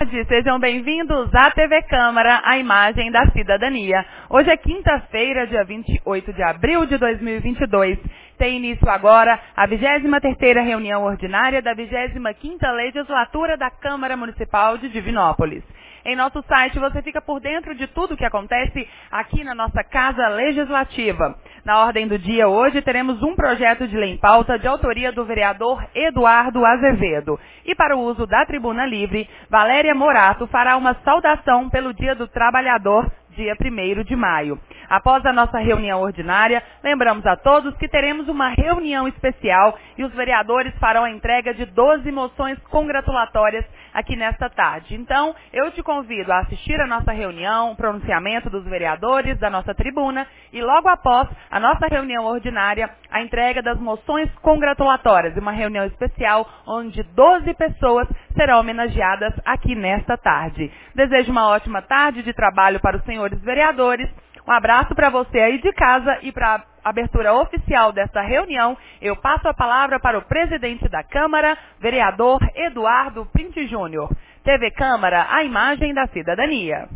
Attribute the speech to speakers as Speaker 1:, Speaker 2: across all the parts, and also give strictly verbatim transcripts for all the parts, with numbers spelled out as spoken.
Speaker 1: tarde, sejam bem-vindos à T V Câmara, a imagem da cidadania. Hoje é quinta-feira, dia vinte e oito de abril de dois mil e vinte e dois. Tem início agora a vigésima terceira reunião ordinária da vigésima quinta Legislatura da Câmara Municipal de Divinópolis. Em nosso site você fica por dentro de tudo o que acontece aqui na nossa Casa Legislativa. Na ordem do dia hoje teremos um projeto de lei em pauta de autoria do vereador Eduardo Azevedo. E para o uso da Tribuna Livre, Valéria Morato fará uma saudação pelo Dia do Trabalhador, dia primeiro de maio. Após a nossa reunião ordinária, lembramos a todos que teremos uma reunião especial e os vereadores farão a entrega de doze moções congratulatórias aqui nesta tarde. Então, eu te convido a assistir a nossa reunião, o pronunciamento dos vereadores da nossa tribuna e logo após a nossa reunião ordinária, a entrega das moções congratulatórias, uma reunião especial onde doze pessoas serão homenageadas aqui nesta tarde. Desejo uma ótima tarde de trabalho para os senhores vereadores. Um abraço para você aí de casa e para a abertura oficial dessa reunião, eu passo a palavra para o presidente da Câmara, vereador Eduardo Pinti Júnior. T V Câmara, a imagem da cidadania.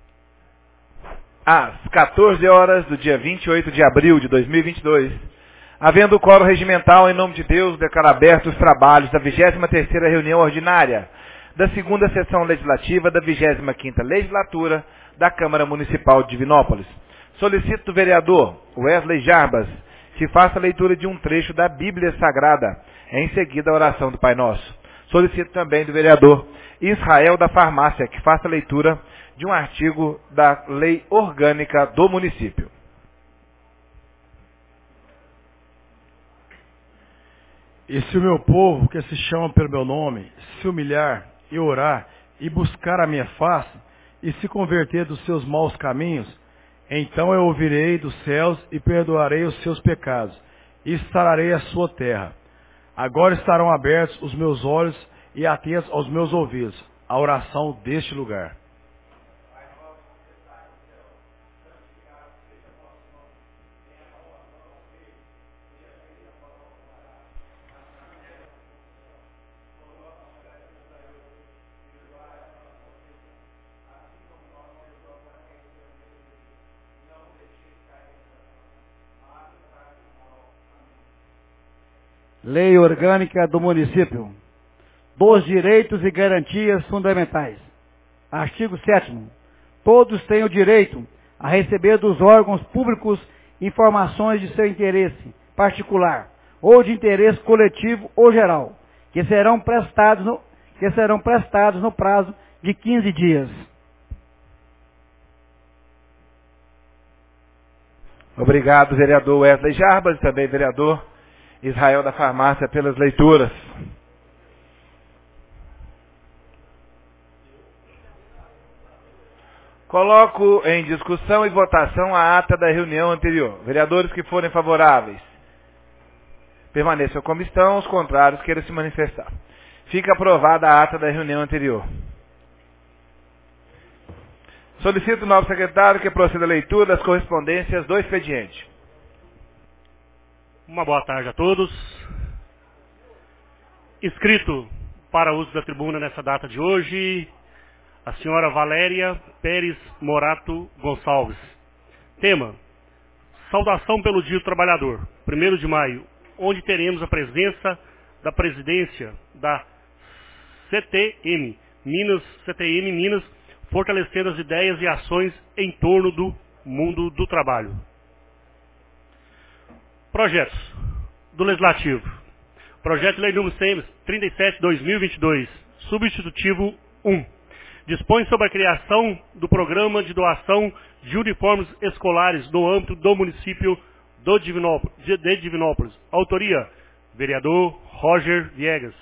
Speaker 2: Às quatorze horas do dia vinte e oito de abril de dois mil e vinte e dois, havendo o quórum regimental, em nome de Deus, declaro abertos os trabalhos da vigésima terceira reunião ordinária da segunda sessão legislativa da vigésima quinta Legislatura da Câmara Municipal de Divinópolis. Solicito do vereador Wesley Jarbas que faça a leitura de um trecho da Bíblia Sagrada, em seguida a oração do Pai Nosso. Solicito também do vereador Israel da Farmácia que faça a leitura de um artigo da Lei Orgânica do município.
Speaker 3: E se o meu povo, que se chama pelo meu nome, se humilhar e orar e buscar a minha face e se converter dos seus maus caminhos, então eu ouvirei dos céus e perdoarei os seus pecados e sararei a sua terra. Agora estarão abertos os meus olhos e atentos aos meus ouvidos, a oração deste lugar.
Speaker 4: Lei Orgânica do Município dos Direitos e Garantias Fundamentais. Artigo sétimo. Todos têm o direito a receber dos órgãos públicos informações de seu interesse particular ou de interesse coletivo ou geral, que serão prestados no, que serão prestados no prazo de quinze dias.
Speaker 2: Obrigado, vereador Wesley Jarbas e também vereador Israel da Farmácia pelas leituras. Coloco em discussão e votação a ata da reunião anterior. Vereadores que forem favoráveis, permaneçam como estão, os contrários queiram se manifestar. Fica aprovada a ata da reunião anterior. Solicito o novo secretário que proceda a leitura das correspondências do expediente.
Speaker 5: Uma boa tarde a todos. Inscrito para uso da tribuna nessa data de hoje, a senhora Valéria Pérez Morato Gonçalves. Tema: saudação pelo Dia do Trabalhador, primeiro de maio, onde teremos a presença da presidência da C T M Minas, C T M Minas, fortalecendo as ideias e ações em torno do mundo do trabalho. Projetos do Legislativo. Projeto de Lei número trinta e sete, dois mil e vinte e dois, substitutivo um. Dispõe sobre a criação do programa de doação de uniformes escolares no âmbito do município do Divinópolis, de Divinópolis. Autoria: vereador Roger Viegas.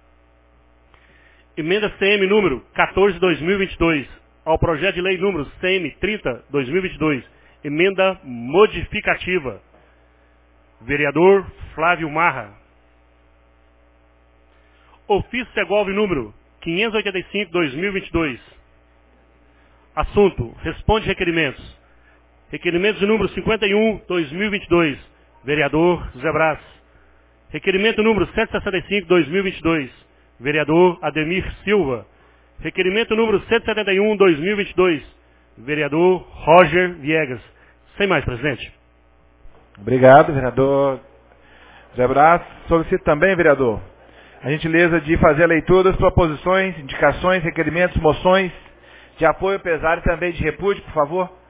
Speaker 5: Emenda C M número quatorze, dois mil e vinte e dois, ao projeto de lei número C M trinta, dois mil e vinte e dois. Emenda modificativa. Vereador Flávio Marra. Ofício Segov número quinhentos e oitenta e cinco, dois mil e vinte e dois. Assunto: responde requerimentos. Requerimentos de número cinquenta e um, dois mil e vinte e dois. Vereador José Brás. Requerimento número cento e sessenta e cinco, dois mil e vinte e dois. Vereador Ademir Silva. Requerimento número cento e setenta e um, dois mil e vinte e dois. Vereador Roger Viegas. Sem mais, presidente.
Speaker 2: Obrigado, vereador Zé Brás. Solicito também, vereador, a gentileza de fazer a leitura das proposições, indicações, requerimentos, moções de apoio, pesar e também de repúdio, por favor.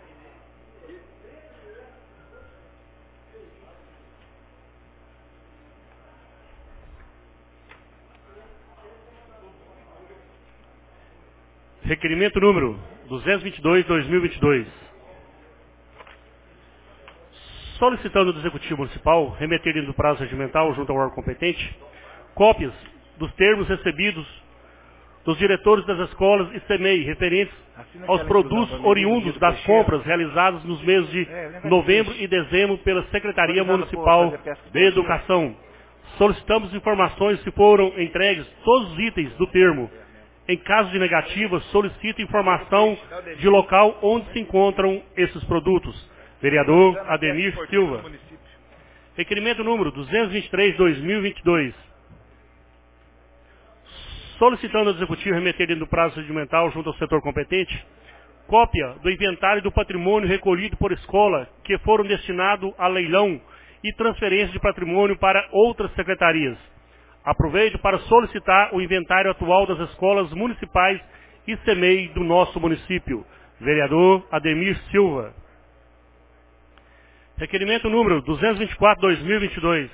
Speaker 5: Requerimento número duzentos e vinte e dois, dois mil e vinte e dois. Solicitando do Executivo Municipal remeter dentro do prazo regimental junto ao órgão competente cópias dos termos recebidos dos diretores das escolas e C M E I referentes aos produtos oriundos das compras realizadas nos meses de novembro e dezembro pela Secretaria Municipal de Educação. Solicitamos informações se foram entregues todos os itens do termo. Em caso de negativa, solicito informação de local onde se encontram esses produtos. Vereador Ademir Silva. Requerimento número duzentos e vinte e três, dois mil e vinte e dois. Solicitando ao Executivo remeter dentro do prazo regimental junto ao setor competente cópia do inventário do patrimônio recolhido por escola que foram destinados a leilão e transferência de patrimônio para outras secretarias. Aproveito para solicitar o inventário atual das escolas municipais e C M E I do nosso município. Vereador Ademir Silva. Requerimento número duzentos e vinte e quatro, dois mil e vinte e dois.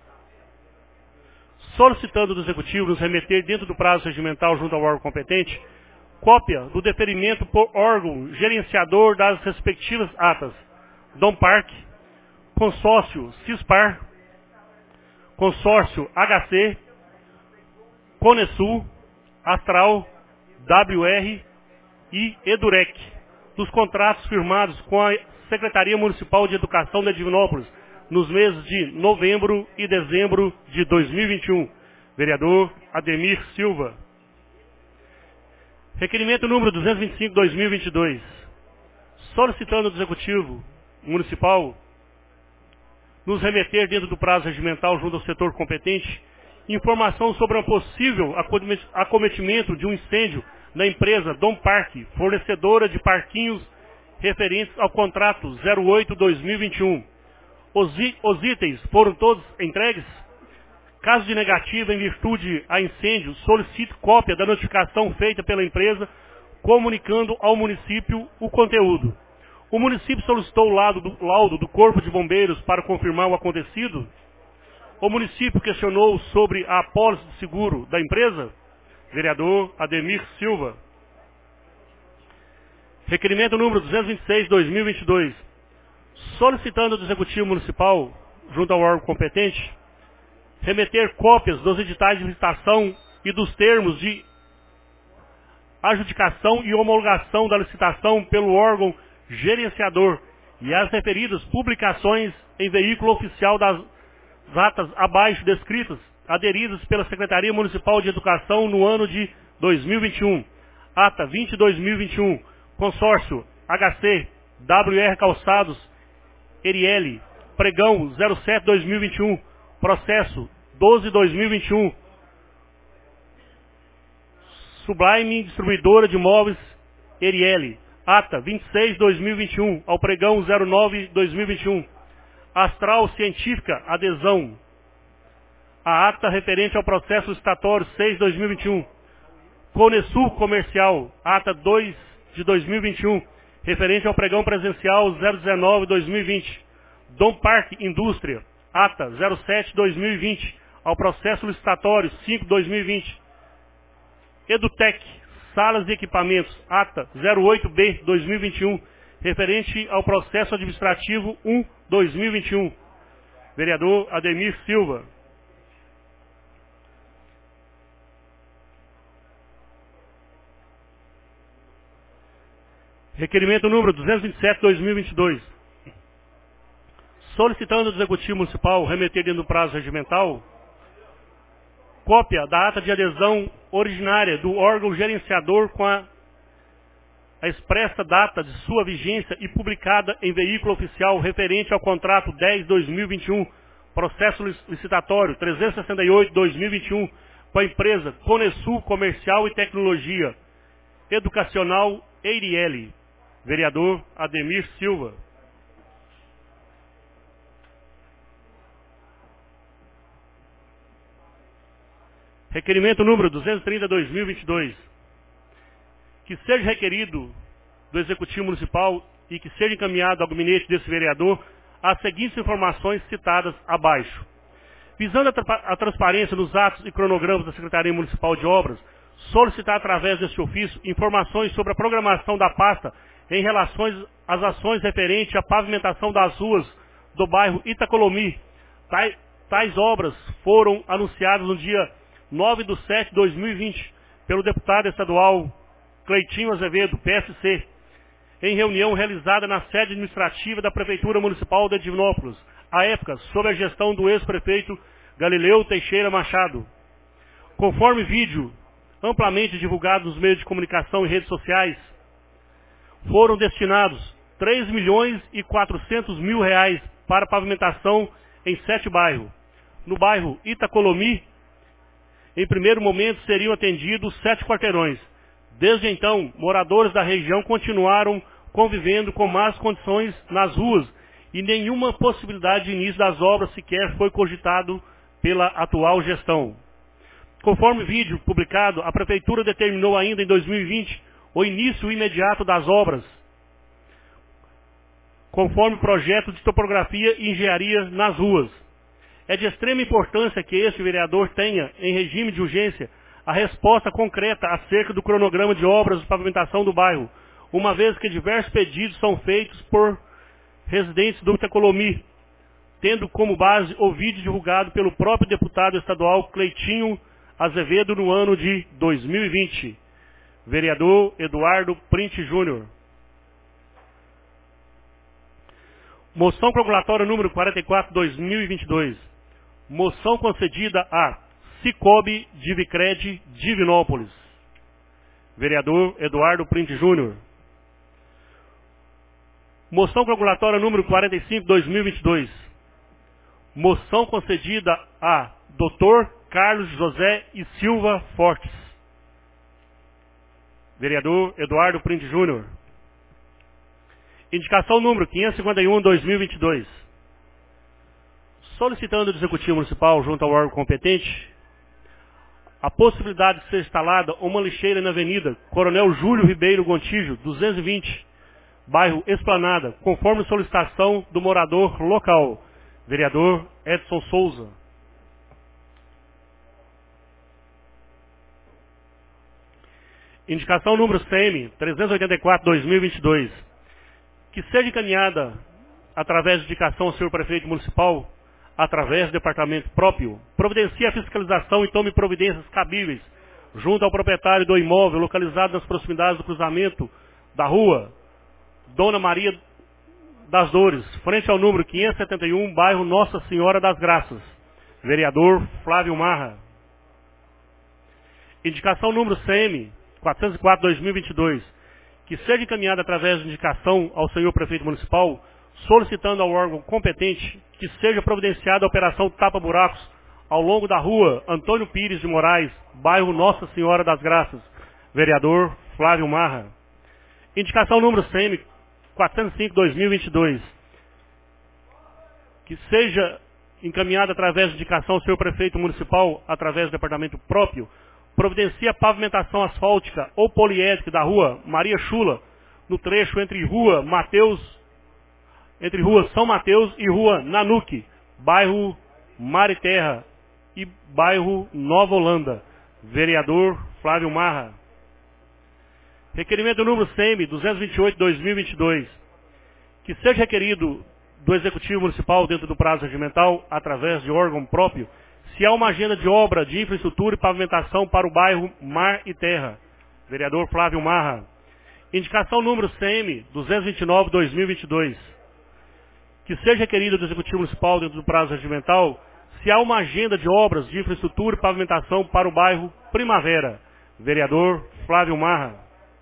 Speaker 5: Solicitando do Executivo nos remeter dentro do prazo regimental junto ao órgão competente cópia do deferimento por órgão gerenciador das respectivas atas. Dom Parque, Consórcio Cispar, Consórcio H C, Conesul, Astral, W R e Edurec, dos contratos firmados com a Secretaria Municipal de Educação de Divinópolis, nos meses de novembro e dezembro de dois mil e vinte e um. Vereador Ademir Silva. Requerimento número duzentos e vinte e cinco, dois mil e vinte e dois. Solicitando do Executivo Municipal nos remeter dentro do prazo regimental junto ao setor competente informação sobre um possível acometimento de um incêndio na empresa Dom Parque, fornecedora de parquinhos referentes ao contrato zero oito, dois mil e vinte e um. Os, os itens foram todos entregues? Caso de negativa em virtude a incêndio, solicite cópia da notificação feita pela empresa, comunicando ao município o conteúdo. O município solicitou o laudo do, laudo do Corpo de Bombeiros para confirmar o acontecido? O município questionou sobre a apólice de seguro da empresa? Vereador Ademir Silva. Requerimento número duzentos e vinte e seis, dois mil e vinte e dois. Solicitando do Executivo Municipal, junto ao órgão competente, remeter cópias dos editais de licitação e dos termos de adjudicação e homologação da licitação pelo órgão gerenciador e as referidas publicações em veículo oficial das atas abaixo descritas, aderidas pela Secretaria Municipal de Educação no ano de dois mil e vinte e um. Ata vinte, dois mil e vinte e um. Consórcio H C, W R Calçados, Eriele, Pregão zero sete, dois mil e vinte e um. Processo doze, dois mil e vinte e um. Sublime Distribuidora de Imóveis, Eriele. Ata vinte e seis, dois mil e vinte e um. Ao Pregão zero nove, dois mil e vinte e um. Astral Científica, adesão. A ata referente ao processo licitatório seis, dois mil e vinte e um. Conesul Comercial, ata dois de dois mil e vinte e um. Referente ao Pregão Presencial zero dezenove, dois mil e vinte. Dom Parque Indústria, ata zero sete, dois mil e vinte. Ao processo licitatório cinco, dois mil e vinte. Edutec, Salas e Equipamentos, ata zero oito B, dois mil e vinte e um. Referente ao processo administrativo um, dois mil e vinte e um. Vereador Ademir Silva. Requerimento número duzentos e vinte e sete, dois mil e vinte e dois. Solicitando do Executivo Municipal remeter dentro do prazo regimental cópia da ata de adesão originária do órgão gerenciador com a, a expressa data de sua vigência e publicada em veículo oficial referente ao contrato dez, dois mil e vinte e um, processo licitatório trezentos e sessenta e oito, dois mil e vinte e um, com a empresa Conesul Comercial e Tecnologia, educacional Eiriele. Vereador Ademir Silva. Requerimento número duzentos e trinta barra dois mil e vinte e dois. Que seja requerido do Executivo Municipal e que seja encaminhado ao gabinete desse vereador as seguintes informações citadas abaixo. Visando a, tra a transparência nos atos e cronogramas da Secretaria Municipal de Obras, solicitar através deste ofício informações sobre a programação da pasta em relação às ações referentes à pavimentação das ruas do bairro Itacolomi. Tais, tais obras foram anunciadas no dia nove de setembro de dois mil e vinte pelo deputado estadual Cleitinho Azevedo, P S C, em reunião realizada na sede administrativa da Prefeitura Municipal de Divinópolis, à época, sob a gestão do ex-prefeito Galileu Teixeira Machado. Conforme vídeo amplamente divulgado nos meios de comunicação e redes sociais, foram destinados três milhões e quatrocentos mil reais para pavimentação em sete bairros. No bairro Itacolomi, em primeiro momento, seriam atendidos sete quarteirões. Desde então, moradores da região continuaram convivendo com más condições nas ruas e nenhuma possibilidade de início das obras sequer foi cogitado pela atual gestão. Conforme vídeo publicado, a Prefeitura determinou ainda em dois mil e vinte o início imediato das obras, conforme projeto de topografia e engenharia nas ruas. É de extrema importância que este vereador tenha, em regime de urgência, a resposta concreta acerca do cronograma de obras de pavimentação do bairro, uma vez que diversos pedidos são feitos por residentes do Itacolomi, tendo como base o vídeo divulgado pelo próprio deputado estadual Cleitinho Azevedo no ano de dois mil e vinte. Vereador Eduardo Print Júnior. Moção promulgatória número quarenta e quatro barra dois mil e vinte e dois. Moção concedida a Cicobi Divicred Divinópolis. Vereador Eduardo Print Júnior. Moção promulgatória número quarenta e cinco barra dois mil e vinte e dois. Moção concedida a doutor Carlos José e Silva Fortes. Vereador Eduardo Print Júnior. Indicação número quinhentos e cinquenta e um barra dois mil e vinte e dois. Solicitando do Executivo Municipal, junto ao órgão competente, a possibilidade de ser instalada uma lixeira na Avenida Coronel Júlio Ribeiro Gontijo, duzentos e vinte, bairro Esplanada, conforme solicitação do morador local. Vereador Edson Souza. Indicação número C M trezentos e oitenta e quatro barra dois mil e vinte e dois. Que seja encaminhada, através de indicação ao senhor prefeito municipal, através do departamento próprio, providencie a fiscalização e tome providências cabíveis junto ao proprietário do imóvel localizado nas proximidades do cruzamento da rua Dona Maria das Dores, frente ao número quinhentos e setenta e um, bairro Nossa Senhora das Graças. Vereador Flávio Marra. Indicação número C M quatrocentos e quatro barra dois mil e vinte e dois. Que seja encaminhada através de indicação ao senhor prefeito municipal, solicitando ao órgão competente que seja providenciada a operação tapa-buracos ao longo da rua Antônio Pires de Moraes, bairro Nossa Senhora das Graças. Vereador Flávio Marra. Indicação número C M quatrocentos e cinco barra dois mil e vinte e dois. Que seja encaminhada através de indicação ao senhor prefeito municipal, através do departamento próprio, providencia a pavimentação asfáltica ou poliédrica da rua Maria Chula, no trecho entre rua Mateus, entre rua São Mateus e rua Nanuque, bairro Mar e Terra e bairro Nova Holanda. Vereador Flávio Marra. Requerimento número C M duzentos e vinte e oito barra dois mil e vinte e dois. Que seja requerido do Executivo Municipal, dentro do prazo regimental, através de órgão próprio, se há uma agenda de obra de infraestrutura e pavimentação para o bairro Mar e Terra. Vereador Flávio Marra. Indicação número C M duzentos e vinte e nove barra dois mil e vinte e dois. Que seja requerido do Executivo Municipal, dentro do prazo regimental, se há uma agenda de obras de infraestrutura e pavimentação para o bairro Primavera. Vereador Flávio Marra.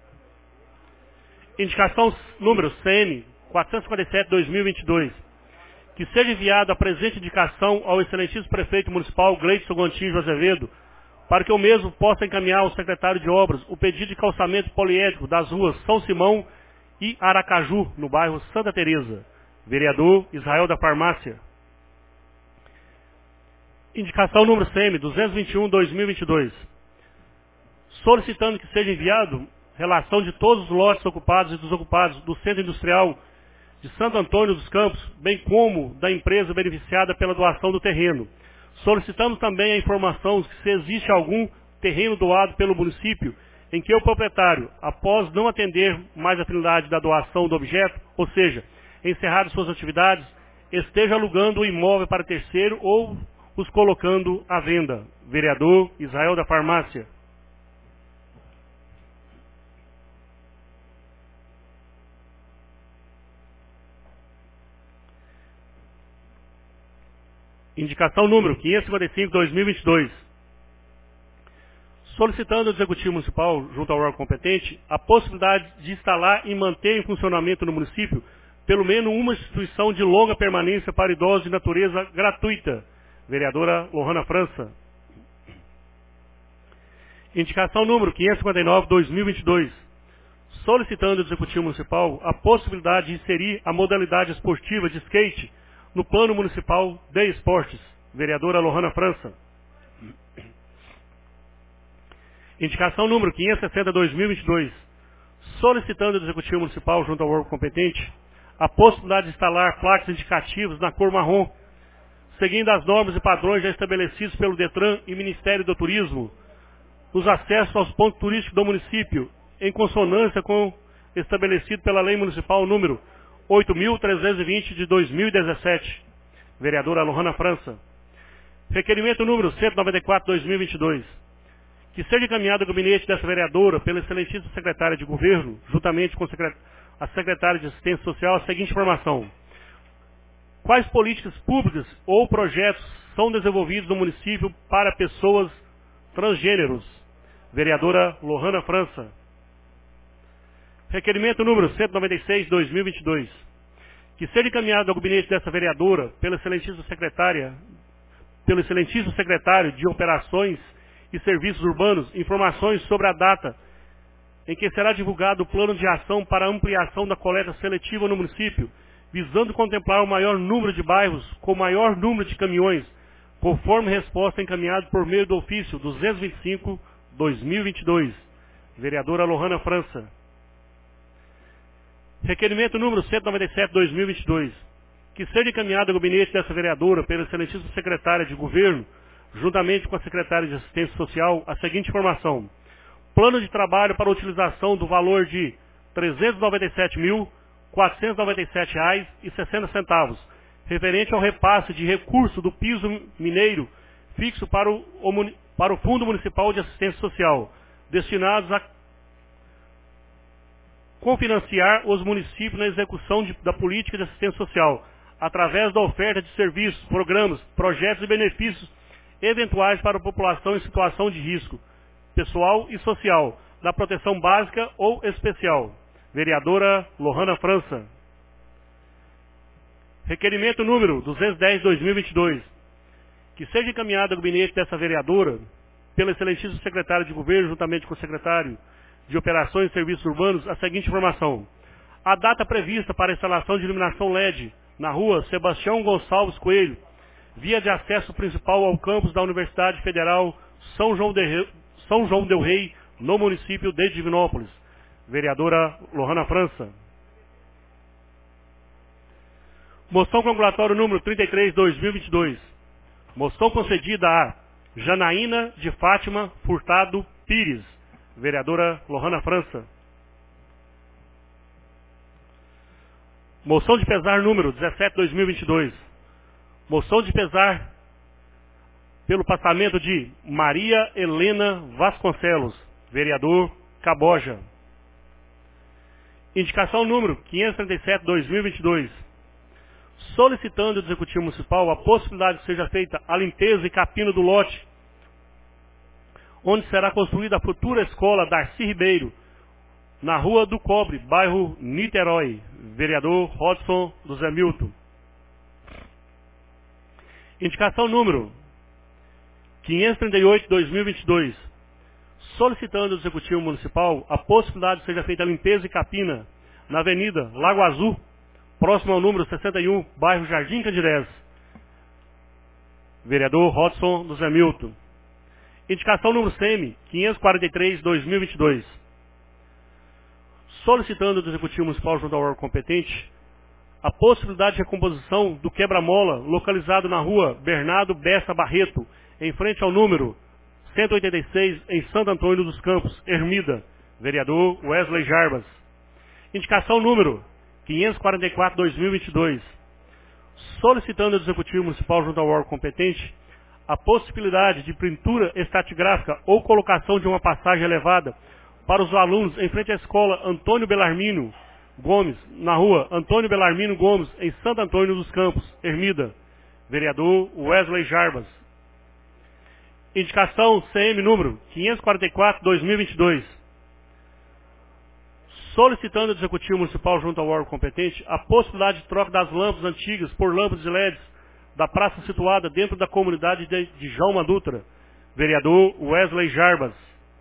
Speaker 5: Indicação número C M quatrocentos e cinquenta e sete barra dois mil e vinte e dois. Que seja enviada a presente indicação ao excelentíssimo prefeito municipal Gleidson Gontijo Azevedo, para que eu mesmo possa encaminhar ao secretário de Obras o pedido de calçamento poliédrico das ruas São Simão e Aracaju, no bairro Santa Teresa. Vereador Israel da Farmácia. Indicação número C M duzentos e vinte e um barra dois mil e vinte e dois. Solicitando que seja enviado relação de todos os lotes ocupados e desocupados do Centro Industrial de Santo Antônio dos Campos, bem como da empresa beneficiada pela doação do terreno. Solicitamos também a informação de que se existe algum terreno doado pelo município em que o proprietário, após não atender mais a finalidade da doação do objeto, ou seja, encerrar suas atividades, esteja alugando o imóvel para terceiro ou os colocando à venda. Vereador Israel da Farmácia. Indicação número quinhentos e cinquenta e cinco barra dois mil e vinte e dois. Solicitando ao Executivo Municipal, junto ao órgão competente, a possibilidade de instalar e manter em funcionamento no município pelo menos uma instituição de longa permanência para idosos de natureza gratuita. Vereadora Lohana França. Indicação número quinhentos e cinquenta e nove barra dois mil e vinte e dois. Solicitando ao Executivo Municipal a possibilidade de inserir a modalidade esportiva de skate no Plano Municipal de Esportes. Vereadora Lohana França. Indicação número quinhentos e sessenta barra dois mil e vinte e dois. Solicitando ao Executivo Municipal, junto ao órgão competente, a possibilidade de instalar placas indicativas na cor marrom, seguindo as normas e padrões já estabelecidos pelo DETRAN e Ministério do Turismo, nos acessos aos pontos turísticos do município, em consonância com o estabelecido pela Lei Municipal número oito mil trezentos e vinte de dois mil e dezessete. Vereadora Lohana França. Requerimento número cento e noventa e quatro barra dois mil e vinte e dois. Que seja encaminhado ao gabinete dessa vereadora pela excelentíssima secretária de Governo, juntamente com a secretária de Assistência Social, a seguinte informação. Quais políticas públicas ou projetos são desenvolvidos no município para pessoas transgêneros? Vereadora Lohana França. Requerimento número cento e noventa e seis barra dois mil e vinte e dois. Que seja encaminhado ao gabinete dessa vereadora pela excelentíssima secretária, pelo excelentíssimo secretário de Operações e Serviços Urbanos, informações sobre a data em que será divulgado o plano de ação para a ampliação da coleta seletiva no município, visando contemplar o maior número de bairros com o maior número de caminhões, conforme resposta encaminhada por meio do ofício duzentos e vinte e cinco barra dois mil e vinte e dois. Vereadora Lohana França. Requerimento número cento e noventa e sete barra dois mil e vinte e dois. Que seja encaminhado ao gabinete dessa vereadora pela excelentíssima secretária de Governo, juntamente com a secretária de Assistência Social, a seguinte informação. Plano de trabalho para a utilização do valor de trezentos e noventa e sete mil, quatrocentos e noventa e sete reais e sessenta centavos, referente ao repasse de recurso do piso mineiro fixo para o, para o Fundo Municipal de Assistência Social, destinados a confinanciar os municípios na execução de, da política de assistência social, através da oferta de serviços, programas, projetos e benefícios eventuais para a população em situação de risco, pessoal e social, da proteção básica ou especial. Vereadora Lohana França. Requerimento número duzentos e dez barra dois mil e vinte e dois. Que seja encaminhado ao gabinete dessa vereadora, pela excelentíssima secretária de Governo, juntamente com o secretário de Operações e Serviços Urbanos, a seguinte informação. A data prevista para a instalação de iluminação L E D na rua Sebastião Gonçalves Coelho, via de acesso principal ao campus da Universidade Federal São João, de, São João del Rei, no município de Divinópolis. Vereadora Lohana França. Moção congulatório número trinta e três barra dois mil e vinte e dois. Moção concedida a Janaína de Fátima Furtado Pires. Vereadora Lohana França. Moção de pesar número dezessete barra dois mil e vinte e dois. Moção de pesar pelo passamento de Maria Helena Vasconcelos. Vereador Caboja. Indicação número quinhentos e trinta e sete barra dois mil e vinte e dois. Solicitando ao Executivo Municipal a possibilidade de que seja feita a limpeza e capina do lote, onde será construída a futura escola Darcy Ribeiro, na Rua do Cobre, bairro Niterói. Vereador Rodson do Zé Milton. Indicação número quinhentos e trinta e oito barra dois mil e vinte e dois, solicitando ao Executivo Municipal a possibilidade de seja feita a limpeza e capina na Avenida Lago Azul, próximo ao número sessenta e um, bairro Jardim Candirés. Vereador Rodson do Zé Milton. Indicação número C M, quinhentos e quarenta e três barra dois mil e vinte e dois. Solicitando do Executivo Municipal junto ao órgão competente a possibilidade de recomposição do quebra-mola localizado na rua Bernardo Bessa Barreto, em frente ao número cento e oitenta e seis, em Santo Antônio dos Campos, Ermida. Vereador Wesley Jarbas. Indicação número quinhentos e quarenta e quatro barra dois mil e vinte e dois. Solicitando do Executivo Municipal junto ao órgão competente a possibilidade de pintura estratigráfica ou colocação de uma passagem elevada para os alunos em frente à escola Antônio Belarmino Gomes, na rua Antônio Belarmino Gomes, em Santo Antônio dos Campos, Ermida. Vereador Wesley Jarbas. Indicação C M número quinhentos e quarenta e quatro barra dois mil e vinte e dois. Solicitando ao Executivo Municipal junto ao órgão competente a possibilidade de troca das lâmpadas antigas por lâmpadas de L E Ds da praça situada dentro da comunidade de, de João Dutra. Vereador Wesley Jarbas.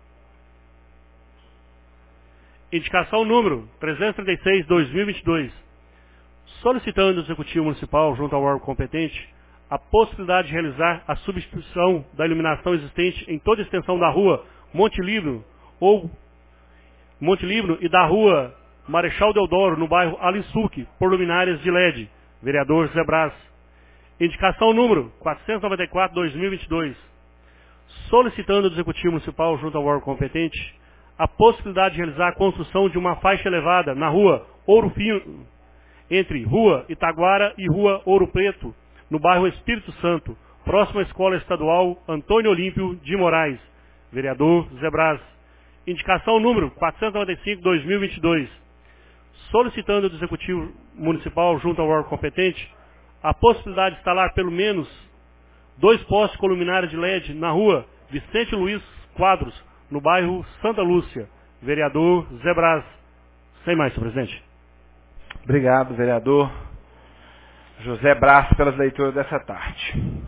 Speaker 5: Indicação número trezentos e trinta e seis barra dois mil e vinte e dois. Solicitando ao Executivo Municipal junto ao órgão competente a possibilidade de realizar a substituição da iluminação existente em toda a extensão da rua Monte Líbano ou Monte Líbano e da rua Marechal Deodoro, no bairro Alinsuque, por luminárias de L E D. Vereador Zé Brás. Indicação número quatrocentos e noventa e quatro barra dois mil e vinte e dois. Solicitando ao Executivo Municipal junto ao órgão competente a possibilidade de realizar a construção de uma faixa elevada na rua Ouro Fino, entre Rua Itaguara e Rua Ouro Preto, no bairro Espírito Santo, próximo à Escola Estadual Antônio Olímpio de Moraes. Vereador Zé Brás. Indicação número quatrocentos e noventa e cinco barra dois mil e vinte e dois. Solicitando ao Executivo Municipal junto ao órgão competente a possibilidade de instalar pelo menos dois postes com luminárias de L E D na rua Vicente Luiz Quadros, no bairro Santa Lúcia. Vereador Zé Brás. Sem mais, senhor presidente.
Speaker 2: Obrigado, vereador José Brás, pelas leituras dessa tarde.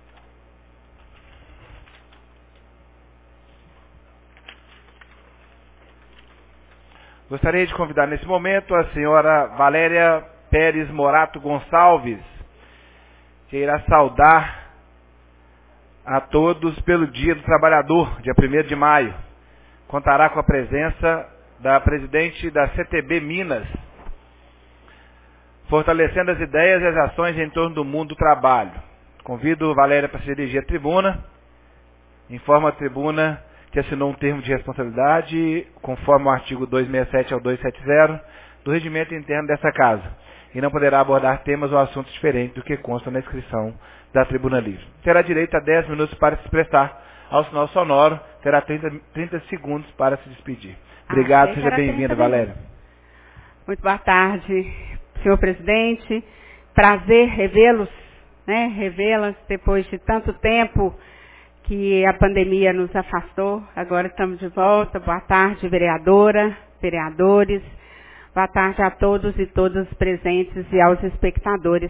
Speaker 2: Gostaria de convidar nesse momento a senhora Valéria Pérez Morato Gonçalves, que irá saudar a todos pelo Dia do Trabalhador, dia primeiro de maio. Contará com a presença da presidente da C T B Minas, fortalecendo as ideias e as ações em torno do mundo do trabalho. Convido Valéria para se dirigir à tribuna. Informa a tribuna que assinou um termo de responsabilidade, conforme o artigo duzentos e sessenta e sete ao duzentos e setenta do regimento interno dessa casa, e não poderá abordar temas ou assuntos diferentes do que consta na inscrição da tribuna livre. Terá direito a dez minutos para se expressar. Ao sinal sonoro, terá trinta, trinta segundos para se despedir. Obrigado, ah, seja bem-vinda, Valéria.
Speaker 6: Muito boa tarde, senhor presidente. Prazer revê-los, né, revê-las depois de tanto tempo que a pandemia nos afastou. Agora estamos de volta. Boa tarde, vereadora, vereadores. Boa tarde a todos e todas presentes e aos espectadores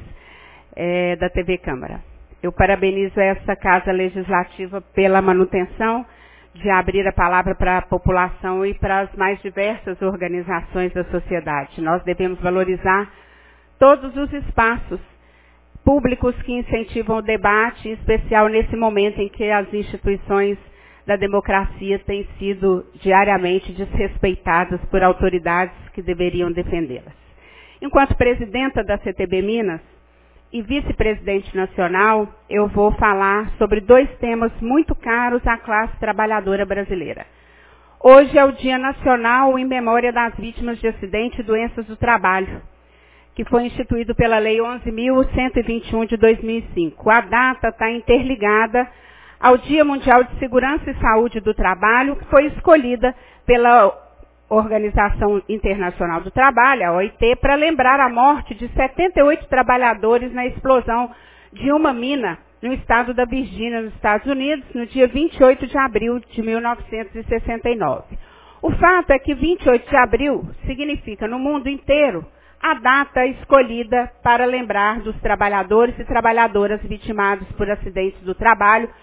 Speaker 6: é, da T V Câmara. Eu parabenizo essa Casa Legislativa pela manutenção de abrir a palavra para a população e para as mais diversas organizações da sociedade. Nós devemos valorizar todos os espaços públicos que incentivam o debate, em especial nesse momento em que as instituições da democracia têm sido diariamente desrespeitadas por autoridades que deveriam defendê-las. Enquanto presidenta da C T B Minas e vice-presidente nacional, eu vou falar sobre dois temas muito caros à classe trabalhadora brasileira. Hoje é o Dia Nacional em memória das vítimas de acidente e doenças do trabalho, que foi instituído pela Lei onze mil cento e vinte e um de dois mil e cinco. A data está interligada ao Dia Mundial de Segurança e Saúde do Trabalho, que foi escolhida pela Organização Internacional do Trabalho, a O I T, para lembrar a morte de setenta e oito trabalhadores na explosão de uma mina no estado da Virgínia, nos Estados Unidos, no dia vinte e oito de abril de mil novecentos e sessenta e nove. O fato é que vinte e oito de abril significa, no mundo inteiro, a data escolhida para lembrar dos trabalhadores e trabalhadoras vitimados por acidentes do trabalho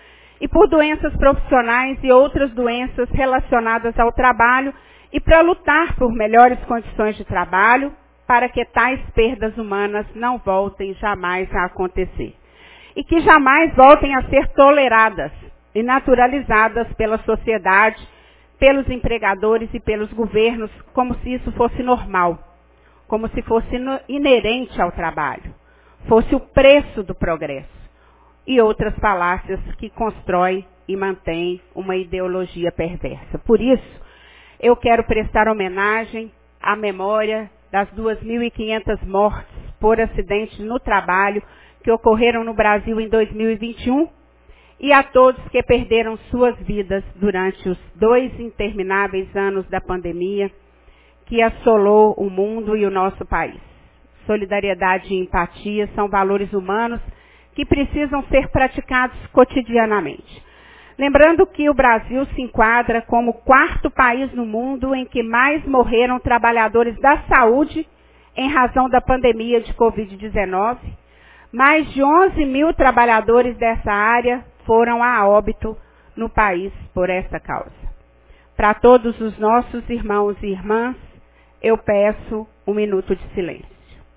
Speaker 6: e por doenças profissionais e outras doenças relacionadas ao trabalho, e para lutar por melhores condições de trabalho, para que tais perdas humanas não voltem jamais a acontecer. E que jamais voltem a ser toleradas e naturalizadas pela sociedade, pelos empregadores e pelos governos, como se isso fosse normal, como se fosse inerente ao trabalho, fosse o preço do progresso, e outras falácias que constroem e mantêm uma ideologia perversa. Por isso, eu quero prestar homenagem à memória das duas mil e quinhentas mortes por acidente no trabalho que ocorreram no Brasil em dois mil e vinte e um, e a todos que perderam suas vidas durante os dois intermináveis anos da pandemia que assolou o mundo e o nosso país. Solidariedade e empatia são valores humanos que precisam ser praticados cotidianamente. Lembrando que o Brasil se enquadra como o quarto país no mundo em que mais morreram trabalhadores da saúde em razão da pandemia de covid dezenove. Mais de onze mil trabalhadores dessa área foram a óbito no país por essa causa. Para todos os nossos irmãos e irmãs, eu peço um minuto de silêncio.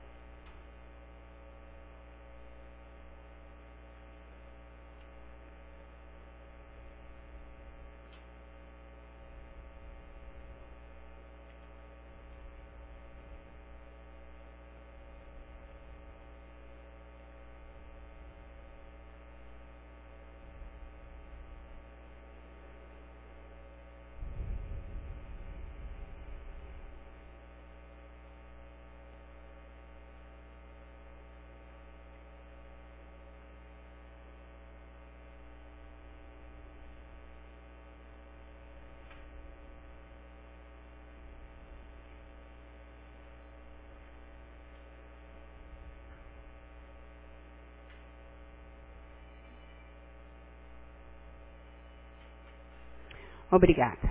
Speaker 6: Obrigada.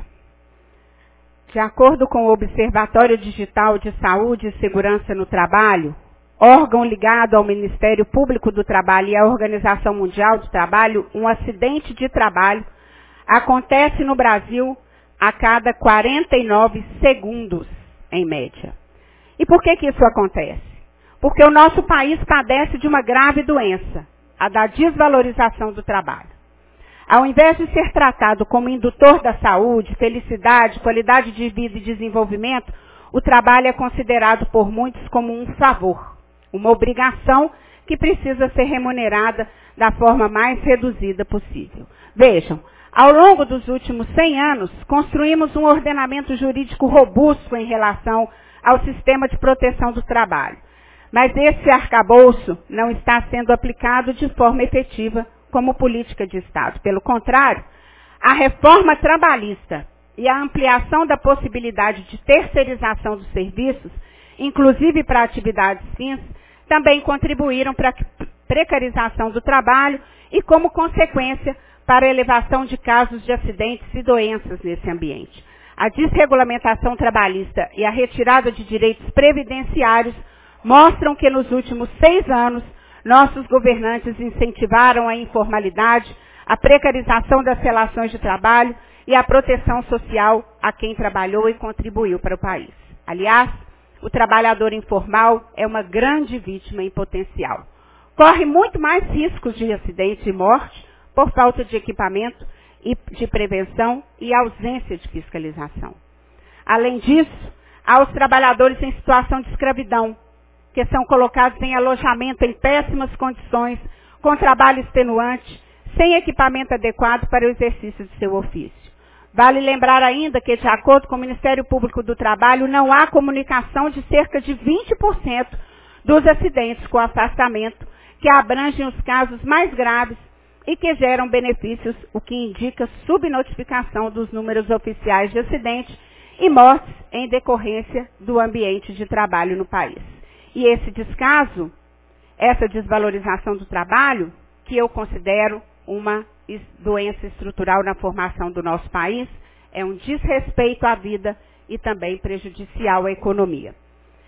Speaker 6: De acordo com o Observatório Digital de Saúde e Segurança no Trabalho, órgão ligado ao Ministério Público do Trabalho e à Organização Mundial do Trabalho, um acidente de trabalho acontece no Brasil a cada quarenta e nove segundos, em média. E por que que isso acontece? Porque o nosso país padece de uma grave doença, a da desvalorização do trabalho. Ao invés de ser tratado como indutor da saúde, felicidade, qualidade de vida e desenvolvimento, o trabalho é considerado por muitos como um favor, uma obrigação que precisa ser remunerada da forma mais reduzida possível. Vejam, ao longo dos últimos cem anos, construímos um ordenamento jurídico robusto em relação ao sistema de proteção do trabalho. Mas esse arcabouço não está sendo aplicado de forma efetiva como política de Estado. Pelo contrário, a reforma trabalhista e a ampliação da possibilidade de terceirização dos serviços, inclusive para atividades fins, também contribuíram para a precarização do trabalho e, como consequência, para a elevação de casos de acidentes e doenças nesse ambiente. A desregulamentação trabalhista e a retirada de direitos previdenciários mostram que nos últimos seis anos nossos governantes incentivaram a informalidade, a precarização das relações de trabalho e a proteção social a quem trabalhou e contribuiu para o país. Aliás, o trabalhador informal é uma grande vítima em potencial. Corre muito mais riscos de acidente e morte por falta de equipamento e de prevenção e ausência de fiscalização. Além disso, há os trabalhadores em situação de escravidão, que são colocados em alojamento em péssimas condições, com trabalho extenuante, sem equipamento adequado para o exercício de seu ofício. Vale lembrar ainda que, de acordo com o Ministério Público do Trabalho, não há comunicação de cerca de vinte por cento dos acidentes com afastamento, que abrangem os casos mais graves e que geram benefícios, o que indica subnotificação dos números oficiais de acidentes e mortes em decorrência do ambiente de trabalho no país. E esse descaso, essa desvalorização do trabalho, que eu considero uma doença estrutural na formação do nosso país, é um desrespeito à vida e também prejudicial à economia.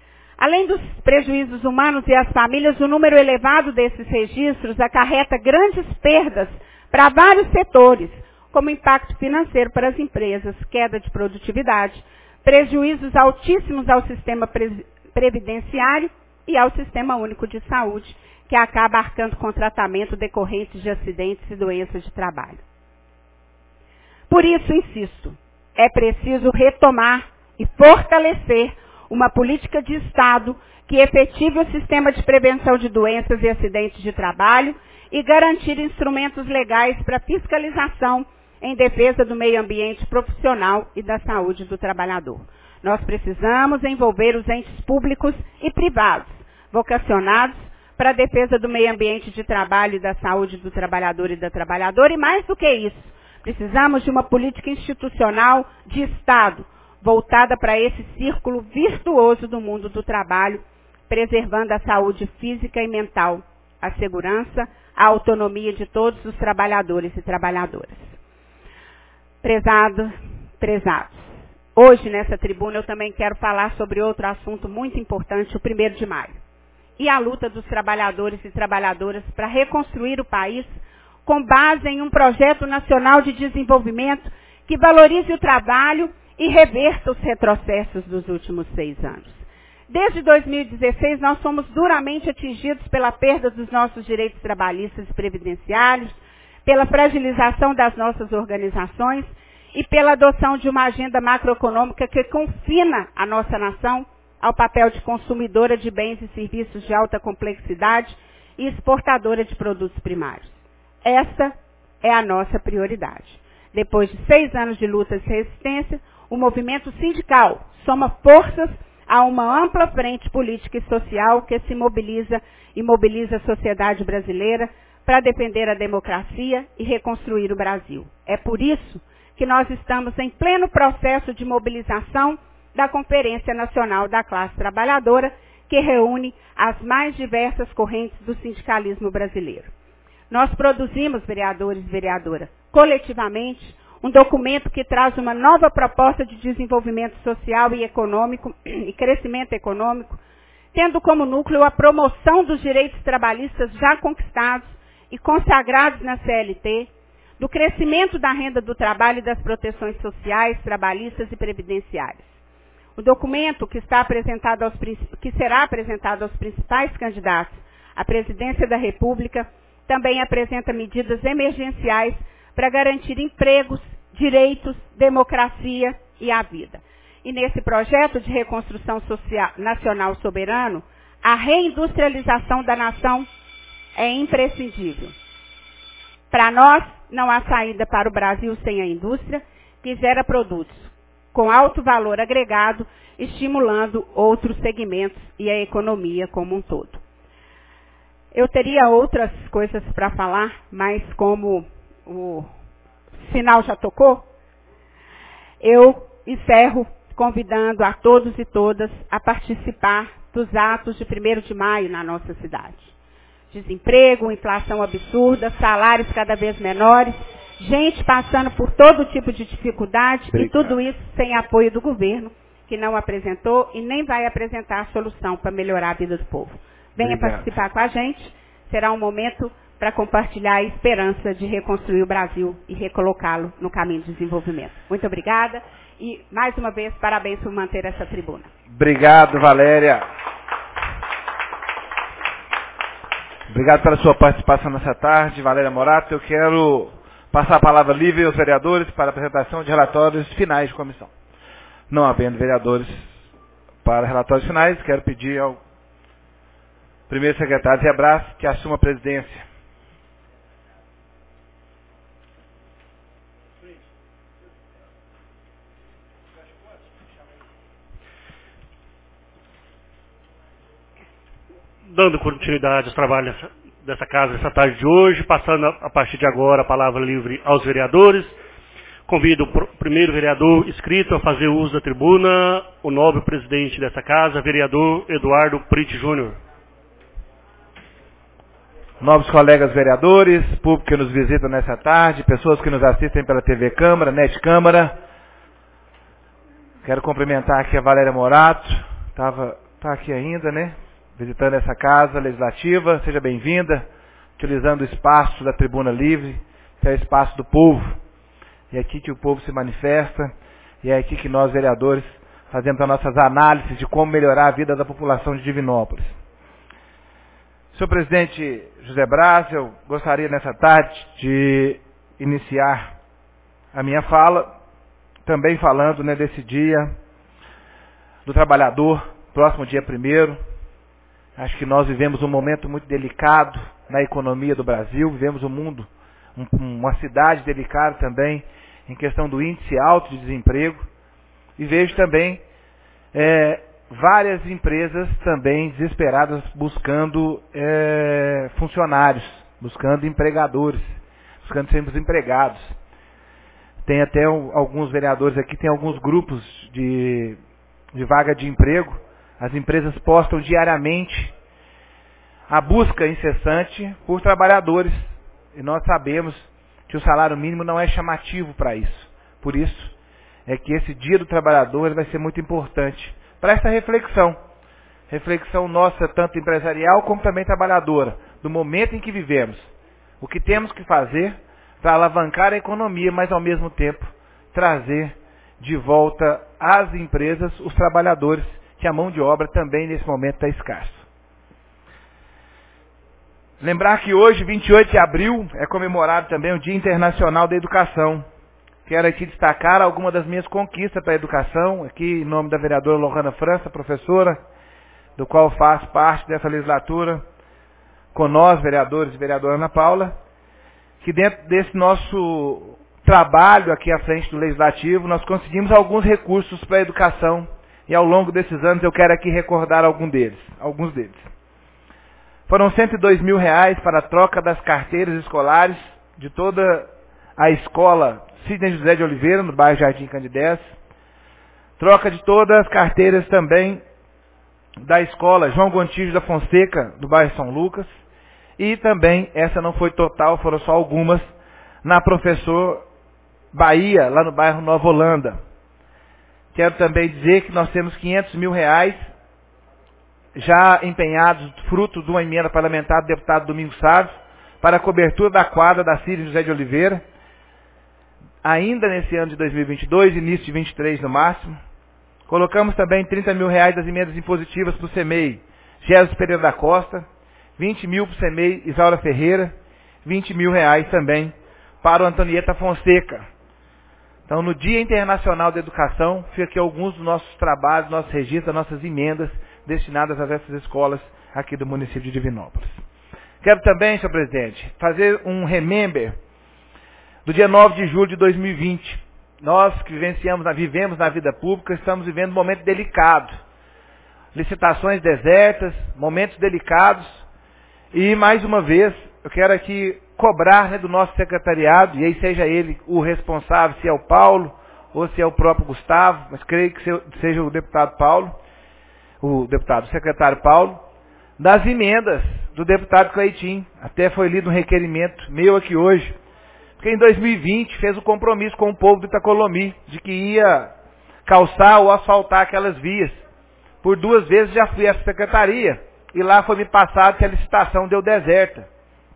Speaker 6: Além dos prejuízos humanos e às famílias, o número elevado desses registros acarreta grandes perdas para vários setores, como impacto financeiro para as empresas, queda de produtividade, prejuízos altíssimos ao sistema previdenciário e ao Sistema Único de Saúde, que acaba arcando com tratamento decorrentes de acidentes e doenças de trabalho. Por isso, insisto, é preciso retomar e fortalecer uma política de Estado que efetive o sistema de prevenção de doenças e acidentes de trabalho e garantir instrumentos legais para fiscalização em defesa do meio ambiente profissional e da saúde do trabalhador. Nós precisamos envolver os entes públicos e privados, vocacionados para a defesa do meio ambiente de trabalho e da saúde do trabalhador e da trabalhadora, e mais do que isso, precisamos de uma política institucional de Estado, voltada para esse círculo virtuoso do mundo do trabalho, preservando a saúde física e mental, a segurança, a autonomia de todos os trabalhadores e trabalhadoras. Prezados, prezados, hoje nessa tribuna eu também quero falar sobre outro assunto muito importante, o primeiro de maio, e a luta dos trabalhadores e trabalhadoras para reconstruir o país com base em um projeto nacional de desenvolvimento que valorize o trabalho e reverta os retrocessos dos últimos seis anos. Desde dois mil e dezesseis, nós fomos duramente atingidos pela perda dos nossos direitos trabalhistas e previdenciários, pela fragilização das nossas organizações e pela adoção de uma agenda macroeconômica que confina a nossa nação ao papel de consumidora de bens e serviços de alta complexidade e exportadora de produtos primários. Essa é a nossa prioridade. Depois de seis anos de lutas e resistência, o movimento sindical soma forças a uma ampla frente política e social que se mobiliza e mobiliza a sociedade brasileira para defender a democracia e reconstruir o Brasil. É por isso que nós estamos em pleno processo de mobilização da Conferência Nacional da Classe Trabalhadora, que reúne as mais diversas correntes do sindicalismo brasileiro. Nós produzimos, vereadores e vereadora, coletivamente, um documento que traz uma nova proposta de desenvolvimento social e econômico e crescimento econômico, tendo como núcleo a promoção dos direitos trabalhistas já conquistados e consagrados na C L T, do crescimento da renda do trabalho e das proteções sociais, trabalhistas e previdenciárias. O documento que, está apresentado aos, que será apresentado aos principais candidatos à presidência da República também apresenta medidas emergenciais para garantir empregos, direitos, democracia e a vida. E nesse projeto de reconstrução social, nacional soberano, a reindustrialização da nação é imprescindível. Para nós, não há saída para o Brasil sem a indústria, que gera produtos com alto valor agregado, estimulando outros segmentos e a economia como um todo. Eu teria outras coisas para falar, mas como o sinal já tocou, eu encerro convidando a todos e todas a participar dos atos de primeiro de maio na nossa cidade. Desemprego, inflação absurda, salários cada vez menores, gente passando por todo tipo de dificuldade. Obrigado. E tudo isso sem apoio do governo, que não apresentou e nem vai apresentar a solução para melhorar a vida do povo. Venha Obrigado. Participar com a gente, será um momento para compartilhar a esperança de reconstruir o Brasil e recolocá-lo no caminho de desenvolvimento. Muito obrigada e, mais uma vez, parabéns por manter essa tribuna.
Speaker 2: Obrigado, Valéria. Obrigado pela sua participação nessa tarde, Valéria Morato. Eu quero passar a palavra livre aos vereadores para a apresentação de relatórios finais de comissão. Não havendo vereadores para relatórios finais, quero pedir ao primeiro secretário Zé Brás que assuma a presidência.
Speaker 5: Dando continuidade aos trabalhos dessa, dessa casa, nessa tarde de hoje, passando a, a partir de agora a palavra livre aos vereadores. Convido o pr- primeiro vereador inscrito a fazer uso da tribuna, o nobre presidente dessa casa, vereador Eduardo Prite Júnior.
Speaker 2: Novos colegas vereadores, público que nos visita nessa tarde, pessoas que nos assistem pela T V Câmara, Net Câmara. Quero cumprimentar aqui a Valéria Morato, estava tá aqui ainda, né? Visitando essa casa legislativa, seja bem-vinda, utilizando o espaço da tribuna livre que é o espaço do povo. E é aqui que o povo se manifesta, e é aqui que nós, vereadores, fazemos as nossas análises de como melhorar a vida da população de Divinópolis. Senhor presidente José Braz, eu gostaria nessa tarde de iniciar a minha fala, também falando, né, desse dia do trabalhador, próximo dia primeiro. Acho que nós vivemos um momento muito delicado na economia do Brasil, vivemos um mundo, um, uma cidade delicada também, em questão do índice alto de desemprego, e vejo também é, várias empresas também desesperadas buscando é, funcionários, buscando empregadores, buscando sermos empregados. Tem até um, alguns vereadores aqui, tem alguns grupos de, de vaga de emprego. As empresas postam diariamente a busca incessante por trabalhadores. E nós sabemos que o salário mínimo não é chamativo para isso. Por isso é que esse dia do trabalhador vai ser muito importante para essa reflexão. Reflexão nossa, tanto empresarial como também trabalhadora, do momento em que vivemos. O que temos que fazer para alavancar a economia, mas ao mesmo tempo trazer de volta às empresas os trabalhadores, que a mão de obra também nesse momento está escasso. Lembrar que hoje, vinte e oito de abril, é comemorado também o Dia Internacional da Educação. Quero aqui destacar algumas das minhas conquistas para a educação, aqui em nome da vereadora Lohana França, professora, do qual faço parte dessa legislatura, com nós, vereadores e vereadora Ana Paula, que dentro desse nosso trabalho aqui à frente do Legislativo, nós conseguimos alguns recursos para a educação, e ao longo desses anos eu quero aqui recordar algum deles, alguns deles. Foram cento e dois mil reais para a troca das carteiras escolares de toda a escola Sidney José de Oliveira, no bairro Jardim Candidez. Troca de todas as carteiras também da escola João Gontijo da Fonseca, do bairro São Lucas. E também, essa não foi total, foram só algumas, na Professor Bahia, lá no bairro Nova Holanda. Quero também dizer que nós temos quinhentos mil reais já empenhados, fruto de uma emenda parlamentar do deputado Domingos Sávio, para a cobertura da quadra da Sidney José de Oliveira, ainda nesse ano de dois mil e vinte e dois, início de vinte e três no máximo. Colocamos também trinta mil reais das emendas impositivas para o SEMEI Jesus Pereira da Costa, vinte mil para o SEMEI Isaura Ferreira, vinte mil reais também para o Antonieta Fonseca. Então, no Dia Internacional da Educação, fica aqui alguns dos nossos trabalhos, nossos registros, nossas emendas destinadas a essas escolas aqui do município de Divinópolis. Quero também, senhor presidente, fazer um remember do dia nove de julho de dois mil e vinte. Nós que vivenciamos, vivemos na vida pública, estamos vivendo um momento delicado. Licitações desertas, momentos delicados. E, mais uma vez, eu quero aqui cobrar, né, do nosso secretariado, e aí seja ele o responsável, se é o Paulo ou se é o próprio Gustavo, mas creio que seja o deputado Paulo, o deputado, o secretário Paulo, das emendas do deputado Cleitinho. Até foi lido um requerimento meu aqui hoje, porque em dois mil e vinte fez o compromisso com o povo do Itacolomi de que ia calçar ou asfaltar aquelas vias. Por duas vezes já fui à secretaria e lá foi me passado que a licitação deu deserta.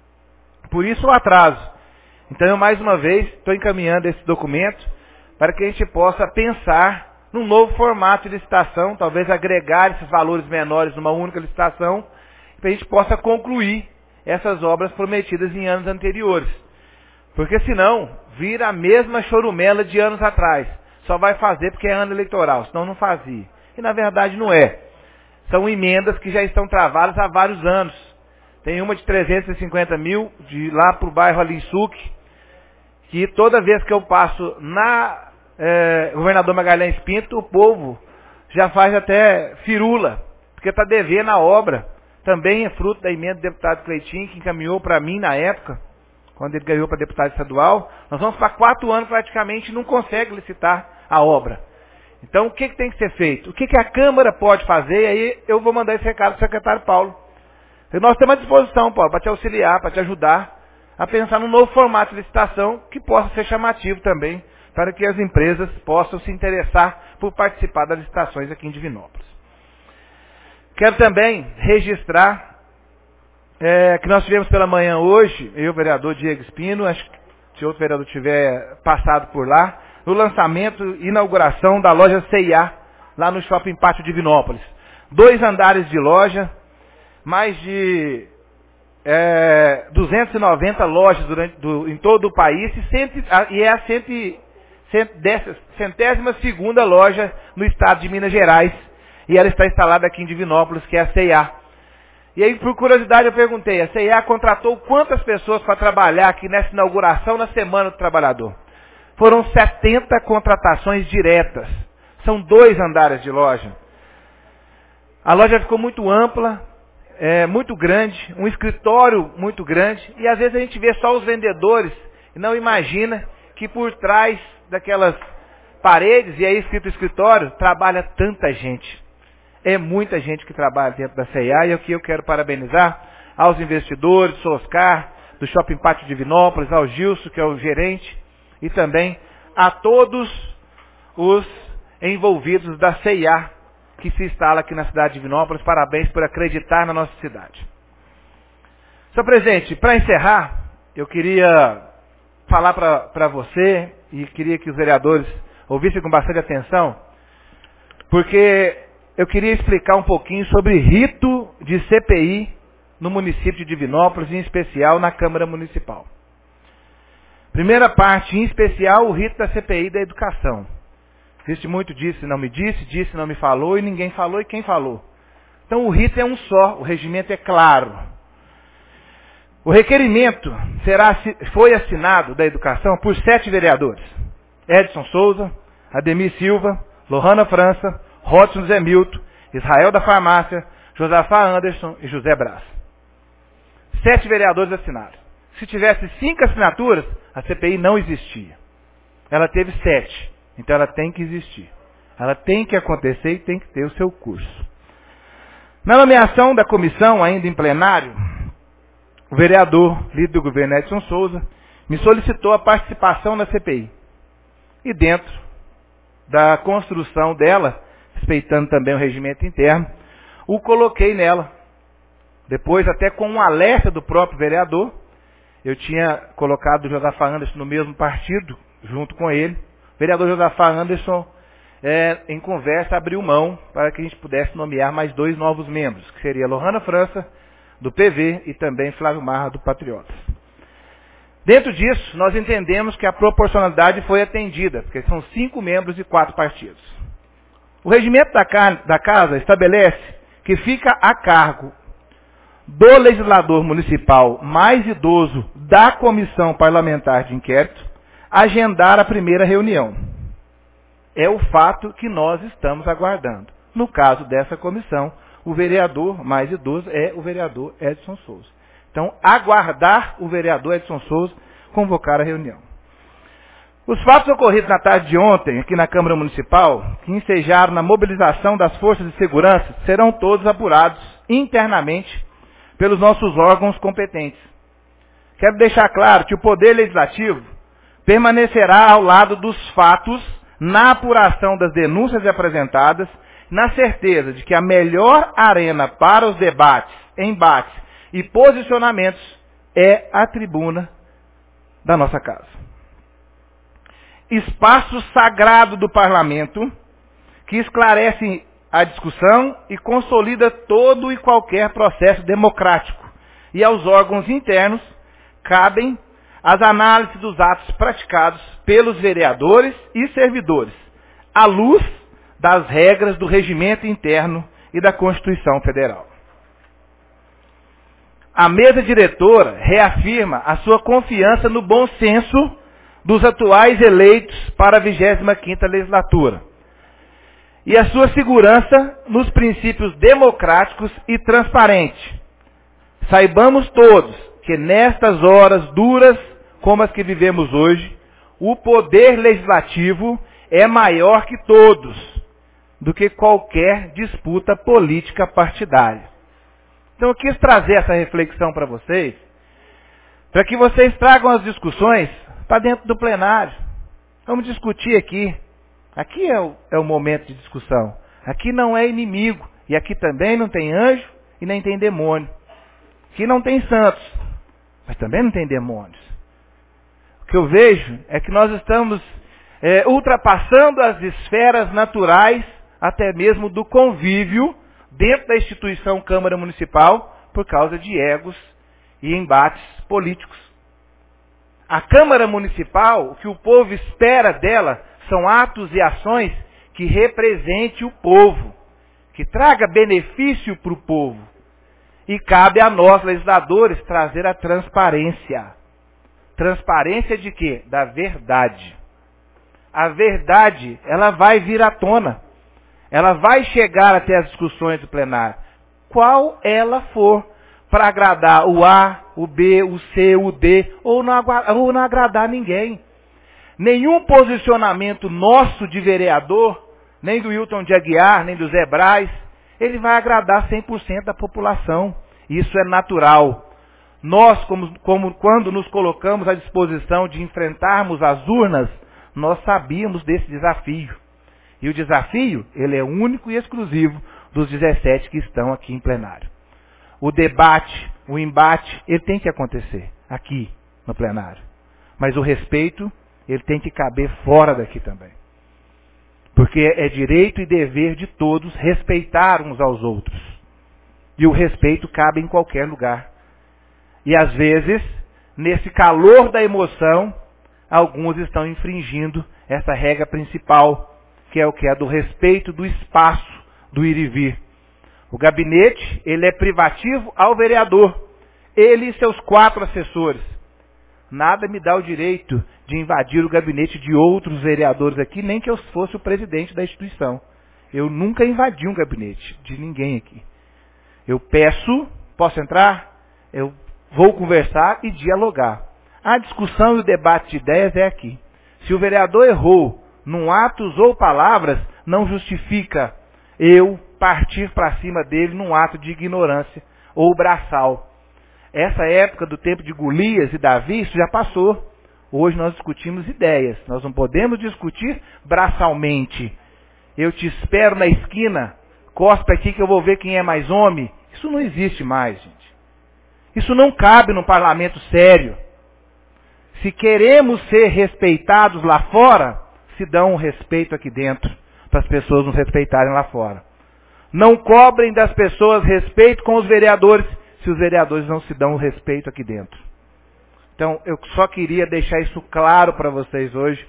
Speaker 2: Por isso o atraso. Então eu mais uma vez estou encaminhando esse documento para que a gente possa pensar num novo formato de licitação, talvez agregar esses valores menores numa única licitação, para a gente possa concluir essas obras prometidas em anos anteriores. Porque senão vira a mesma chorumela de anos atrás. Só vai fazer porque é ano eleitoral, senão não fazia. E na verdade não é. São emendas que já estão travadas há vários anos. Tem uma de trezentos e cinquenta mil, de lá para o bairro Alinsuque, que toda vez que eu passo na é, Governador Magalhães Pinto, o povo já faz até firula, porque está devendo a obra. Também é fruto da emenda do deputado Cleitinho, que encaminhou para mim na época, quando ele ganhou para deputado estadual. Nós vamos para quatro anos praticamente e não consegue licitar a obra. Então o que, que tem que ser feito? O que, que a Câmara pode fazer? Aí eu vou mandar esse recado para o secretário Paulo. Nós temos à disposição, Paulo, para te auxiliar, para te ajudar a pensar num novo formato de licitação que possa ser chamativo também, para que as empresas possam se interessar por participar das licitações aqui em Divinópolis. Quero também registrar é, que nós tivemos pela manhã hoje, eu, o vereador Diego Espino, acho que se outro vereador tiver passado por lá, no lançamento e inauguração da loja C e A, lá no Shopping Pátio Divinópolis. Dois andares de loja, mais de é, duzentas e noventa lojas durante, do, em todo o país, e, cento, e é a cento, cento, dessa, centésima segunda loja no estado de Minas Gerais, e ela está instalada aqui em Divinópolis, que é a C e A. E aí, por curiosidade, eu perguntei, a C e A contratou quantas pessoas para trabalhar aqui nessa inauguração na Semana do Trabalhador? Foram setenta contratações diretas. São dois andares de loja. A loja ficou muito ampla, é, muito grande, um escritório muito grande, e às vezes a gente vê só os vendedores e não imagina que por trás daquelas paredes, e aí escrito escritório, trabalha tanta gente. É muita gente que trabalha dentro da C e A, e aqui eu quero parabenizar aos investidores, do Oscar, do Shopping Pátio Divinópolis, ao Gilson, que é o gerente, e também a todos os envolvidos da C e A, que se instala aqui na cidade de Divinópolis. Parabéns por acreditar na nossa cidade. Senhor presidente, para encerrar, eu queria falar para você, e queria que os vereadores ouvissem com bastante atenção, porque eu queria explicar um pouquinho sobre rito de C P I no município de Divinópolis, em especial na Câmara Municipal. Primeira parte, em especial, o rito da C P I da educação. Existe muito disse, não me disse, disse, não me falou, e ninguém falou, e quem falou? Então o rito é um só, o regimento é claro. O requerimento será, foi assinado da educação por sete vereadores. Edson Souza, Ademir Silva, Lohana França, Rodson Zé Milton, Israel da Farmácia, Josafá Anderson e José Braz. Sete vereadores assinaram. Se tivesse cinco assinaturas, a C P I não existia. Ela teve sete. Então ela tem que existir. Ela tem que acontecer e tem que ter o seu curso. Na nomeação da comissão, ainda em plenário, o vereador, líder do governo Edson Souza, me solicitou a participação na C P I. E dentro da construção dela, respeitando também o regimento interno, o coloquei nela. Depois, até com um alerta do próprio vereador, eu tinha colocado o Josafá Anderson no mesmo partido, junto com ele. O vereador Josafá Anderson, é, em conversa, abriu mão para que a gente pudesse nomear mais dois novos membros, que seria Lohana França, do P V, e também Flávio Marra, do Patriotas. Dentro disso, nós entendemos que a proporcionalidade foi atendida, porque são cinco membros e quatro partidos. O regimento da, da Casa estabelece que fica a cargo do legislador municipal mais idoso da comissão parlamentar de inquérito agendar a primeira reunião. É o fato que nós estamos aguardando. No caso dessa comissão, o vereador mais idoso é o vereador Edson Souza. Então, aguardar o vereador Edson Souza convocar a reunião. Os fatos ocorridos na tarde de ontem, aqui na Câmara Municipal, que ensejaram na mobilização das forças de segurança, serão todos apurados internamente pelos nossos órgãos competentes. Quero deixar claro que o Poder Legislativo permanecerá ao lado dos fatos na apuração das denúncias apresentadas, na certeza de que a melhor arena para os debates, embates e posicionamentos é a tribuna da nossa casa. Espaço sagrado do parlamento que esclarece a discussão e consolida todo e qualquer processo democrático. E aos órgãos internos cabem as análises dos atos praticados pelos vereadores e servidores, à luz das regras do regimento interno e da Constituição Federal. A mesa diretora reafirma a sua confiança no bom senso dos atuais eleitos para a vigésima quinta legislatura e a sua segurança nos princípios democráticos e transparentes. Saibamos todos que nestas horas duras como as que vivemos hoje, o poder legislativo é maior que todos, do que qualquer disputa política partidária. Então eu quis trazer essa reflexão para vocês, para que vocês tragam as discussões para dentro do plenário. Vamos discutir aqui. Aqui é o, é o momento de discussão. Aqui não é inimigo. E aqui também não tem anjo e nem tem demônio. Aqui não tem santos, mas também não tem demônios. que eu vejo é que nós estamos é, ultrapassando as esferas naturais, até mesmo do convívio, dentro da instituição Câmara Municipal, por causa de egos e embates políticos. A Câmara Municipal, o que o povo espera dela, são atos e ações que representem o povo, que traga benefício para o povo. E cabe a nós, legisladores, trazer a transparência. Transparência de quê? Da verdade. A verdade, ela vai vir à tona. Ela vai chegar até as discussões do plenário. Qual ela for, para agradar o A, o B, o C, o D, ou não, ou não agradar ninguém. Nenhum posicionamento nosso de vereador, nem do Wilton de Aguiar, nem do Zé Braz, ele vai agradar cem por cento da população. Isso é natural. Nós, como, como quando nos colocamos à disposição de enfrentarmos as urnas, nós sabíamos desse desafio. E o desafio, ele é único e exclusivo dos dezessete que estão aqui em plenário. O debate, o embate, ele tem que acontecer aqui no plenário. Mas o respeito, ele tem que caber fora daqui também. Porque é direito e dever de todos respeitar uns aos outros. E o respeito cabe em qualquer lugar. E às vezes, nesse calor da emoção, alguns estão infringindo essa regra principal, que é o que é do respeito do espaço, do ir e vir. O gabinete, ele é privativo ao vereador, ele e seus quatro assessores. Nada me dá o direito de invadir o gabinete de outros vereadores aqui, nem que eu fosse o presidente da instituição. Eu nunca invadi um gabinete de ninguém aqui. Eu peço, posso entrar? Eu vou conversar e dialogar. A discussão e o debate de ideias é aqui. Se o vereador errou num atos ou palavras, não justifica eu partir para cima dele num ato de ignorância ou braçal. Essa época do tempo de Golias e Davi, isso já passou. Hoje nós discutimos ideias. Nós não podemos discutir braçalmente. Eu te espero na esquina, cospe aqui que eu vou ver quem é mais homem. Isso não existe mais, gente. Isso não cabe num parlamento sério. Se queremos ser respeitados lá fora, se dão um respeito aqui dentro, para as pessoas nos respeitarem lá fora. Não cobrem das pessoas respeito com os vereadores, se os vereadores não se dão o respeito aqui dentro. Então, eu só queria deixar isso claro para vocês hoje.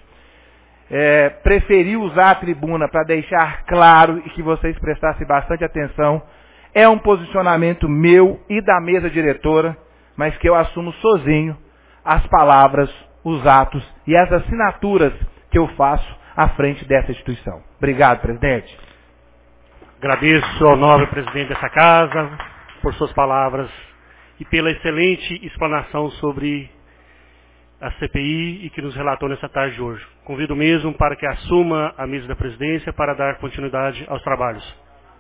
Speaker 2: É, preferi usar a tribuna para deixar claro e que vocês prestassem bastante atenção. É um posicionamento meu e da mesa diretora, mas que eu assumo sozinho as palavras, os atos e as assinaturas que eu faço à frente dessa instituição. Obrigado, presidente.
Speaker 5: Agradeço ao nobre presidente dessa casa por suas palavras e pela excelente explanação sobre a C P I e que nos relatou nessa tarde de hoje. Convido mesmo para que assuma a mesa da presidência para dar continuidade aos trabalhos.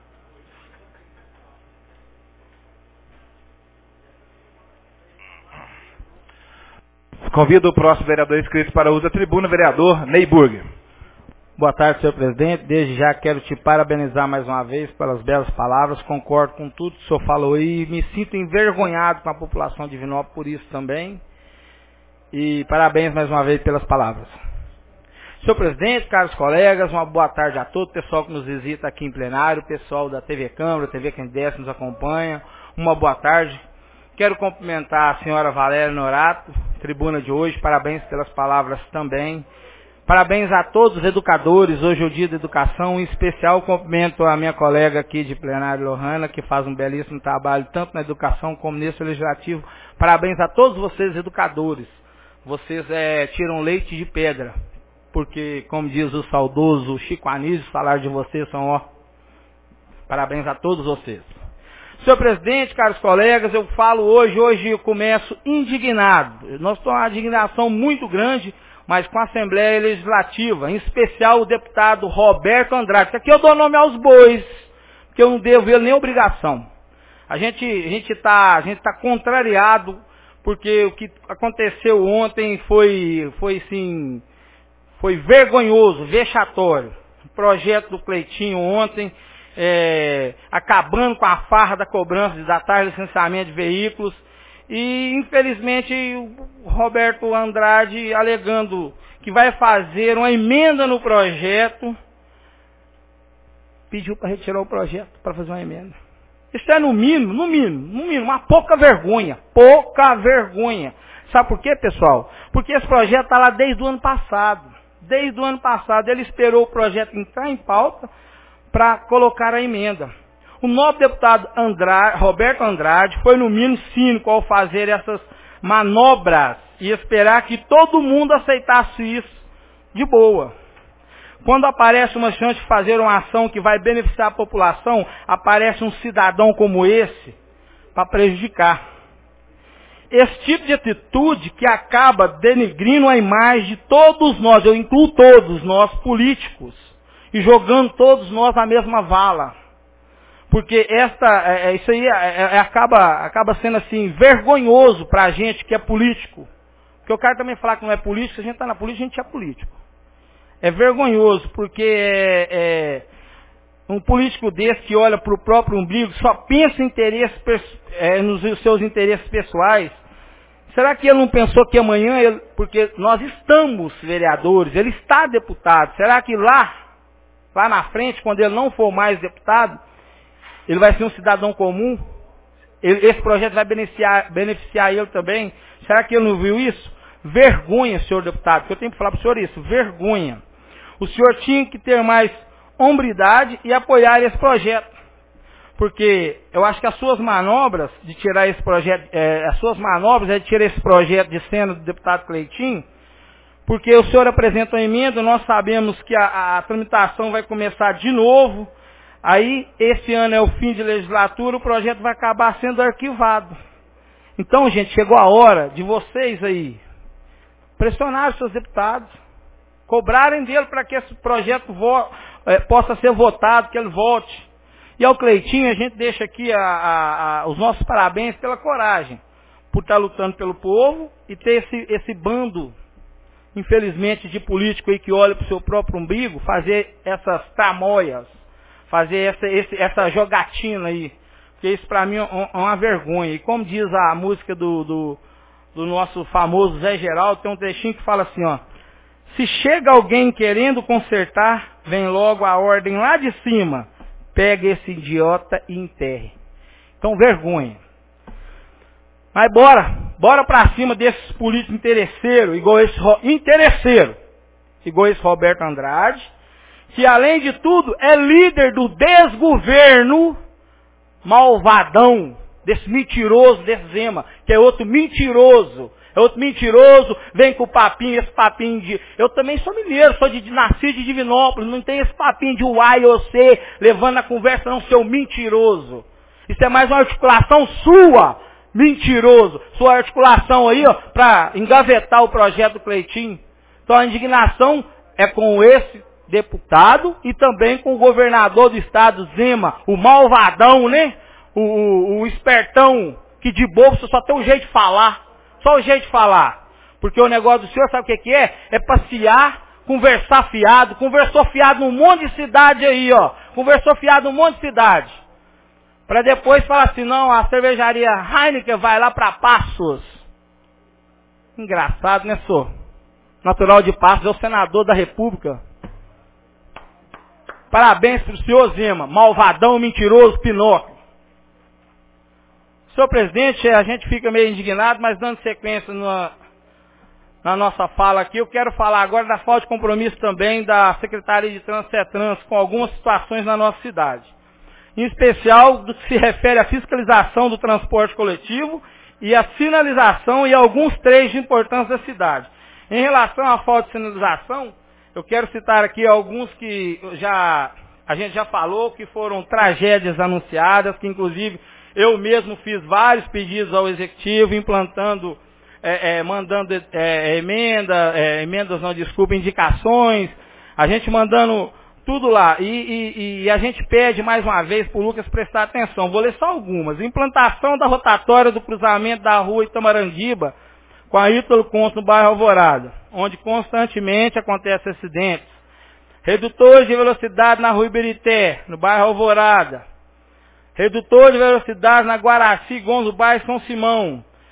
Speaker 2: Convido o próximo vereador inscrito para o uso da tribuna, vereador Ney Burger.
Speaker 7: Boa tarde, senhor presidente. Desde já quero te parabenizar mais uma vez pelas belas palavras. Concordo com tudo que o senhor falou e me sinto envergonhado com a população de Divinópolis por isso também. E parabéns mais uma vez pelas palavras. Senhor presidente, caros colegas, uma boa tarde a todos, pessoal que nos visita aqui em plenário, pessoal da T V Câmara, T V Quem Desce nos acompanha, uma boa tarde. Quero cumprimentar a senhora Valéria Norato, tribuna de hoje, parabéns pelas palavras também. Parabéns a todos os educadores, hoje é o dia da educação, em especial cumprimento a minha colega aqui de plenário, Lohana, que faz um belíssimo trabalho, tanto na educação como nesse legislativo. Parabéns a todos vocês, educadores. Vocês é, tiram leite de pedra, porque, como diz o saudoso Chico Anísio, falar de vocês são, ó, parabéns a todos vocês. Senhor presidente, caros colegas, eu falo hoje, hoje eu começo indignado. Nós temos uma indignação muito grande, mas com a Assembleia Legislativa, em especial o deputado Roberto Andrade, que aqui eu dou nome aos bois, porque eu não devo ele nem obrigação. A gente a gente está a gente tá contrariado, porque o que aconteceu ontem foi, foi assim, foi vergonhoso, vexatório. O projeto do Cleitinho ontem, é, acabando com a farra da cobrança de datar licenciamento de veículos. E, infelizmente, o Roberto Andrade, alegando que vai fazer uma emenda no projeto, pediu para retirar o projeto, para fazer uma emenda. Isso é no mínimo, no mínimo, no mínimo, uma pouca vergonha, pouca vergonha. Sabe por quê, pessoal? Porque esse projeto está lá desde o ano passado. Desde o ano passado, ele esperou o projeto entrar em pauta para colocar a emenda. O nobre deputado Andrade, Roberto Andrade foi no mínimo cínico ao fazer essas manobras e esperar que todo mundo aceitasse isso de boa. Quando aparece uma chance de fazer uma ação que vai beneficiar a população, aparece um cidadão como esse para prejudicar. Esse tipo de atitude que acaba denigrindo a imagem de todos nós, eu incluo todos nós políticos, e jogando todos nós na mesma vala. Porque esta, é, isso aí é, é, acaba, acaba sendo assim, vergonhoso para a gente que é político. Porque o cara também falar que não é político, se a gente está na política, a gente é político. É vergonhoso, porque é, é, um político desse que olha para o próprio umbigo, só pensa em interesse, é, nos seus interesses pessoais. Será que ele não pensou que amanhã, ele, porque nós estamos vereadores, ele está deputado, será que lá, lá na frente, quando ele não for mais deputado, ele vai ser um cidadão comum? Ele, esse projeto vai beneficiar, beneficiar ele também? Será que ele não viu isso? Vergonha, senhor deputado, que eu tenho que falar para o senhor isso, vergonha. O senhor tinha que ter mais hombridade e apoiar esse projeto. Porque eu acho que as suas manobras de tirar esse projeto, é, as suas manobras é de tirar esse projeto de cena do deputado Cleitinho, porque o senhor apresenta uma emenda, nós sabemos que a, a tramitação vai começar de novo, aí esse ano é o fim de legislatura, o projeto vai acabar sendo arquivado. Então, gente, chegou a hora de vocês aí pressionar os seus deputados, cobrarem dele para que esse projeto vo, é, possa ser votado, que ele vote. E ao Cleitinho, a gente deixa aqui a, a, a, os nossos parabéns pela coragem, por estar lutando pelo povo e ter esse, esse bando, infelizmente, de político aí que olha para o seu próprio umbigo, fazer essas tramóias, fazer essa, esse, essa jogatina aí. Porque isso para mim é uma vergonha. E como diz a música do, do, do nosso famoso Zé Geraldo, tem um trechinho que fala assim, ó. Se chega alguém querendo consertar, vem logo a ordem lá de cima. Pega esse idiota e enterre. Então, vergonha. Mas bora, bora pra cima desses políticos interesseiros, igual esse, interesseiro, igual esse Roberto Andrade, que além de tudo é líder do desgoverno malvadão, desse mentiroso, desse Zema, que é outro mentiroso. É outro mentiroso, vem com o papinho, esse papinho de... Eu também sou mineiro, sou de, de nasci de Divinópolis, não tem esse papinho de uai ou C, levando a conversa não, seu mentiroso. Isso é mais uma articulação sua, mentiroso. Sua articulação aí, ó, para engavetar o projeto do Cleitinho. Então a indignação é com esse deputado e também com o governador do estado, Zema, o malvadão, né? O, o, o espertão, que de bobo só tem um jeito de falar. Só o jeito de falar. Porque o negócio do senhor, sabe o que, que é? É passear, conversar fiado. Conversou fiado num monte de cidade aí, ó. Conversou fiado num monte de cidade. Para depois falar assim, não, a cervejaria Heineken vai lá para Passos. Engraçado, né, senhor? Natural de Passos, é o senador da República. Parabéns pro senhor Zema, malvadão, mentiroso, Pinóquio. Senhor presidente, a gente fica meio indignado, mas dando sequência na, na nossa fala aqui, eu quero falar agora da falta de compromisso também da Secretaria de Trânsito Cetrans com algumas situações na nossa cidade. Em especial do que se refere à fiscalização do transporte coletivo e à sinalização e alguns trechos de importância da cidade. Em relação à falta de sinalização, eu quero citar aqui alguns que já, a gente já falou, que foram tragédias anunciadas, que inclusive eu mesmo fiz vários pedidos ao Executivo, implantando, é, é, mandando é, emenda, é, emendas, não, desculpa, indicações, a gente mandando tudo lá. E, e, e a gente pede mais uma vez para o Lucas prestar atenção. Vou ler só algumas. Implantação da rotatória do cruzamento da rua Itamarandiba com a Ítalo Conto no bairro Alvorada, onde constantemente acontecem acidentes. Redutores de velocidade na rua Iberité, no bairro Alvorada. Redutor de velocidade na Guaraci, Gonzo, bairro São Simão,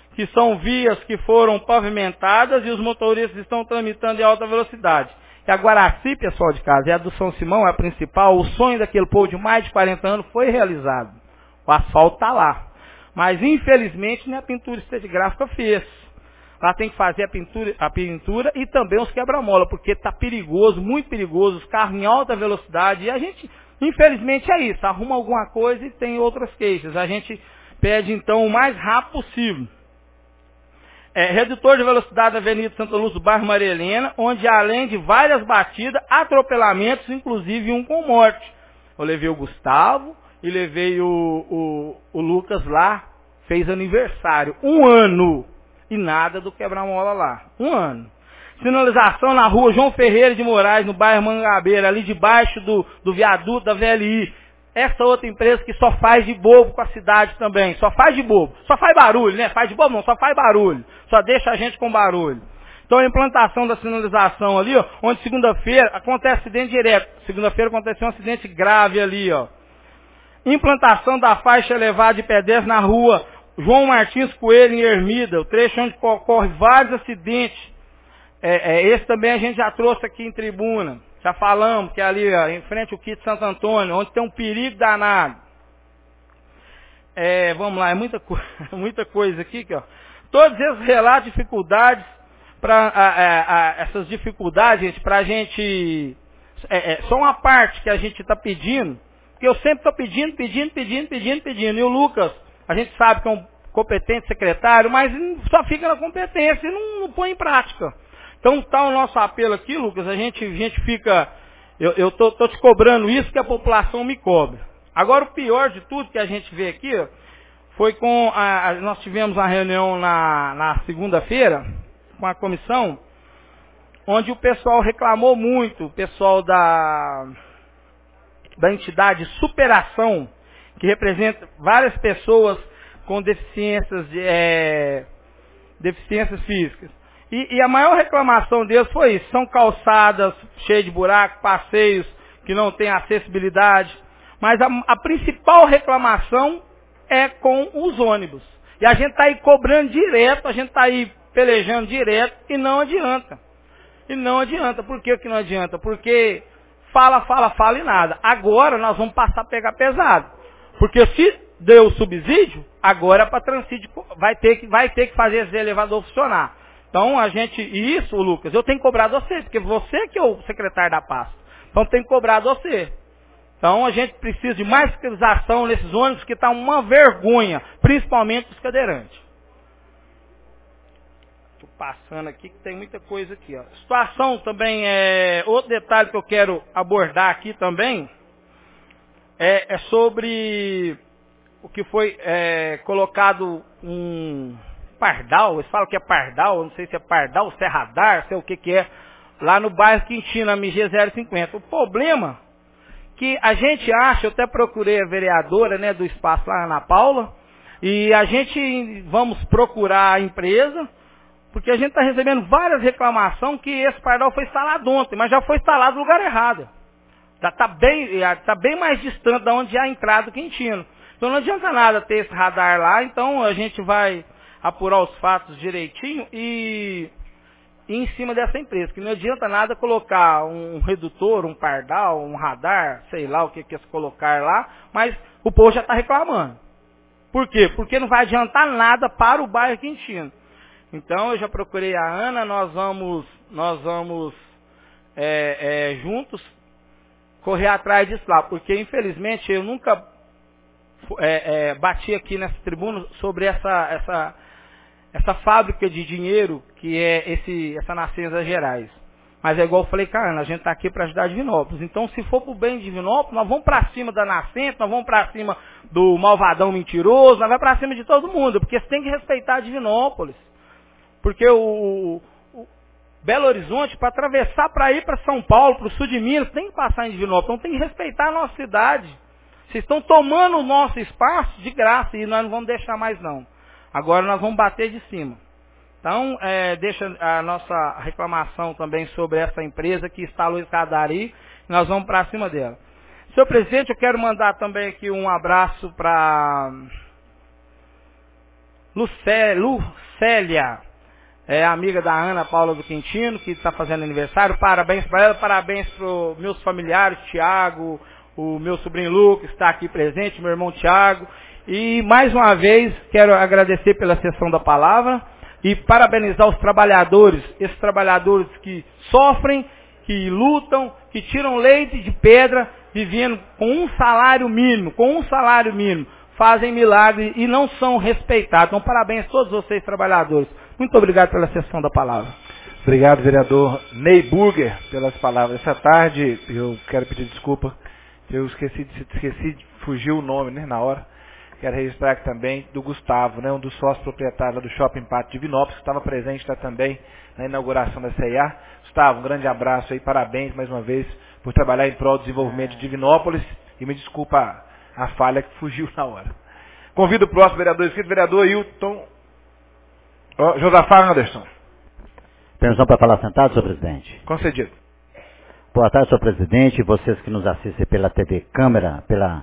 Speaker 7: que são vias que foram pavimentadas e os motoristas estão tramitando em alta velocidade. E a Guaraci, pessoal de casa, e a do São Simão, é a principal, o sonho daquele povo de mais de quarenta anos foi realizado. O asfalto está lá. Mas, infelizmente, nem a pintura estratigráfica fez. Lá tem que fazer a pintura, a pintura e também os quebra-mola, porque está perigoso, muito perigoso, os carros em alta velocidade. E a gente, infelizmente, é isso. Arruma alguma coisa e tem outras queixas. A gente pede, então, o mais rápido possível. É, redutor de velocidade da Avenida Santa Luz do bairro Maria Helena, onde além de várias batidas, atropelamentos, inclusive um com morte. Eu levei o Gustavo e levei o, o, o Lucas lá, fez aniversário. Um ano. E nada do quebra-mola lá. Um ano. Sinalização na rua João Ferreira de Moraes, no bairro Mangabeira, ali debaixo do, do viaduto da V L I. Essa outra empresa que só faz de bobo com a cidade também. Só faz de bobo. Só faz barulho, né? Faz de bobo não, só faz barulho. Só deixa a gente com barulho. Então a implantação da sinalização ali, ó, onde segunda-feira acontece acidente direto. Segunda-feira aconteceu um acidente grave ali, ó. Implantação da faixa elevada de pedestres na rua João Martins Coelho, em Ermida. O trecho onde ocorre vários acidentes. É, é, esse também a gente já trouxe aqui em tribuna. Já falamos que é ali, ó, em frente ao Quito Santo Antônio, onde tem um perigo danado. É, vamos lá, é muita, co muita coisa aqui, ó. Todos esses relatos de dificuldades, para essas dificuldades, gente, para a gente, é, é, só uma parte que a gente está pedindo, porque eu sempre estou pedindo, pedindo, pedindo, pedindo, pedindo. E o Lucas, a gente sabe que é um competente secretário, mas só fica na competência e não, não põe em prática. Então está o nosso apelo aqui, Lucas, a gente, a gente fica, eu, eu tô, tô te cobrando isso que a população me cobra. Agora o pior de tudo que a gente vê aqui, ó, foi com, a, a, nós tivemos uma reunião na, na segunda-feira, com a comissão, onde o pessoal reclamou muito, o pessoal da, da entidade Superação, que representa várias pessoas com deficiências, de, é, deficiências físicas. E, e a maior reclamação deles foi isso, são calçadas cheias de buraco, passeios que não têm acessibilidade. Mas a, a principal reclamação é com os ônibus. E a gente está aí cobrando direto, a gente está aí pelejando direto e não adianta. E não adianta. Por que que não adianta? Porque fala, fala, fala e nada. Agora nós vamos passar a pegar pesado. Porque se deu o subsídio, agora para transídio vai ter que, vai ter que fazer esse elevador funcionar. Então a gente, e isso, Lucas, eu tenho que cobrar você, porque você que é o secretário da pasta. Então tem que cobrar você. Então a gente precisa de mais fiscalização nesses ônibus que está uma vergonha, principalmente os cadeirantes. Estou passando aqui que tem muita coisa aqui. Ó. Situação também, é, outro detalhe que eu quero abordar aqui também, é, é sobre o que foi é, colocado um pardal, eles falam que é pardal, não sei se é pardal, se é radar, sei o que que é, lá no bairro Quintino, M G zero cinquenta. O problema que a gente acha, eu até procurei a vereadora, né, do espaço lá, Ana Paula, e a gente vamos procurar a empresa, porque a gente está recebendo várias reclamações que esse pardal foi instalado ontem, mas já foi instalado no lugar errado. Já está bem, tá bem mais distante de onde é a entrada do Quintino. Então não adianta nada ter esse radar lá, então a gente vai apurar os fatos direitinho e, e em cima dessa empresa, que não adianta nada colocar um redutor, um pardal, um radar, sei lá o que que é colocar lá, mas o povo já está reclamando. Por quê? Porque não vai adiantar nada para o bairro Quintino. Então eu já procurei a Ana, nós vamos, nós vamos é, é, juntos correr atrás disso lá, porque infelizmente eu nunca é, é, bati aqui nessa tribuna sobre essa, essa, essa fábrica de dinheiro que é esse, essa Nascenças Gerais. Mas é igual eu falei, cara, a gente está aqui para ajudar Divinópolis. Então se for para o bem de Divinópolis, nós vamos para cima da Nascente, nós vamos para cima do malvadão mentiroso, nós vamos para cima de todo mundo, porque você tem que respeitar Divinópolis. Porque o, o Belo Horizonte, para atravessar para ir para São Paulo, para o sul de Minas, tem que passar em Divinópolis, então tem que respeitar a nossa cidade. Vocês estão tomando o nosso espaço de graça e nós não vamos deixar mais não. Agora nós vamos bater de cima. Então, é, deixa a nossa reclamação também sobre essa empresa que instalou esse radar aí, e nós vamos para cima dela. Senhor presidente, eu quero mandar também aqui um abraço para Lucé, Lucélia, é amiga da Ana Paula do Quintino, que está fazendo aniversário. Parabéns para ela, parabéns para os meus familiares, Tiago, o meu sobrinho Lucas está aqui presente, meu irmão Tiago. E mais uma vez quero agradecer pela sessão da palavra e parabenizar os trabalhadores, esses trabalhadores que sofrem, que lutam, que tiram leite de pedra, vivendo com um salário mínimo, com um salário mínimo, fazem milagres e não são respeitados. Então, parabéns a todos vocês, trabalhadores. Muito obrigado pela sessão da palavra.
Speaker 2: Obrigado, vereador Ney Burger, pelas palavras. Essa tarde, eu quero pedir desculpa, eu esqueci, esqueci de fugir o nome, né, na hora. Quero registrar aqui também do Gustavo, né, um dos sócios proprietários do Shopping Pátio Divinópolis, que estava presente lá também na inauguração da C E A. Gustavo, um grande abraço aí, parabéns mais uma vez por trabalhar em prol do desenvolvimento de Divinópolis e me desculpa a falha que fugiu na hora. Convido o próximo vereador inscrito, vereador Hilton oh, Josafá Anderson.
Speaker 8: Permissão para falar sentado, senhor presidente.
Speaker 2: Concedido.
Speaker 8: Boa tarde, senhor presidente, vocês que nos assistem pela T V Câmara, pela,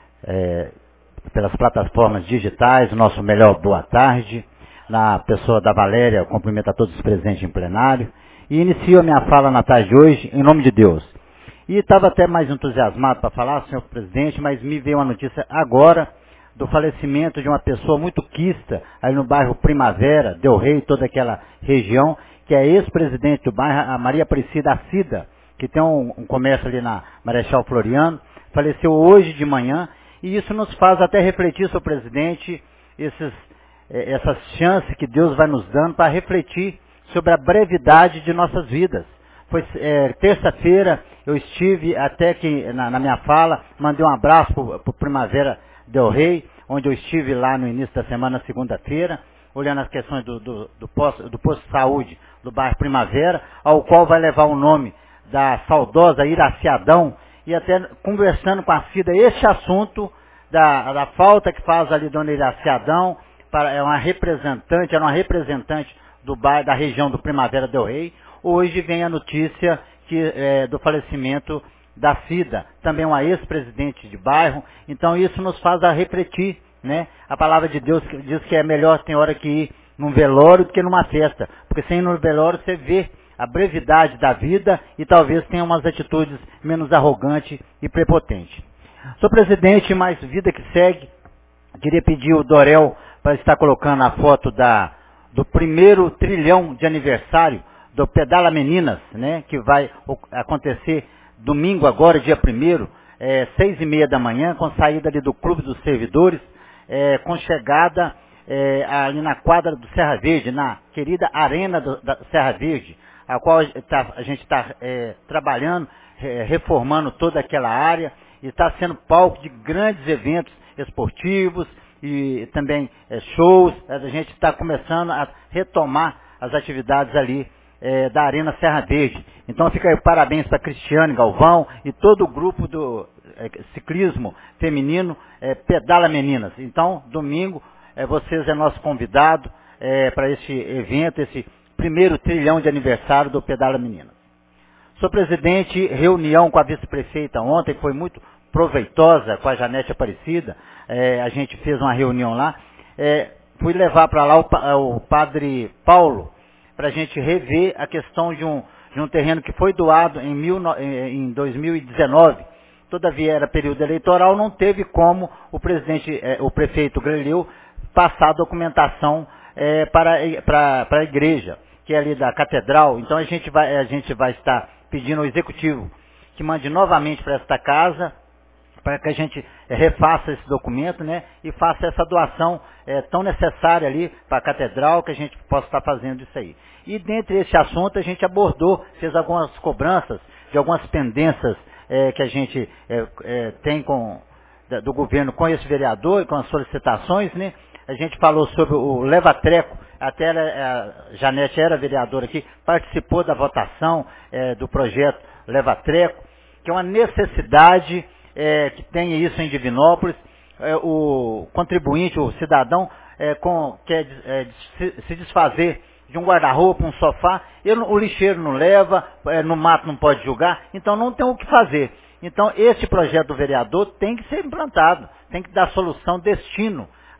Speaker 8: é, pelas plataformas digitais, nosso melhor boa tarde. Na pessoa da Valéria, eu cumprimento a todos os presentes em plenário. E inicio a minha fala na tarde de hoje, em nome de Deus. E estava até mais entusiasmado para falar, senhor presidente, mas me veio uma notícia agora do falecimento de uma pessoa muito quista, aí no bairro Primavera, Del Rey, toda aquela região, que é ex-presidente do bairro, a Maria Aparecida Cida, que tem um, um comércio ali na Marechal Floriano, faleceu hoje de manhã, e isso nos faz até refletir, senhor presidente, esses, eh, essas chances que Deus vai nos dando para refletir sobre a brevidade de nossas vidas. Foi é, terça-feira, eu estive até que na, na minha fala, mandei um abraço para o Primavera Del Rey, onde eu estive lá no início da semana, segunda-feira, olhando as questões do, do, do, posto, do posto de saúde do bairro Primavera, ao qual vai levar o nome da saudosa Iraci Adão, e até conversando com a Cida este assunto da, da falta que faz ali dona Iraci Adão, para, é uma representante, era uma representante do bairro, da região do Primavera Del Rey. Hoje vem a notícia que, é, do falecimento da Cida, também uma ex-presidente de bairro. Então isso nos faz a refletir, né? A palavra de Deus diz que é melhor tem hora que ir num velório do que numa festa, porque sem ir no velório você vê a brevidade da vida e talvez tenha umas atitudes menos arrogantes e prepotentes. Sou presidente, mais vida que segue. Queria pedir o Dorel para estar colocando a foto da do primeiro trilhão de aniversário do Pedala Meninas, né, que vai acontecer domingo agora, dia primeiro, é, seis e meia da manhã, com saída ali do Clube dos Servidores, é, com chegada é, ali na quadra do Serra Verde, na querida Arena do, da Serra Verde, a qual tá, a gente está é, trabalhando, é, reformando toda aquela área, e está sendo palco de grandes eventos esportivos, e também é, shows. A gente está começando a retomar as atividades ali é, da Arena Serra Verde. Então fica aí parabéns para Cristiane Galvão e todo o grupo do é, ciclismo feminino é, Pedala Meninas. Então, domingo, é, vocês é nosso convidado é, para esse evento, esse primeiro trilhão de aniversário do Pedala Meninas. Sou presidente, reunião com a vice-prefeita ontem, foi muito proveitosa com a Janete Aparecida. É, a gente fez uma reunião lá, é, fui levar para lá o, o padre Paulo, para a gente rever a questão de um, de um terreno que foi doado em, mil, em dois mil e dezenove, todavia era período eleitoral, não teve como o presidente, é, o prefeito Greleu passar a documentação é, para, para, para a igreja, que é ali da catedral. Então a gente vai, a gente vai estar pedindo ao executivo que mande novamente para esta casa, para que a gente é, refaça esse documento, né, e faça essa doação é, tão necessária ali para a catedral, que a gente possa estar fazendo isso aí. E dentre esse assunto a gente abordou, fez algumas cobranças de algumas pendências é, que a gente é, é, tem com, da, do governo com esse vereador e com as solicitações, né. A gente falou sobre o leva-treco, até ela, a Janete era vereadora aqui, participou da votação é, do projeto leva-treco, que é uma necessidade É, que tenha isso em Divinópolis. É, o contribuinte, o cidadão, é, com, quer é, se, se desfazer de um guarda-roupa, um sofá, ele, o lixeiro não leva, é, no mato não pode julgar, então não tem o que fazer. Então esse projeto do vereador tem que ser implantado, tem que dar solução, destino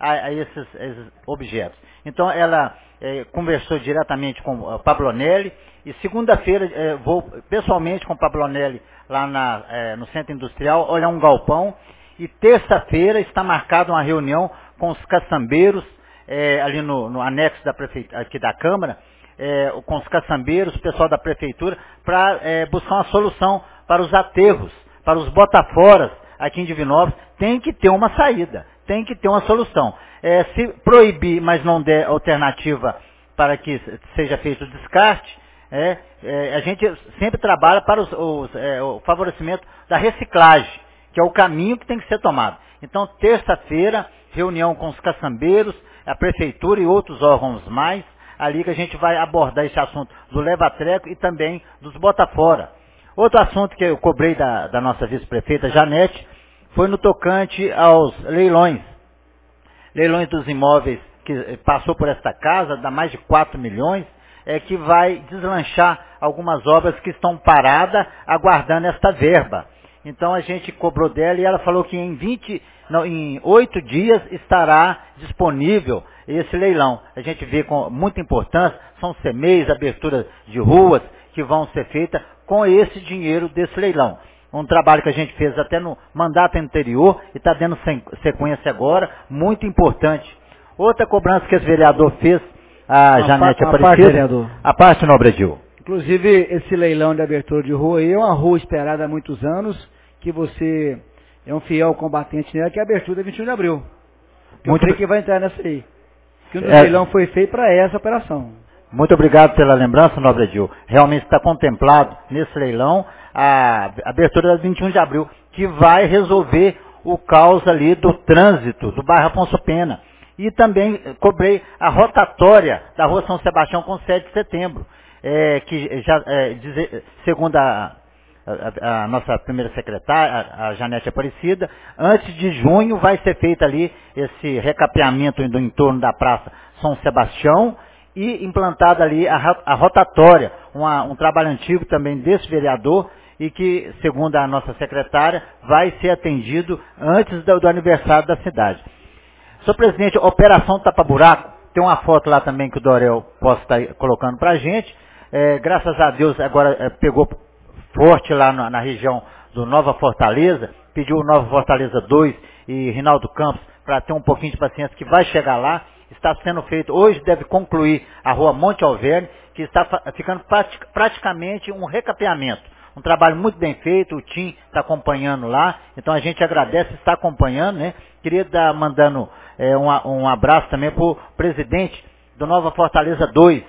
Speaker 8: a, a esses, esses objetos. Então ela é, conversou diretamente com o Pablonelli e segunda-feira é, vou pessoalmente com o Pablonelli lá na, é, no Centro Industrial olhar um galpão e terça-feira está marcada uma reunião com os caçambeiros é, ali no, no anexo da prefeitura, aqui da Câmara, é, com os caçambeiros, o pessoal da prefeitura, para é, buscar uma solução para os aterros, para os botaforas aqui em Divinópolis. Tem que ter uma saída, tem que ter uma solução. É, se proibir, mas não der alternativa para que seja feito o descarte, é, é, a gente sempre trabalha para os, os, é, o favorecimento da reciclagem, que é o caminho que tem que ser tomado. Então, terça-feira, reunião com os caçambeiros, a prefeitura e outros órgãos mais, ali que a gente vai abordar esse assunto do leva-treco e também dos bota-fora. Outro assunto que eu cobrei da, da nossa vice-prefeita, Janete, foi no tocante aos leilões. Leilões dos imóveis que passou por esta casa, dá mais de quatro milhões, é que vai deslanchar algumas obras que estão paradas, aguardando esta verba. Então a gente cobrou dela e ela falou que em vinte, não, em oito dias estará disponível esse leilão. A gente vê com muita importância, são C M E Is, abertura de ruas que vão ser feitas com esse dinheiro desse leilão. Um trabalho que a gente fez até no mandato anterior e está dando sequência agora, muito importante. Outra cobrança que esse vereador fez, a, a Janete Aparecida,
Speaker 4: parte, vereador.
Speaker 8: A parte, Nobre Edil.
Speaker 4: Inclusive, esse leilão de abertura de rua aí é uma rua esperada há muitos anos, que você é um fiel combatente nela, que é a abertura vinte e um de abril. Eu
Speaker 8: Muito
Speaker 4: creio que vai entrar nessa aí. Que o
Speaker 8: é...
Speaker 4: leilão foi feito para essa operação.
Speaker 8: Muito obrigado pela lembrança, Nobre Edil. Realmente está contemplado nesse leilão a abertura da vinte e um de abril, que vai resolver o caos ali do trânsito do bairro Afonso Pena. E também cobrei a rotatória da rua São Sebastião com sete de setembro, é, que já, é, dizer, segundo a, a, a nossa primeira secretária, a, a Janete Aparecida, antes de junho vai ser feito ali esse recapeamento do entorno da Praça São Sebastião e implantada ali a, a rotatória, uma, um trabalho antigo também desse vereador e que, segundo a nossa secretária, vai ser atendido antes do, do aniversário da cidade. Senhor presidente, Operação Tapa Buraco, tem uma foto lá também que o Dorel possa estar colocando para a gente. É, graças a Deus agora é, pegou forte lá na, na região do Nova Fortaleza, pediu o Nova Fortaleza dois e Rinaldo Campos para ter um pouquinho de paciência que vai chegar lá. Está sendo feito, hoje deve concluir a rua Monte Alverne, que está ficando pratic, praticamente um recapeamento. Um trabalho muito bem feito, o Tim está acompanhando lá, então a gente agradece, está acompanhando, né? Queria dar, mandando é, um, um abraço também para o presidente do Nova Fortaleza dois.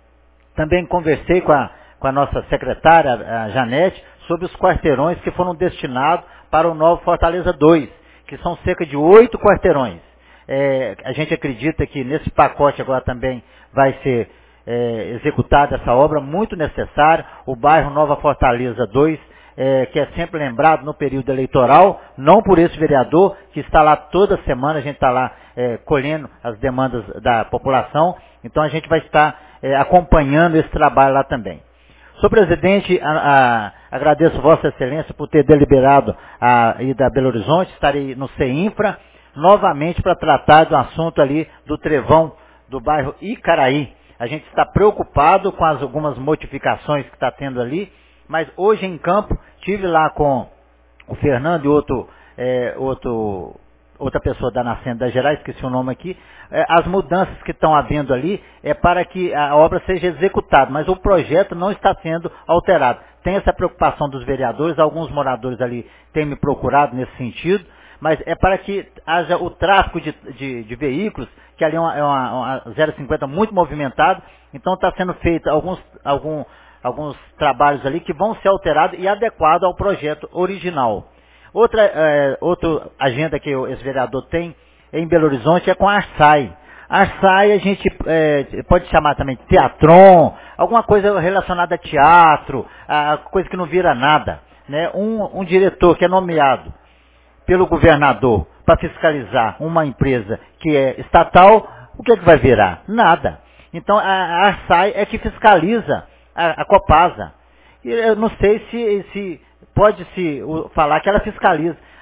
Speaker 8: Também conversei com a, com a nossa secretária, a Janete, sobre os quarteirões que foram destinados para o Nova Fortaleza dois, que são cerca de oito quarteirões. É, a gente acredita que nesse pacote agora também vai ser é, executada essa obra muito necessária. O bairro Nova Fortaleza dois, é, que é sempre lembrado no período eleitoral, não por esse vereador, que está lá toda semana, a gente está lá é, colhendo as demandas da população, então a gente vai estar é, acompanhando esse trabalho lá também. Senhor presidente, a, a, agradeço Vossa Excelência por ter deliberado a ida a Belo Horizonte, estarei no CEINFRA, novamente para tratar do assunto ali do trevão do bairro Icaraí. A gente está preocupado com as, algumas modificações que está tendo ali, mas hoje em campo, tive lá com o Fernando e outro, é, outro, outra pessoa da Nascente das Gerais, esqueci o nome aqui, é, as mudanças que estão havendo ali é para que a obra seja executada, mas o projeto não está sendo alterado. Tem essa preocupação dos vereadores, alguns moradores ali têm me procurado nesse sentido, mas é para que haja o tráfego de, de, de veículos, que ali é uma, é uma, uma zero cinquenta muito movimentado, então está sendo feito alguns, algum, alguns trabalhos ali que vão ser alterados e adequados ao projeto original. Outra, é, outra agenda que esse vereador tem em Belo Horizonte é com a Arsai. A Arsai a gente é, pode chamar também de teatron, alguma coisa relacionada a teatro, a coisa que não vira nada, né? Um, um diretor que é nomeado pelo governador para fiscalizar uma empresa que é estatal, o que é que vai virar? Nada. Então a, a Arsai é que fiscaliza a, a Copasa. E eu não sei se, se pode-se falar que ela fiscaliza.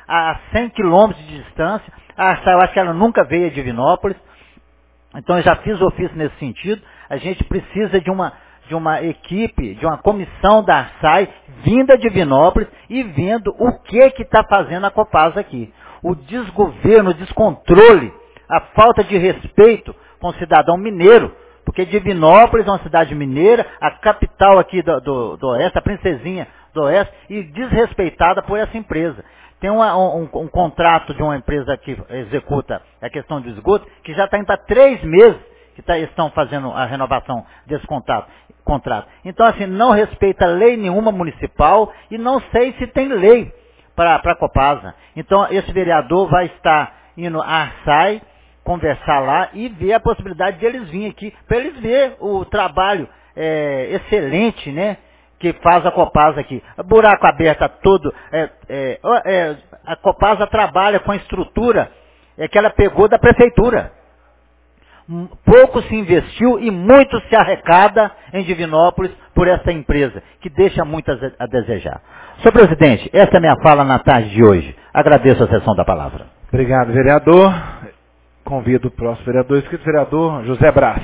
Speaker 8: a cem quilômetros de distância. A Arsai, eu acho que ela nunca veio a Divinópolis. Então eu já fiz ofício nesse sentido. A gente precisa de uma, de uma equipe, de uma comissão da Arsai vinda de Divinópolis e vendo o que que está fazendo a Copasa aqui. O desgoverno, o descontrole, a falta de respeito com o cidadão mineiro, porque Divinópolis é uma cidade mineira, a capital aqui do, do, do Oeste, a princesinha do Oeste, e desrespeitada por essa empresa. Tem uma, um, um contrato de uma empresa que executa a questão do esgoto, que já está indo para três meses que tá, estão fazendo a renovação desse contrato, contrato. Então, assim, não respeita lei nenhuma municipal e não sei se tem lei para a Copasa. Então, esse vereador vai estar indo à Arsai, conversar lá e ver a possibilidade de eles virem aqui, para eles verem o trabalho é, excelente, né? Que faz a Copasa aqui. Buraco aberto todo. É, é, é, a Copasa trabalha com a estrutura é, que ela pegou da prefeitura. Pouco se investiu e muito se arrecada em Divinópolis por essa empresa, que deixa muito a desejar. Senhor presidente, essa é a minha fala na tarde de hoje. Agradeço a sessão da palavra.
Speaker 2: Obrigado, vereador. Convido o próximo vereador, escrito vereador José Brás.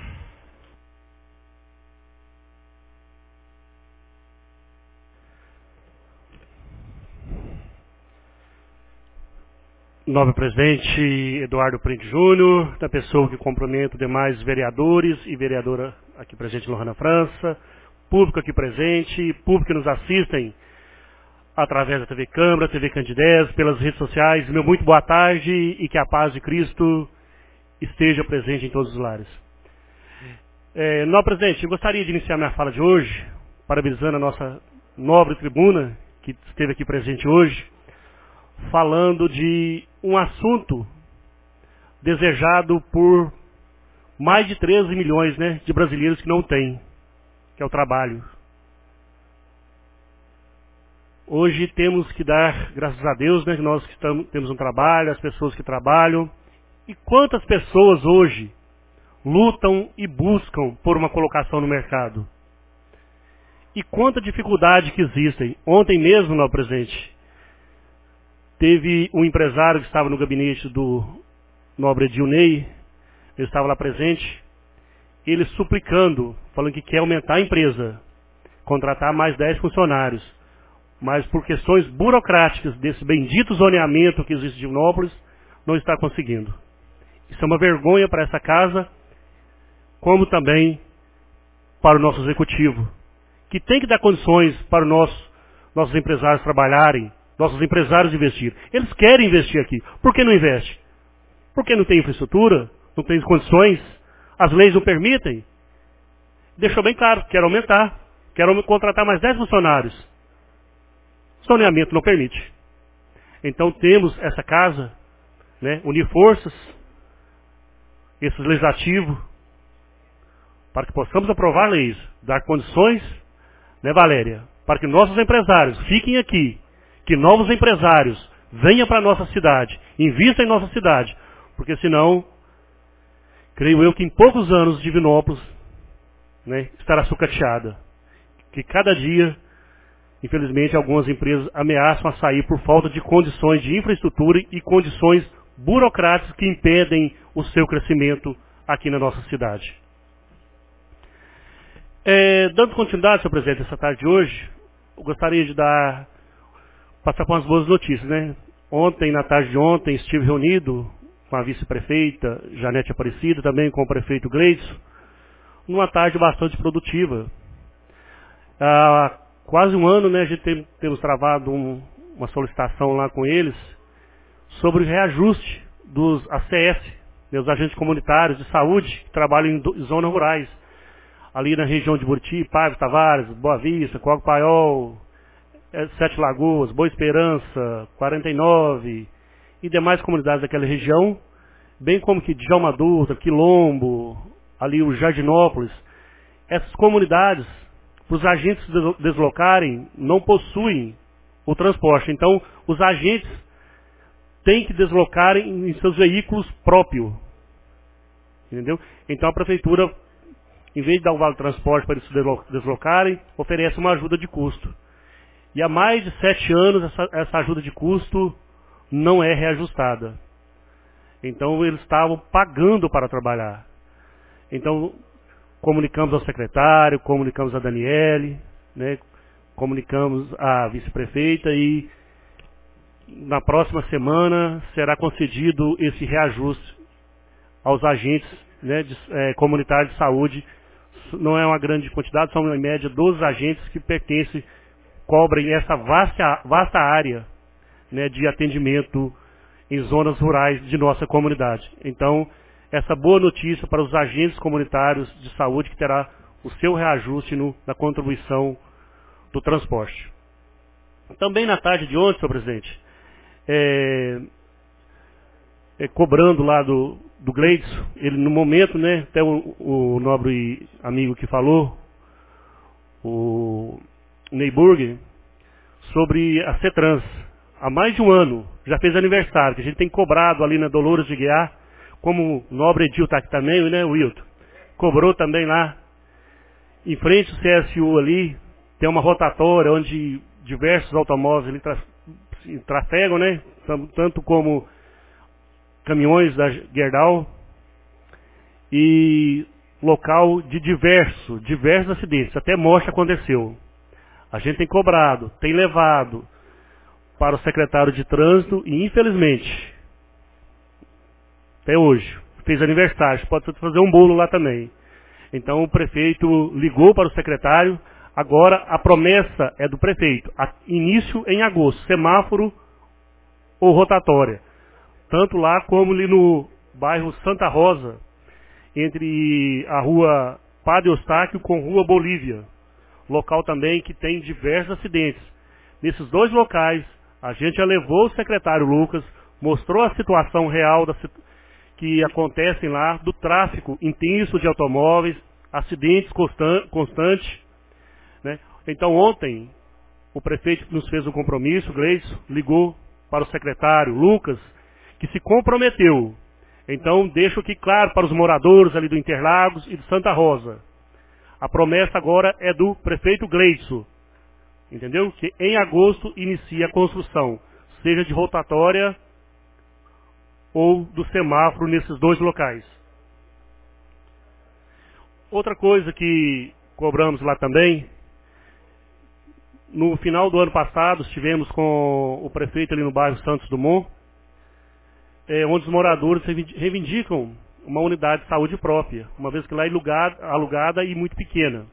Speaker 5: Nobre presidente Eduardo Prente Júnior, da pessoa que cumprimento demais vereadores e vereadora aqui presente, Lohana França, público aqui presente, público que nos assistem através da T V Câmara, T V Candidez, pelas redes sociais, meu muito boa tarde e que a paz de Cristo esteja presente em todos os lares. É, nobre presidente, eu gostaria de iniciar minha fala de hoje, parabenizando a nossa nobre tribuna que esteve aqui presente hoje, falando de um assunto desejado por mais de treze milhões, né, de brasileiros que não têm, que é o trabalho. Hoje temos que dar graças a Deus, né, que nós que estamos, temos um trabalho, as pessoas que trabalham. E quantas pessoas hoje lutam e buscam por uma colocação no mercado? E quanta dificuldade que existem. Ontem mesmo, não, presidente, teve um empresário que estava no gabinete do nobre Edilnei, ele estava lá presente, ele suplicando, falando que quer aumentar a empresa, contratar mais dez funcionários, mas por questões burocráticas desse bendito zoneamento que existe em Divinópolis, não está conseguindo. Isso é uma vergonha para essa casa, como também para o nosso executivo, que tem que dar condições para os nossos, nossos empresários trabalharem, nossos empresários investir. Eles querem investir aqui. Por que não investe? Porque não tem infraestrutura, não tem condições, as leis não permitem. Deixou bem claro, quero aumentar, quero contratar mais dez funcionários. O zoneamento não permite. Então temos essa casa, né, unir forças, esse legislativo, para que possamos aprovar leis, dar condições, né, Valéria, para que nossos empresários fiquem aqui, que novos empresários venham para a nossa cidade, invistam em nossa cidade, porque senão, creio eu que em poucos anos Divinópolis, né, estará sucateada. Que cada dia, infelizmente, algumas empresas ameaçam a sair por falta de condições de infraestrutura e condições burocráticas que impedem o seu crescimento aqui na nossa cidade. É, dando continuidade, senhor presidente, essa tarde de hoje, eu gostaria de dar, passar por umas boas notícias, né? Ontem, na tarde de ontem, estive reunido com a vice-prefeita Janete Aparecida, também com o prefeito Gleidson, numa tarde bastante produtiva. Há quase um ano, né, a gente tem, temos travado um, uma solicitação lá com eles sobre o reajuste dos A C S, né, os agentes comunitários de saúde que trabalham em, do, em zonas rurais, ali na região de Buriti, Paiva, Tavares, Boa Vista, Coago Paiol, Sete Lagoas, Boa Esperança, quarenta e nove e demais comunidades daquela região, bem como que Djalma Dutra, Quilombo, ali o Jardinópolis. Essas comunidades, para os agentes se deslocarem, não possuem o transporte. Então, os agentes têm que deslocar em seus veículos próprios. Entendeu? Então, a prefeitura, em vez de dar o vale transporte para eles se deslocarem, oferece uma ajuda de custo. E há mais de sete anos essa, essa ajuda de custo não é reajustada. Então, eles estavam pagando para trabalhar. Então, comunicamos ao secretário, comunicamos a Daniele, né, comunicamos à vice-prefeita e na próxima semana será concedido esse reajuste aos agentes, né, de, é, comunitários de saúde. Não é uma grande quantidade, são em média doze agentes que pertencem, cobrem essa vasta, vasta área, né, de atendimento em zonas rurais de nossa comunidade. Então, essa boa notícia para os agentes comunitários de saúde que terá o seu reajuste no, na contribuição do transporte. Também na tarde de ontem, senhor presidente, é, é, cobrando lá do, do Gleidson, ele no momento, né, até o, o nobre amigo que falou, o Neyburger, sobre a CETRANS. Há mais de um ano, já fez aniversário, que a gente tem cobrado ali na Dolores de Guiar, como o nobre Edil está aqui também, né, Wilton? Cobrou também lá, em frente ao C S U ali, tem uma rotatória onde diversos automóveis ali tra trafegam, né? Tanto como caminhões da Gerdau e local de diversos, diversos acidentes, até morte aconteceu. A gente tem cobrado, tem levado para o secretário de trânsito e infelizmente, até hoje, fez aniversário, pode fazer um bolo lá também. Então o prefeito ligou para o secretário. Agora, a promessa é do prefeito. A, início em agosto, semáforo ou rotatória. Tanto lá como ali no bairro Santa Rosa, entre a rua Padre Eustáquio com rua Bolívia. Local também que tem diversos acidentes. Nesses dois locais, a gente já levou o secretário Lucas, mostrou a situação real da, que acontecem lá, do tráfego intenso de automóveis, acidentes constan constantes. Né? Então ontem, o prefeito nos fez um compromisso, Gleidson, ligou para o secretário Lucas, que se comprometeu. Então deixo aqui claro para os moradores ali do Interlagos e de Santa Rosa. A promessa agora é do prefeito Gleidson, entendeu? Que em agosto inicia a construção, seja de rotatória ou do semáforo nesses dois locais. Outra coisa que cobramos lá também, no final do ano passado, estivemos com o prefeito ali no bairro Santos Dumont, é, onde os moradores reivindicam uma unidade de saúde própria, uma vez que lá é alugada, alugada e muito pequena.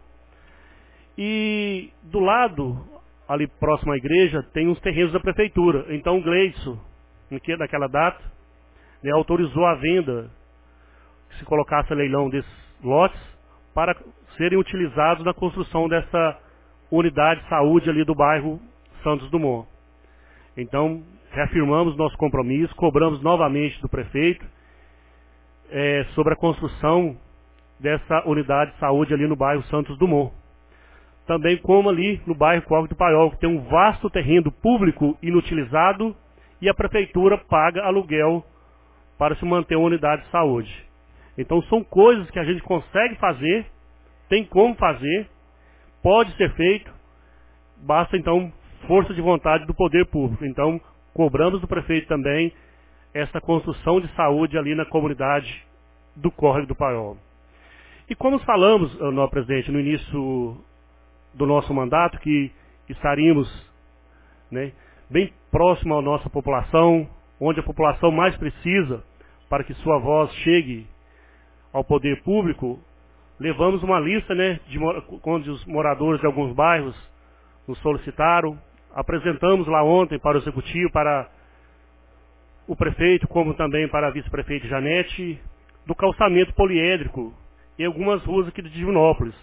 Speaker 5: E do lado, ali próximo à igreja, tem uns terrenos da prefeitura. Então o Gleidson, naquela data, né, autorizou a venda, que se colocasse a leilão desses lotes, para serem utilizados na construção dessa unidade de saúde ali do bairro Santos Dumont. Então, reafirmamos nosso compromisso, cobramos novamente do prefeito é, sobre a construção dessa unidade de saúde ali no bairro Santos Dumont. Também como ali no bairro Córrego do Paiol, que tem um vasto terreno público inutilizado e a prefeitura paga aluguel para se manter uma unidade de saúde. Então são coisas que a gente consegue fazer, tem como fazer, pode ser feito, basta então força de vontade do poder público. Então cobramos do prefeito também essa construção de saúde ali na comunidade do Córrego do Paiol. E como falamos, nosso presidente, no início do nosso mandato, que estaríamos, né, bem próximo à nossa população, onde a população mais precisa para que sua voz chegue ao poder público, levamos uma lista, né, de, onde os moradores de alguns bairros nos solicitaram, apresentamos lá ontem para o executivo, para o prefeito, como também para a vice-prefeita Janete, do calçamento poliédrico em algumas ruas aqui de Divinópolis.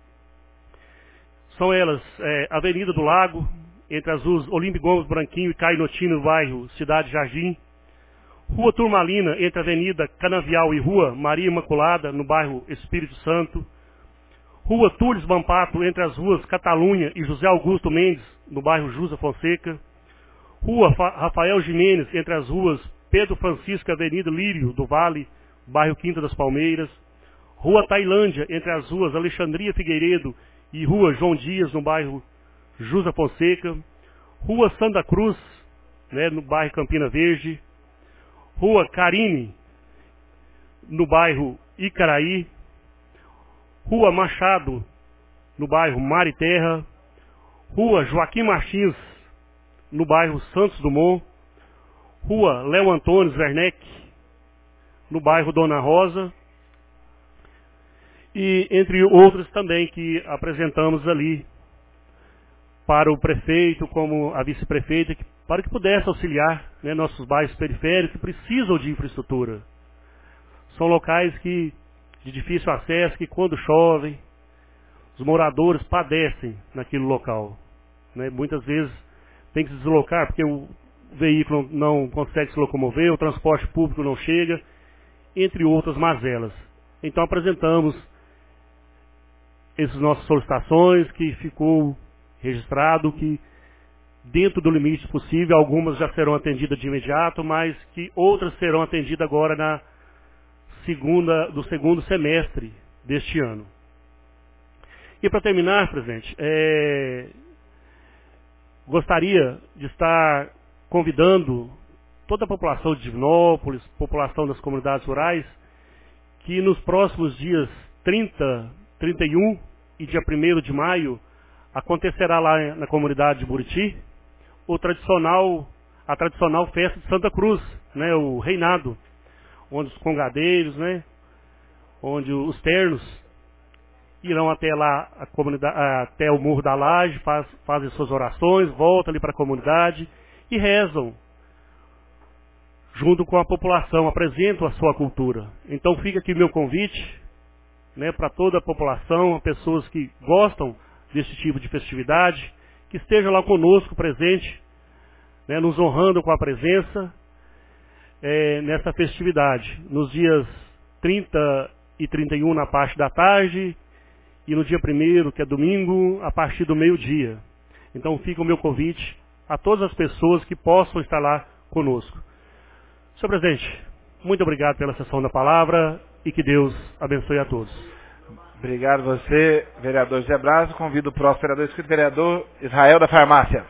Speaker 5: São elas, é, Avenida do Lago, entre as ruas Olímpio Gomes Branquinho e Cainotino, no bairro Cidade Jardim. Rua Turmalina, entre a Avenida Canavial e Rua Maria Imaculada, no bairro Espírito Santo. Rua Túlio Vampato, entre as ruas Catalunha e José Augusto Mendes, no bairro Jusa Fonseca. Rua Rafael Jimenez, entre as ruas Pedro Francisco e Avenida Lírio do Vale, bairro Quinta das Palmeiras. Rua Tailândia, entre as ruas Alexandria Figueiredo e Rua João Dias, no bairro Jusa Fonseca. Rua Santa Cruz, né, no bairro Campina Verde. Rua Carine, no bairro Icaraí. Rua Machado, no bairro Mar e Terra. Rua Joaquim Martins, no bairro Santos Dumont. Rua Léo Antônio Werneck, no bairro Dona Rosa. E entre outros também que apresentamos ali para o prefeito, como a vice-prefeita, para que pudesse auxiliar, né, nossos bairros periféricos que precisam de infraestrutura. São locais que, de difícil acesso, que quando chove, os moradores padecem naquele local. Né? Muitas vezes tem que se deslocar porque o veículo não consegue se locomover, o transporte público não chega, entre outras mazelas. Então apresentamos essas nossas solicitações, que ficou registrado que dentro do limite possível, algumas já serão atendidas de imediato, mas que outras serão atendidas agora na segunda, do segundo semestre deste ano. E para terminar, presidente, é, gostaria de estar convidando toda a população de Divinópolis, população das comunidades rurais, que nos próximos dias trinta, trinta e um e dia primeiro de maio, acontecerá lá na comunidade de Buriti o tradicional, a tradicional festa de Santa Cruz, né, o reinado, onde os congadeiros, né, onde os ternos irão até lá a comunidade, até o Morro da Laje, faz, fazem suas orações, voltam ali para a comunidade e rezam junto com a população, apresentam a sua cultura. Então fica aqui o meu convite, né, para toda a população, pessoas que gostam desse tipo de festividade, que estejam lá conosco, presente, né, nos honrando com a presença é, nessa festividade, nos dias trinta e trinta e um na parte da tarde, e no dia primeiro, que é domingo, a partir do meio-dia. Então fica o meu convite a todas as pessoas que possam estar lá conosco. Senhor presidente, muito obrigado pela sessão da palavra e que Deus abençoe a todos.
Speaker 2: Obrigado a você, vereador José Braz. Convido o próximo vereador inscrito, vereador Israel da Farmácia.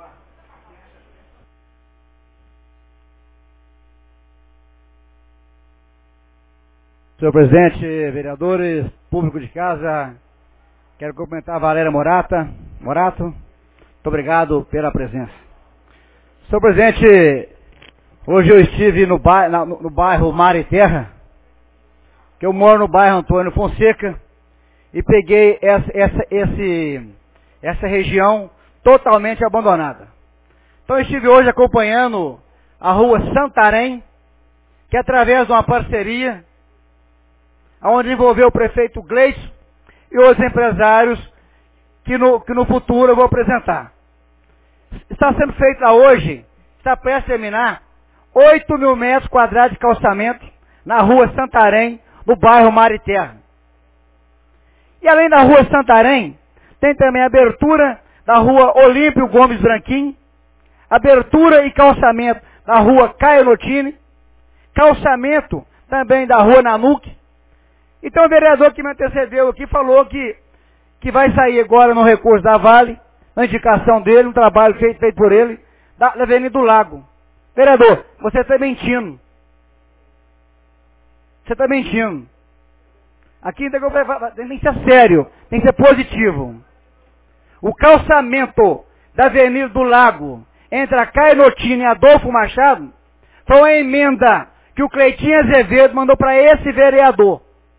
Speaker 4: Senhor presidente, vereadores, público de casa, quero cumprimentar a Valéria Morata, Morato. Muito obrigado pela presença. Senhor presidente, hoje eu estive no bairro, no bairro Mar e Terra, que eu moro no bairro Antônio Fonseca, e peguei essa, essa, esse, essa região totalmente abandonada. Então eu estive hoje acompanhando a rua Santarém, que através de uma parceria, onde envolveu o prefeito Gleison e outros empresários, que no, que no futuro eu vou apresentar. Está sendo feito lá hoje, está prestes a terminar, oito mil metros quadrados de calçamento na rua Santarém, no bairro Mar e Terra. E além da rua Santarém, tem também a abertura da rua Olímpio Gomes Branquim, abertura e calçamento da rua Caio Notini, calçamento também da rua Nanuque. Então o vereador que me antecedeu aqui falou que, que vai sair agora no recurso da Vale, na indicação dele, um trabalho feito, feito por ele, da, da Avenida do Lago. Vereador, você está mentindo. Você está mentindo. Aqui tem que ser sério, tem que ser positivo. O calçamento da Avenida do Lago, entre a Caio Notini e Adolfo Machado, foi uma emenda que o Cleitinho Azevedo mandou para esse vereador,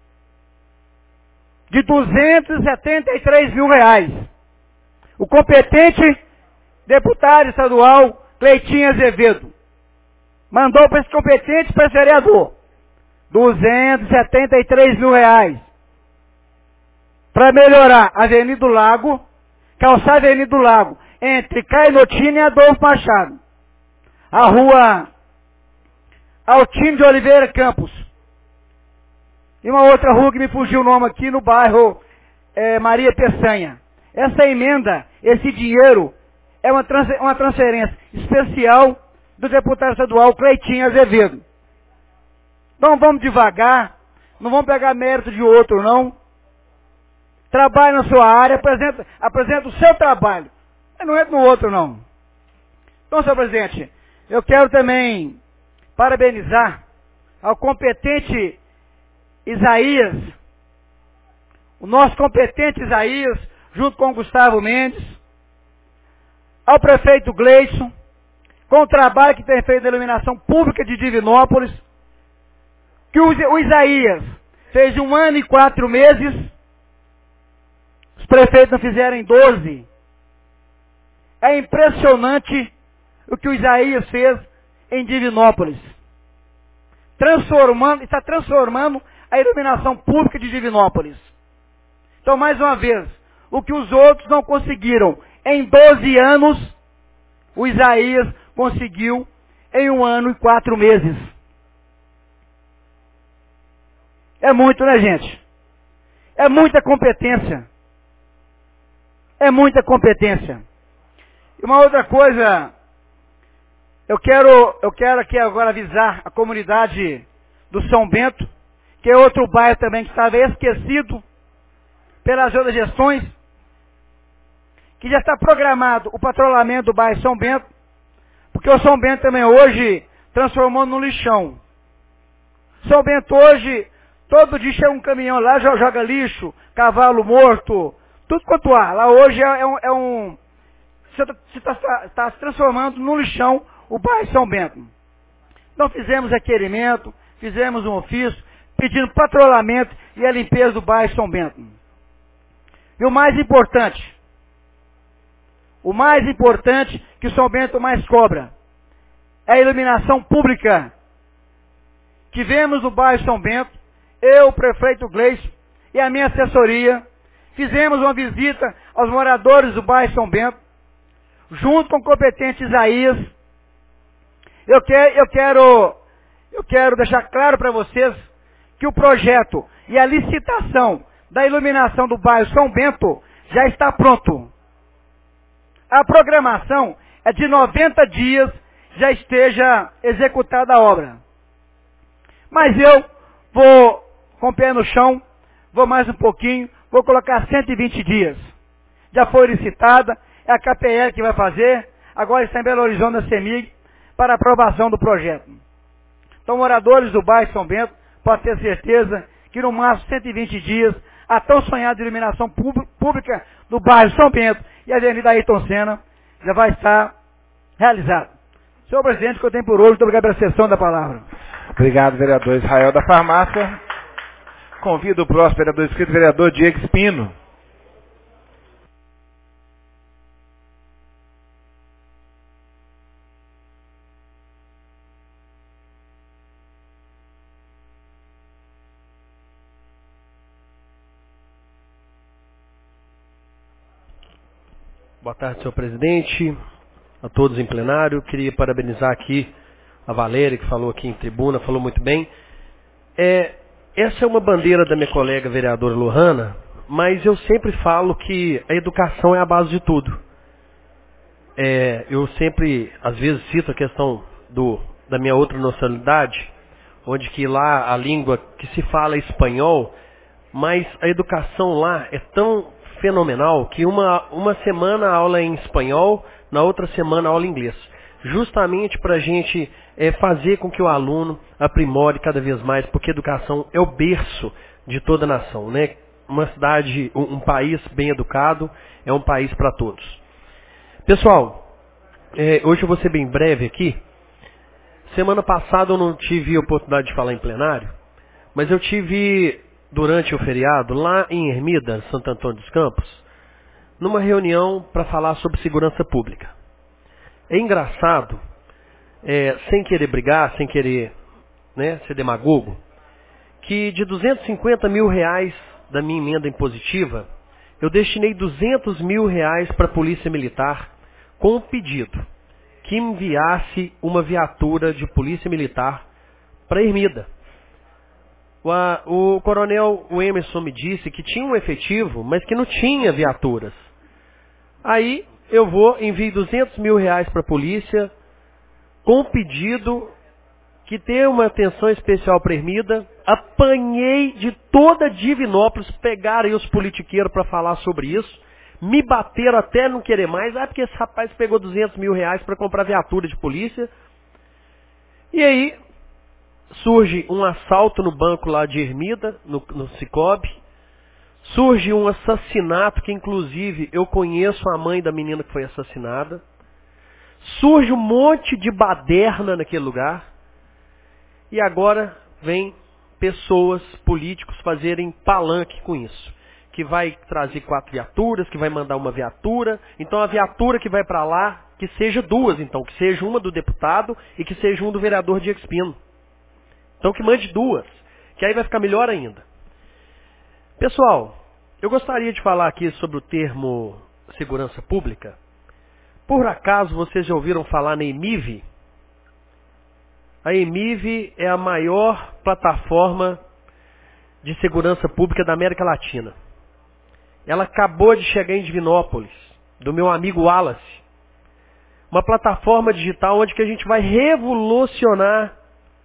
Speaker 4: de duzentos e setenta e três mil reais. O competente deputado estadual, Cleitinho Azevedo, mandou para esse competente, para esse vereador, duzentos e setenta e três mil reais, para melhorar a Avenida do Lago, calçar a Avenida do Lago, entre Caio Notini e Adolfo Machado. A rua Altino de Oliveira Campos. E uma outra rua que me fugiu o nome aqui no bairro é, Maria Peçanha. Essa emenda, esse dinheiro, é uma, trans, uma transferência especial do deputado estadual Cleitinho Azevedo. Então vamos devagar, não vamos pegar mérito de outro não. Trabalhe na sua área, apresenta, apresenta o seu trabalho. Não entra no outro não. Então, senhor presidente, Eu quero também parabenizar ao competente Isaías, o nosso competente Isaías, junto com o Gustavo Mendes, ao prefeito Gleison, com o trabalho que tem feito na iluminação pública de Divinópolis, que o Isaías fez um ano e quatro meses, os prefeitos não fizeram em doze. É impressionante o que o Isaías fez em Divinópolis. Transformando, está transformando a iluminação pública de Divinópolis. Então, mais uma vez, o que os outros não conseguiram em doze anos, o Isaías conseguiu em um ano e quatro meses. É muito, né, gente? É muita competência. É muita competência. E uma outra coisa, eu quero, eu quero aqui agora avisar a comunidade do São Bento, que é outro bairro também que estava esquecido pelas outras gestões, que já está programado o patrulhamento do bairro São Bento, porque o São Bento também hoje transformou no lixão. São Bento hoje, todo dia chega um caminhão lá, joga lixo, cavalo morto, tudo quanto há. Lá hoje é um... É um você está tá se transformando no lixão o bairro São Bento. Então fizemos requerimento, fizemos um ofício, pedindo patrulhamento e a limpeza do bairro São Bento. E o mais importante, o mais importante que o São Bento mais cobra, é a iluminação pública. Tivemos no bairro São Bento, eu, o prefeito Gleison e a minha assessoria, fizemos uma visita aos moradores do bairro São Bento, junto com o competente Isaías. Eu quero, eu quero, eu quero deixar claro para vocês que o projeto e a licitação da iluminação do bairro São Bento já está pronto. A programação é de noventa dias, já esteja executada a obra. Mas eu vou com o pé no chão, vou mais um pouquinho, vou colocar cento e vinte dias. Já foi licitada, é a K P L que vai fazer, agora está em Belo Horizonte, na CEMIG, para aprovação do projeto. Então, moradores do bairro São Bento, podem ter certeza que no máximo cento e vinte dias, a tão sonhada iluminação pública do bairro São Bento e a Avenida Ayrton Senna já vai estar realizada. Senhor presidente, que eu tenho por hoje, muito obrigado pela sessão da palavra.
Speaker 2: Obrigado, vereador Israel da Farmácia. Convido o próximo vereador inscrito, vereador Diego Espino.
Speaker 9: Boa tarde, senhor presidente, a todos em plenário. Queria parabenizar aqui a Valéria, que falou aqui em tribuna, falou muito bem. É, essa é uma bandeira da minha colega vereadora Lohana, mas eu sempre falo que a educação é a base de tudo. É, eu sempre, às vezes, cito a questão do, da minha outra nacionalidade, onde que lá a língua que se fala é espanhol, mas a educação lá é tão fenomenal que uma, uma semana a aula é em espanhol, na outra semana a aula em inglês. Justamente para a gente é, fazer com que o aluno aprimore cada vez mais, porque a educação é o berço de toda a nação, né? Uma cidade, um, um país bem educado é um país para todos. Pessoal, é, hoje eu vou ser bem breve aqui. Semana passada eu não tive a oportunidade de falar em plenário, mas eu tive, durante o feriado, lá em Ermida, Santo Antônio dos Campos, numa reunião para falar sobre segurança pública. É engraçado, é, sem querer brigar, sem querer, né, ser demagogo, que de duzentos e cinquenta mil reais da minha emenda impositiva, eu destinei duzentos mil reais para a Polícia Militar com um pedido que enviasse uma viatura de Polícia Militar para Ermida. O, a, o coronel o Emerson me disse que tinha um efetivo, mas que não tinha viaturas. Aí eu vou, envio duzentos mil reais para a polícia, com um pedido que tenha uma atenção especial para Ermida. Apanhei de toda Divinópolis, pegaram aí os politiqueiros para falar sobre isso, me bateram até não querer mais. Ah, porque esse rapaz pegou duzentos mil reais para comprar viatura de polícia. E aí surge um assalto no banco lá de Ermida, no, no Cicobi. Surge um assassinato que, inclusive, eu conheço a mãe da menina que foi assassinada. Surge um monte de baderna naquele lugar. E agora vem pessoas, políticos, fazerem palanque com isso. Que vai trazer quatro viaturas, que vai mandar uma viatura. Então a viatura que vai para lá, que seja duas, então. Que seja uma do deputado e que seja um do vereador Diego Espino. Então que mande duas. Que aí vai ficar melhor ainda. Pessoal, eu gostaria de falar aqui sobre o termo segurança pública. Por acaso vocês já ouviram falar na EMIV? A EMIV é a maior plataforma de segurança pública da América Latina. Ela acabou de chegar em Divinópolis, do meu amigo Wallace. Uma plataforma digital onde que a gente vai revolucionar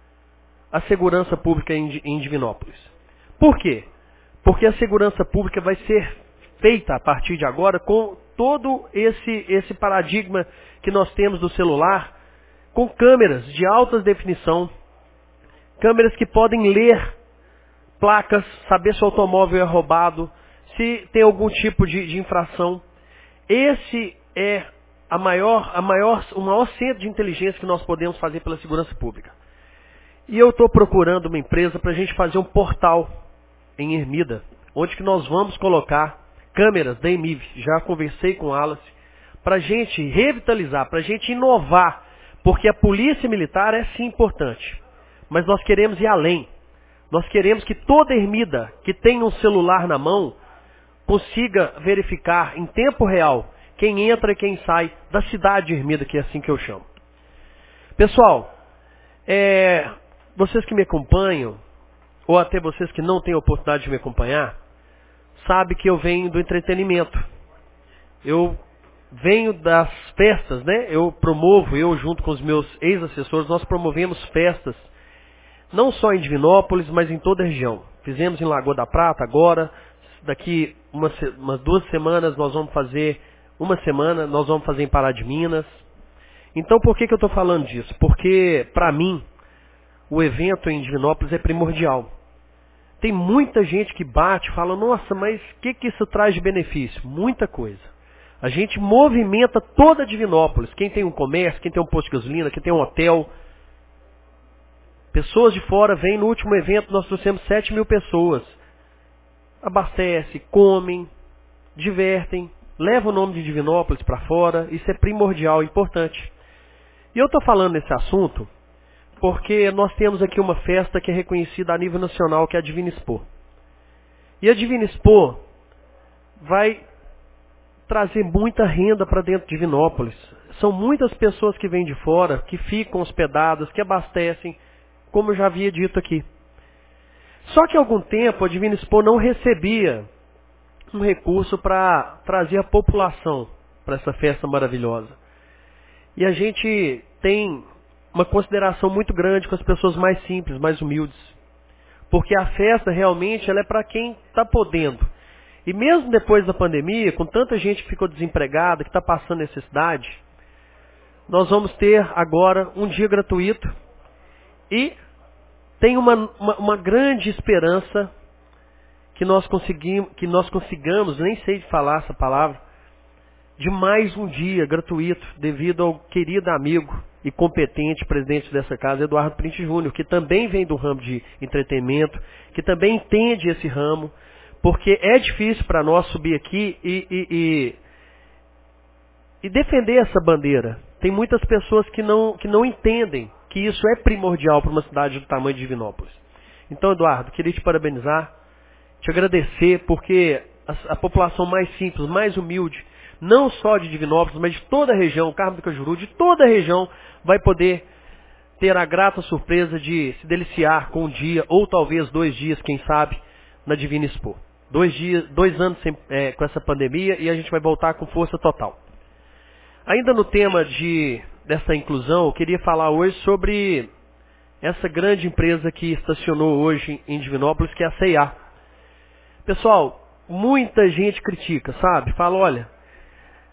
Speaker 9: a segurança pública em Divinópolis. Por quê? Porque a segurança pública vai ser feita a partir de agora com todo esse, esse paradigma que nós temos do celular, com câmeras de alta definição, câmeras que podem ler placas, saber se o automóvel é roubado, se tem algum tipo de, de infração. Esse é a maior, a maior, o maior centro de inteligência que nós podemos fazer pela segurança pública. E eu estou procurando uma empresa para a gente fazer um portal em Ermida, onde que nós vamos colocar câmeras da EMIV. Já conversei com o Wallace, para a gente revitalizar, para a gente inovar, porque a polícia militar é sim importante, mas nós queremos ir além. Nós queremos que toda Ermida que tem um celular na mão consiga verificar em tempo real quem entra e quem sai da cidade de Ermida, que é assim que eu chamo. Pessoal, é, vocês que me acompanham, ou até vocês que não têm a oportunidade de me acompanhar, sabem que eu venho do entretenimento. Eu venho das festas, né? Eu promovo, eu junto com os meus ex-assessores, nós promovemos festas, não só em Divinópolis, mas em toda a região. Fizemos em Lagoa da Prata agora, daqui umas, umas duas semanas nós vamos fazer, uma semana nós vamos fazer em Pará de Minas. Então por que que eu estou falando disso? Porque, para mim, o evento em Divinópolis é primordial. Tem muita gente que bate e fala, nossa, mas o que que isso traz de benefício? Muita coisa. A gente movimenta toda Divinópolis. Quem tem um comércio, quem tem um posto de gasolina, quem tem um hotel. Pessoas de fora vêm. No último evento nós trouxemos sete mil pessoas. Abastece, comem, divertem, levam o nome de Divinópolis para fora. Isso é primordial, importante. E eu estou falando nesse assunto porque nós temos aqui uma festa que é reconhecida a nível nacional, que é a Divina Expo. E a Divina Expo vai trazer muita renda para dentro de Divinópolis. São muitas pessoas que vêm de fora, que ficam hospedadas, que abastecem, como eu já havia dito aqui. Só que há algum tempo a Divina Expo não recebia um recurso para trazer a população para essa festa maravilhosa. E a gente tem uma consideração muito grande com as pessoas mais simples, mais humildes. Porque a festa realmente ela é para quem está podendo. E mesmo depois da pandemia, com tanta gente que ficou desempregada, que está passando necessidade, nós vamos ter agora um dia gratuito. E tem uma, uma, uma grande esperança que nós, conseguimos, que nós consigamos, nem sei de falar essa palavra, de mais um dia gratuito, devido ao querido amigo e competente presidente dessa casa, Eduardo Printe Júnior, que também vem do ramo de entretenimento, que também entende esse ramo, porque é difícil para nós subir aqui e, e, e, e defender essa bandeira. Tem muitas pessoas que não, que não entendem que isso é primordial para uma cidade do tamanho de Divinópolis. Então, Eduardo, queria te parabenizar, te agradecer, porque a, a população mais simples, mais humilde, não só de Divinópolis, mas de toda a região, Carmo do Cajuru, de toda a região, vai poder ter a grata surpresa de se deliciar com um dia, ou talvez dois dias, quem sabe, na Divina Expo. Dois, dias, dois anos sem, é, com essa pandemia e a gente vai voltar com força total. Ainda no tema de, dessa inclusão, eu queria falar hoje sobre essa grande empresa que estacionou hoje em Divinópolis, que é a C e A. Pessoal, muita gente critica, sabe? Fala, olha,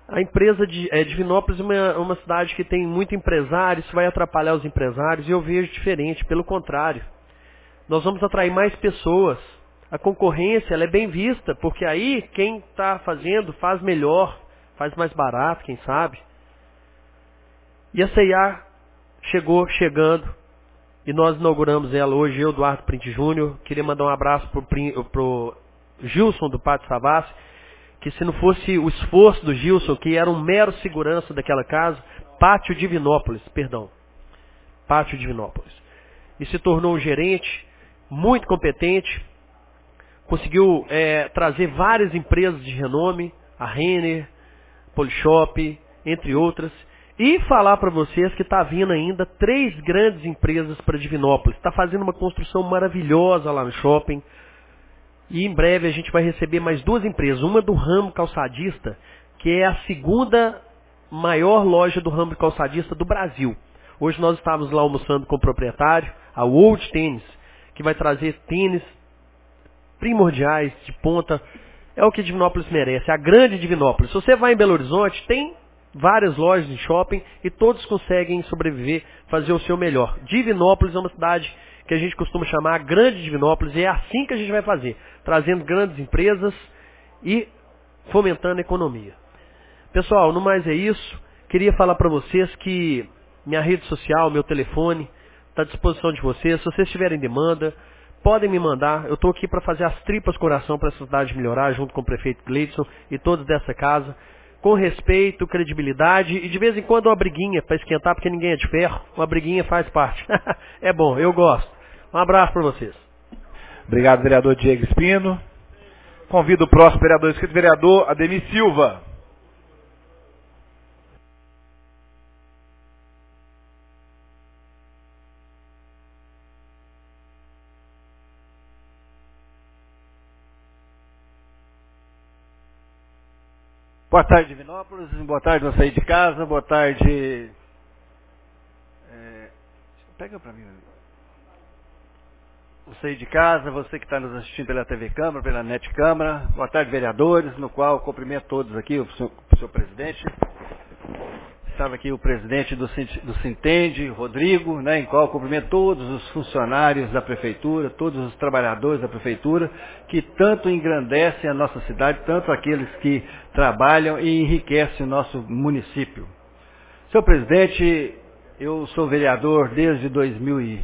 Speaker 9: A empresa de é, Divinópolis é uma, uma cidade que tem muito empresário, isso vai atrapalhar os empresários, e eu vejo diferente, pelo contrário. Nós vamos atrair mais pessoas. A concorrência ela é bem vista, porque aí quem está fazendo faz melhor, faz mais barato, quem sabe. E a C e A chegou chegando, e nós inauguramos ela hoje, eu, Eduardo Print Júnior. Queria mandar um abraço para o Gilson do Pátio Savassi, que se não fosse o esforço do Gilson, que era um mero segurança daquela casa, Pátio Divinópolis, perdão, Pátio Divinópolis. E se tornou um gerente muito competente, conseguiu é, trazer várias empresas de renome, a Renner, Polishop, entre outras, e falar para vocês que está vindo ainda três grandes empresas para Divinópolis. Está fazendo uma construção maravilhosa lá no shopping. E em breve a gente vai receber mais duas empresas. Uma do ramo calçadista, que é a segunda maior loja do ramo calçadista do Brasil. Hoje nós estávamos lá almoçando com o proprietário, a World Tênis, que vai trazer tênis primordiais, de ponta. É o que Divinópolis merece, a grande Divinópolis. Se você vai em Belo Horizonte, tem várias lojas de shopping e todos conseguem sobreviver, fazer o seu melhor. Divinópolis é uma cidade que a gente costuma chamar a grande Divinópolis, e é assim que a gente vai fazer, trazendo grandes empresas e fomentando a economia. Pessoal, no mais é isso. Queria falar para vocês que minha rede social, meu telefone, está à disposição de vocês. Se vocês tiverem demanda, podem me mandar. Eu estou aqui para fazer as tripas coração para essa cidade melhorar, junto com o prefeito Gleidson e todos dessa casa, com respeito, credibilidade e de vez em quando uma briguinha para esquentar, porque ninguém é de ferro. Uma briguinha faz parte. É bom, eu gosto. Um abraço para vocês.
Speaker 2: Obrigado, vereador Diego Espino. Convido o próximo vereador inscrito, vereador Ademir Silva.
Speaker 10: Boa tarde, Divinópolis. Boa tarde, você aí de casa. Boa tarde. É... Pega para mim. Você aí de casa, você que está nos assistindo pela T V Câmara, pela Net Câmara. Boa tarde, vereadores, no qual cumprimento todos aqui, o senhor, o senhor presidente. Estava aqui o presidente do, do Sintende, Rodrigo, né, em qual cumprimento todos os funcionários da prefeitura, todos os trabalhadores da prefeitura, que tanto engrandecem a nossa cidade, tanto aqueles que trabalham e enriquecem o nosso município. Senhor presidente, eu sou vereador desde dois mil e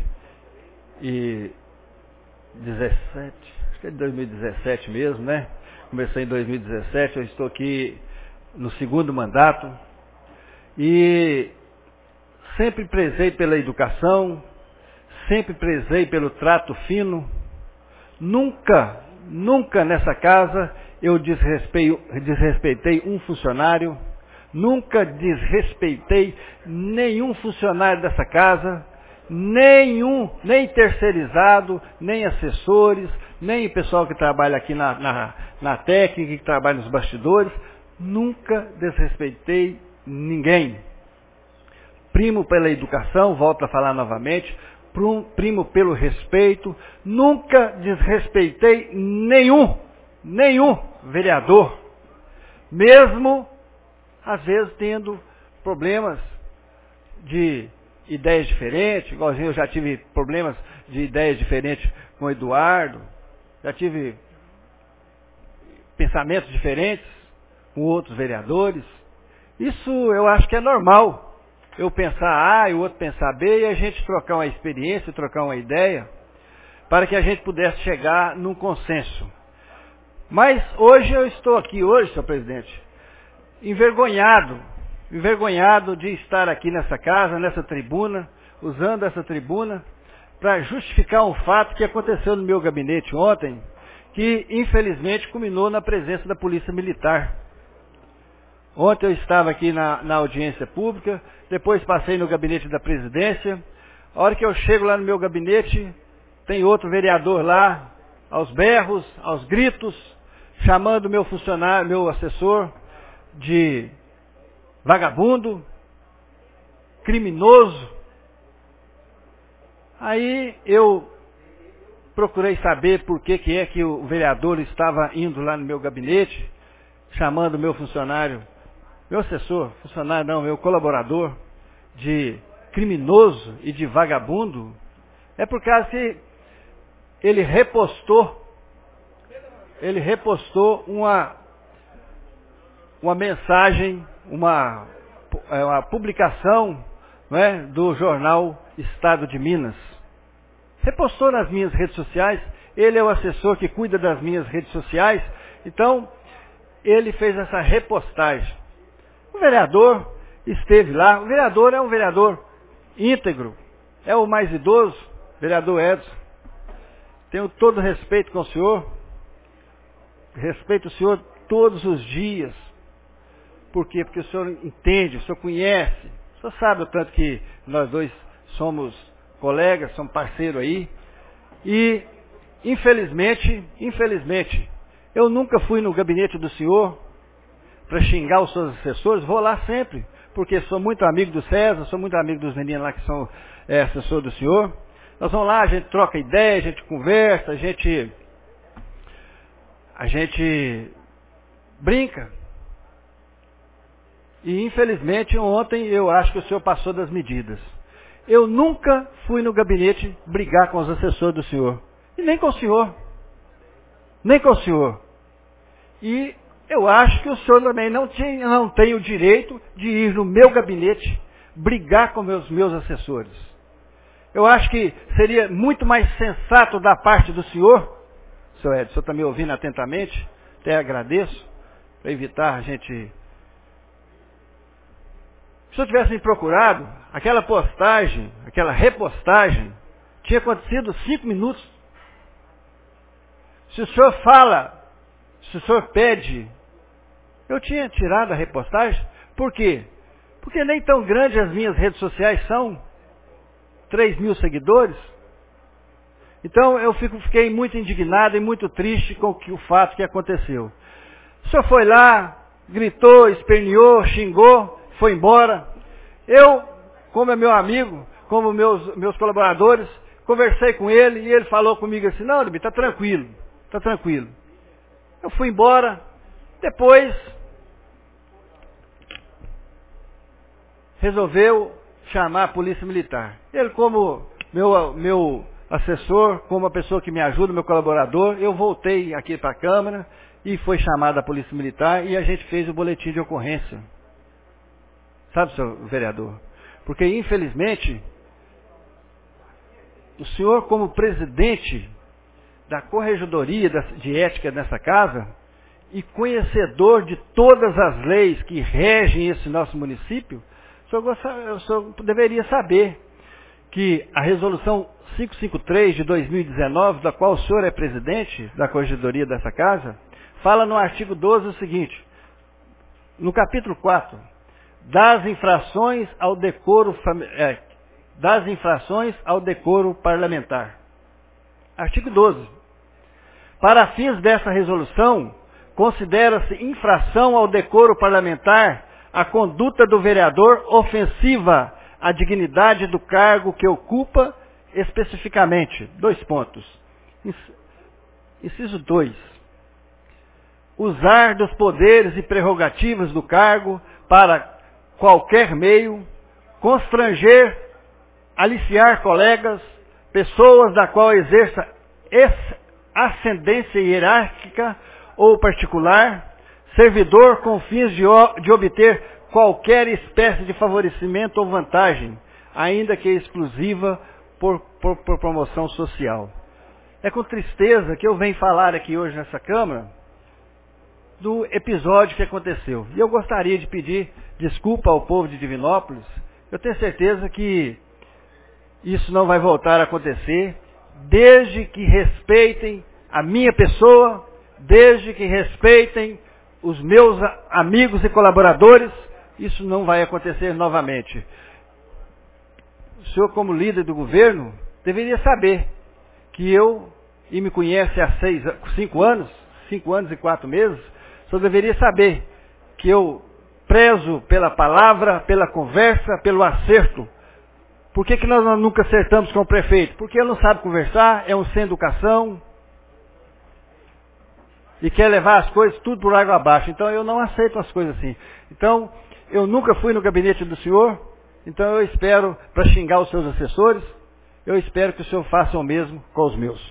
Speaker 10: dezessete, acho que é de dois mil e dezessete mesmo, né? Comecei em dois mil e dezessete, eu estou aqui no segundo mandato. E sempre prezei pela educação, sempre prezei pelo trato fino. Nunca, nunca nessa casa eu desrespeitei, desrespeitei um funcionário, nunca desrespeitei nenhum funcionário dessa casa, nenhum, nem terceirizado, nem assessores, nem o pessoal que trabalha aqui na, na, na técnica, que trabalha nos bastidores. Nunca desrespeitei ninguém. Primo pela educação, volto a falar novamente, primo pelo respeito, nunca desrespeitei nenhum, nenhum vereador, mesmo às vezes tendo problemas de ideias diferentes, igualzinho eu já tive problemas de ideias diferentes com o Eduardo, já tive pensamentos diferentes com outros vereadores. Isso eu acho que é normal. Eu pensar A e o outro pensar B e a gente trocar uma experiência, trocar uma ideia, para que a gente pudesse chegar num consenso. Mas hoje eu estou aqui, hoje, senhor presidente, envergonhado, envergonhado de estar aqui nessa casa, nessa tribuna, usando essa tribuna, para justificar um fato que aconteceu no meu gabinete ontem, que infelizmente culminou na presença da Polícia Militar. Ontem eu estava aqui na, na audiência pública, depois passei no gabinete da presidência. A hora que eu chego lá no meu gabinete, tem outro vereador lá, aos berros, aos gritos, chamando meu funcionário, meu assessor, de vagabundo, criminoso. Aí eu procurei saber por que, que é que o vereador estava indo lá no meu gabinete, chamando o meu funcionário, meu assessor, funcionário não, meu colaborador, de criminoso e de vagabundo, é por causa que ele repostou, ele repostou uma, uma mensagem, uma, uma publicação, não é, do jornal Estado de Minas. Repostou nas minhas redes sociais, ele é o assessor que cuida das minhas redes sociais, então ele fez essa repostagem. O vereador esteve lá, o vereador é um vereador íntegro, é o mais idoso, vereador Edson. Tenho todo respeito com o senhor, respeito o senhor todos os dias. Por quê? Porque o senhor entende, o senhor conhece, o senhor sabe o tanto que nós dois somos colegas, somos parceiros aí. E, infelizmente, infelizmente, eu nunca fui no gabinete do senhor para xingar os seus assessores, vou lá sempre, porque sou muito amigo do César, sou muito amigo dos meninos lá que são é, assessores do senhor. Nós vamos lá, a gente troca ideia, a gente conversa, a gente, a gente brinca. E infelizmente ontem eu acho que o senhor passou das medidas. Eu nunca fui no gabinete brigar com os assessores do senhor. E nem com o senhor. Nem com o senhor. E eu acho que o senhor também não, tinha, não tem o direito de ir no meu gabinete brigar com meus, meus assessores. Eu acho que seria muito mais sensato da parte do senhor, senhor Edson, o senhor está me ouvindo atentamente, até agradeço, para evitar a gente... Se o senhor tivesse me procurado, aquela postagem, aquela repostagem, tinha acontecido cinco minutos. Se o senhor fala, se o senhor pede, eu tinha tirado a repostagem. Por quê? Porque nem tão grandes as minhas redes sociais são. três mil seguidores. Então eu fico, fiquei muito indignado e muito triste com o, que, o fato que aconteceu. O senhor foi lá, gritou, esperneou, xingou, foi embora. Eu, como é meu amigo, como meus, meus colaboradores, conversei com ele e ele falou comigo assim, não, Libi, está tranquilo, está tranquilo. Eu fui embora, depois resolveu chamar a polícia militar. Ele, como meu, meu assessor, como a pessoa que me ajuda, meu colaborador, eu voltei aqui para a Câmara e foi chamada a polícia militar e a gente fez o boletim de ocorrência. Sabe, senhor vereador? Porque, infelizmente, o senhor, como presidente da Corregedoria de Ética nessa casa e conhecedor de todas as leis que regem esse nosso município, o senhor, o senhor deveria saber que a resolução quinhentos e cinquenta e três de dois mil e dezenove, da qual o senhor é presidente da Corregedoria dessa casa, fala no artigo doze o seguinte, no capítulo quatro, das infrações ao decoro, é, das infrações ao decoro parlamentar. Artigo doze. Para fins dessa resolução, considera-se infração ao decoro parlamentar a conduta do vereador ofensiva à dignidade do cargo que ocupa especificamente. Dois pontos. Inciso dois. Usar dos poderes e prerrogativas do cargo para qualquer meio, constranger, aliciar colegas, pessoas da qual exerça ascendência hierárquica ou particular, servidor com fins de, de obter qualquer espécie de favorecimento ou vantagem, ainda que exclusiva por, por, por promoção social. É com tristeza que eu venho falar aqui hoje nessa Câmara do episódio que aconteceu. E eu gostaria de pedir desculpa ao povo de Divinópolis. Eu tenho certeza que isso não vai voltar a acontecer, desde que respeitem a minha pessoa, desde que respeitem os meus amigos e colaboradores, isso não vai acontecer novamente. O senhor, como líder do governo, deveria saber que eu, e me conhece há seis, cinco anos, cinco anos e quatro meses, o senhor deveria saber que eu prezo pela palavra, pela conversa, pelo acerto. Por que que nós nunca acertamos com o prefeito? Porque ele não sabe conversar, é um sem educação. e quer levar as coisas tudo por água abaixo. Então eu não aceito as coisas assim. Então, eu nunca fui no gabinete do senhor, então eu espero, para xingar os seus assessores, eu espero que o senhor faça o mesmo com os meus.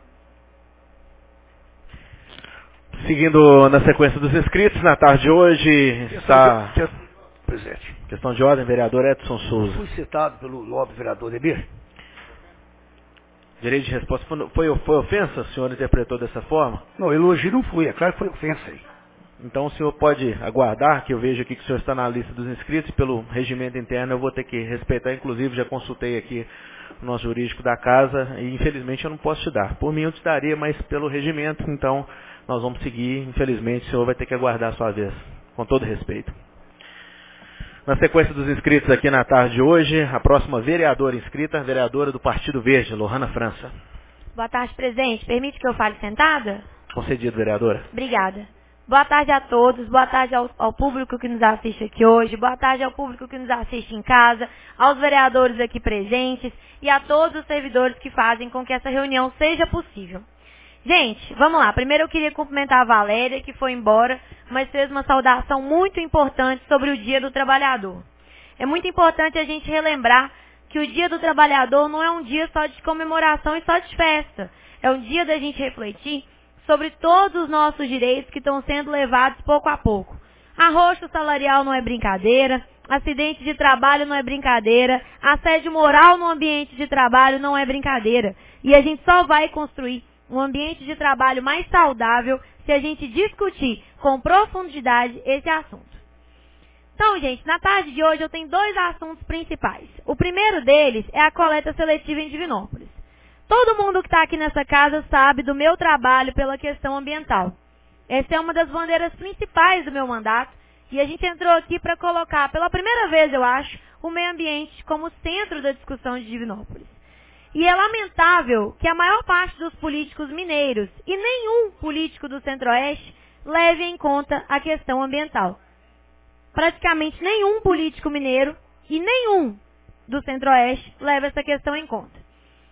Speaker 2: Seguindo na sequência dos inscritos, na tarde de hoje está...
Speaker 11: Presidente.
Speaker 2: Questão de ordem, vereador Edson Souza.
Speaker 11: Fui citado pelo nobre vereador Emir.
Speaker 2: Direito de resposta. Foi, foi ofensa? O senhor interpretou dessa forma?
Speaker 11: Não, elogio não fui. É claro que foi ofensa aí.
Speaker 2: Então o senhor pode aguardar, que eu vejo aqui que o senhor está na lista dos inscritos, pelo regimento interno eu vou ter que respeitar, inclusive já consultei aqui o nosso jurídico da casa e infelizmente eu não posso te dar. Por mim eu te daria, mas pelo regimento, então nós vamos seguir, infelizmente o senhor vai ter que aguardar a sua vez, com todo respeito. Na sequência dos inscritos aqui na tarde de hoje, a próxima vereadora inscrita, a vereadora do Partido Verde, Lohana França.
Speaker 12: Boa tarde, presidente. Permite que eu fale sentada?
Speaker 2: Concedido, vereadora.
Speaker 12: Obrigada. Boa tarde a todos, boa tarde ao, ao público que nos assiste aqui hoje, boa tarde ao público que nos assiste em casa, aos vereadores aqui presentes e a todos os servidores que fazem com que essa reunião seja possível. Gente, vamos lá. Primeiro eu queria cumprimentar a Valéria, que foi embora, mas fez uma saudação muito importante sobre o Dia do Trabalhador. É muito importante a gente relembrar que o Dia do Trabalhador não é um dia só de comemoração e só de festa. É um dia da gente refletir sobre todos os nossos direitos que estão sendo levados pouco a pouco. Arroxo salarial não é brincadeira, acidente de trabalho não é brincadeira, assédio moral no ambiente de trabalho não é brincadeira. E a gente só vai construir um ambiente de trabalho mais saudável se a gente discutir com profundidade esse assunto. Então, gente, na tarde de hoje eu tenho dois assuntos principais. O primeiro deles é a coleta seletiva em Divinópolis. Todo mundo que está aqui nessa casa sabe do meu trabalho pela questão ambiental. Essa é uma das bandeiras principais do meu mandato e a gente entrou aqui para colocar, pela primeira vez eu acho, o meio ambiente como centro da discussão de Divinópolis. E é lamentável que a maior parte dos políticos mineiros e nenhum político do Centro-Oeste leve em conta a questão ambiental. Praticamente nenhum político mineiro e nenhum do Centro-Oeste leva essa questão em conta.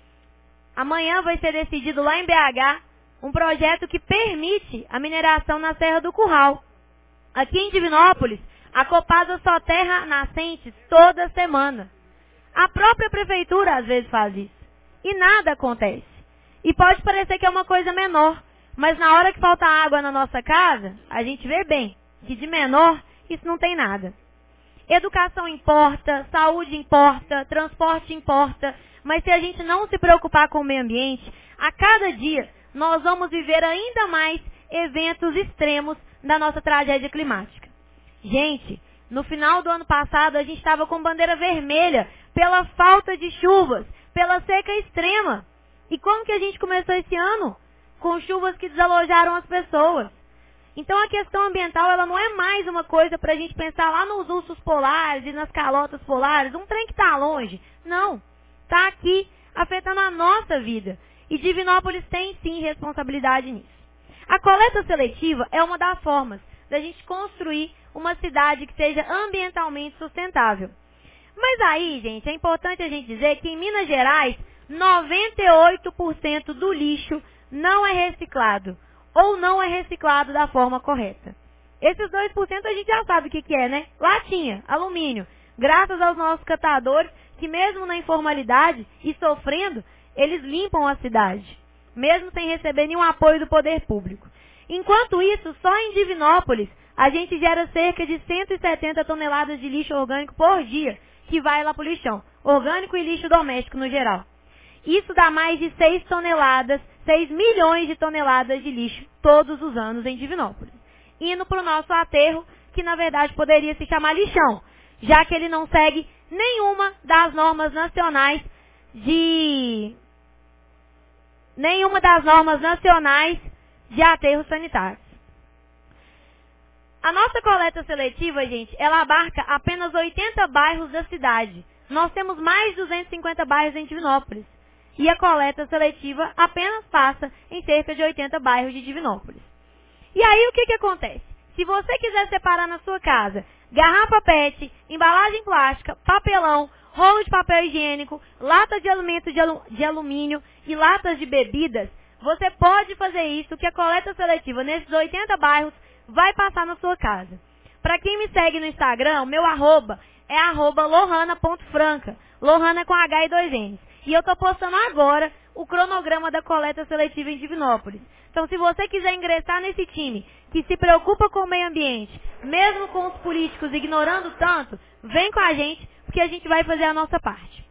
Speaker 12: Amanhã vai ser decidido lá em B H um projeto que permite a mineração na Serra do Curral. Aqui em Divinópolis, a Copasa só terra nascentes toda semana. A própria prefeitura às vezes faz isso. E nada acontece. E pode parecer que é uma coisa menor, mas na hora que falta água na nossa casa, a gente vê bem que de menor isso não tem nada. Educação importa, saúde importa, transporte importa, mas se a gente não se preocupar com o meio ambiente, a cada dia nós vamos viver ainda mais eventos extremos da nossa tragédia climática. Gente, no final do ano passado a gente estava com bandeira vermelha pela falta de chuvas, pela seca extrema. E como que a gente começou esse ano? Com chuvas que desalojaram as pessoas. Então a questão ambiental ela não é mais uma coisa para a gente pensar lá nos ursos polares e nas calotas polares, um trem que está longe. Não, está aqui afetando a nossa vida. E Divinópolis tem sim responsabilidade nisso. A coleta seletiva é uma das formas da gente construir uma cidade que seja ambientalmente sustentável. Mas aí, gente, é importante a gente dizer que em Minas Gerais, noventa e oito por cento do lixo não é reciclado, ou não é reciclado da forma correta. Esses dois por cento a gente já sabe o que, que é, né? Latinha, alumínio. Graças aos nossos catadores, que mesmo na informalidade e sofrendo, eles limpam a cidade, mesmo sem receber nenhum apoio do poder público. Enquanto isso, só em Divinópolis, a gente gera cerca de cento e setenta toneladas de lixo orgânico por dia, que vai lá para o lixão, orgânico e lixo doméstico no geral. Isso dá mais de seis toneladas, seis milhões de toneladas de lixo todos os anos em Divinópolis. Indo para o nosso aterro, que na verdade poderia se chamar lixão, já que ele não segue nenhuma das normas nacionais de... nenhuma das normas nacionais de aterros sanitários. A nossa coleta seletiva, gente, ela abarca apenas oitenta bairros da cidade. Nós temos mais de duzentos e cinquenta bairros em Divinópolis. E a coleta seletiva apenas passa em cerca de oitenta bairros de Divinópolis. E aí o que, que acontece? Se você quiser separar na sua casa garrafa P E T, embalagem plástica, papelão, rolo de papel higiênico, lata de alimento de, alu de alumínio e latas de bebidas, você pode fazer isso, que a coleta seletiva nesses oitenta bairros vai passar na sua casa. Para quem me segue no Instagram, o meu arroba é arroba lohana ponto franca. Lohana com H e dois N's. E eu estou postando agora o cronograma da coleta seletiva em Divinópolis. Então, se você quiser ingressar nesse time que se preocupa com o meio ambiente, mesmo com os políticos ignorando tanto, vem com a gente, porque a gente vai fazer a nossa parte.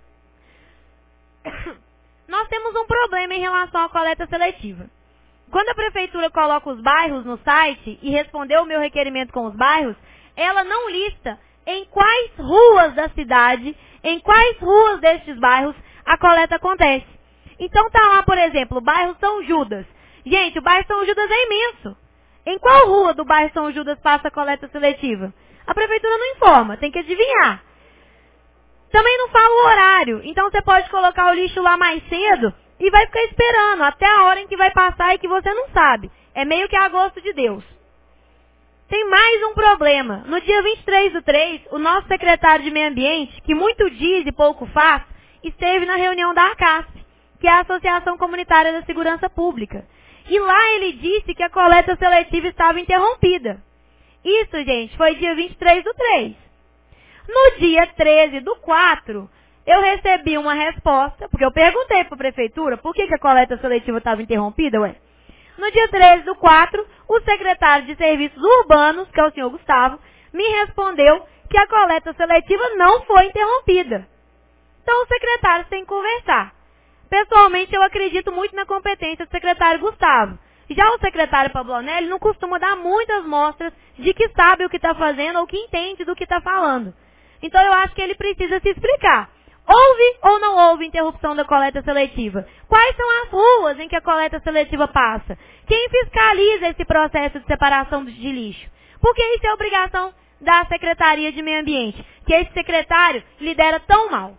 Speaker 12: Nós temos um problema em relação à coleta seletiva. Quando a prefeitura coloca os bairros no site e respondeu o meu requerimento com os bairros, ela não lista em quais ruas da cidade, em quais ruas destes bairros a coleta acontece. Então tá lá, por exemplo, o bairro São Judas. Gente, o bairro São Judas é imenso. Em qual rua do bairro São Judas passa a coleta seletiva? A prefeitura não informa, tem que adivinhar. Também não fala o horário, então você pode colocar o lixo lá mais cedo e vai ficar esperando até a hora em que vai passar e que você não sabe. É meio que a gosto de Deus. Tem mais um problema. No dia vinte e três do três, o nosso secretário de Meio Ambiente, que muito diz e pouco faz, esteve na reunião da ACASP, que é a Associação Comunitária da Segurança Pública. E lá ele disse que a coleta seletiva estava interrompida. Isso, gente, foi dia vinte e três do três. No dia treze do quatro, eu recebi uma resposta, porque eu perguntei para a prefeitura por que, que a coleta seletiva estava interrompida, ué. No dia treze do quatro, o secretário de Serviços Urbanos, que é o senhor Gustavo, me respondeu que a coleta seletiva não foi interrompida. Então o secretário tem que conversar. Pessoalmente, eu acredito muito na competência do secretário Gustavo. Já o secretário Pablonelli não costuma dar muitas mostras de que sabe o que está fazendo ou que entende do que está falando. Então eu acho que ele precisa se explicar. Houve ou não houve interrupção da coleta seletiva? Quais são as ruas em que a coleta seletiva passa? Quem fiscaliza esse processo de separação de lixo? Porque isso é obrigação da Secretaria de Meio Ambiente, que esse secretário lidera tão mal.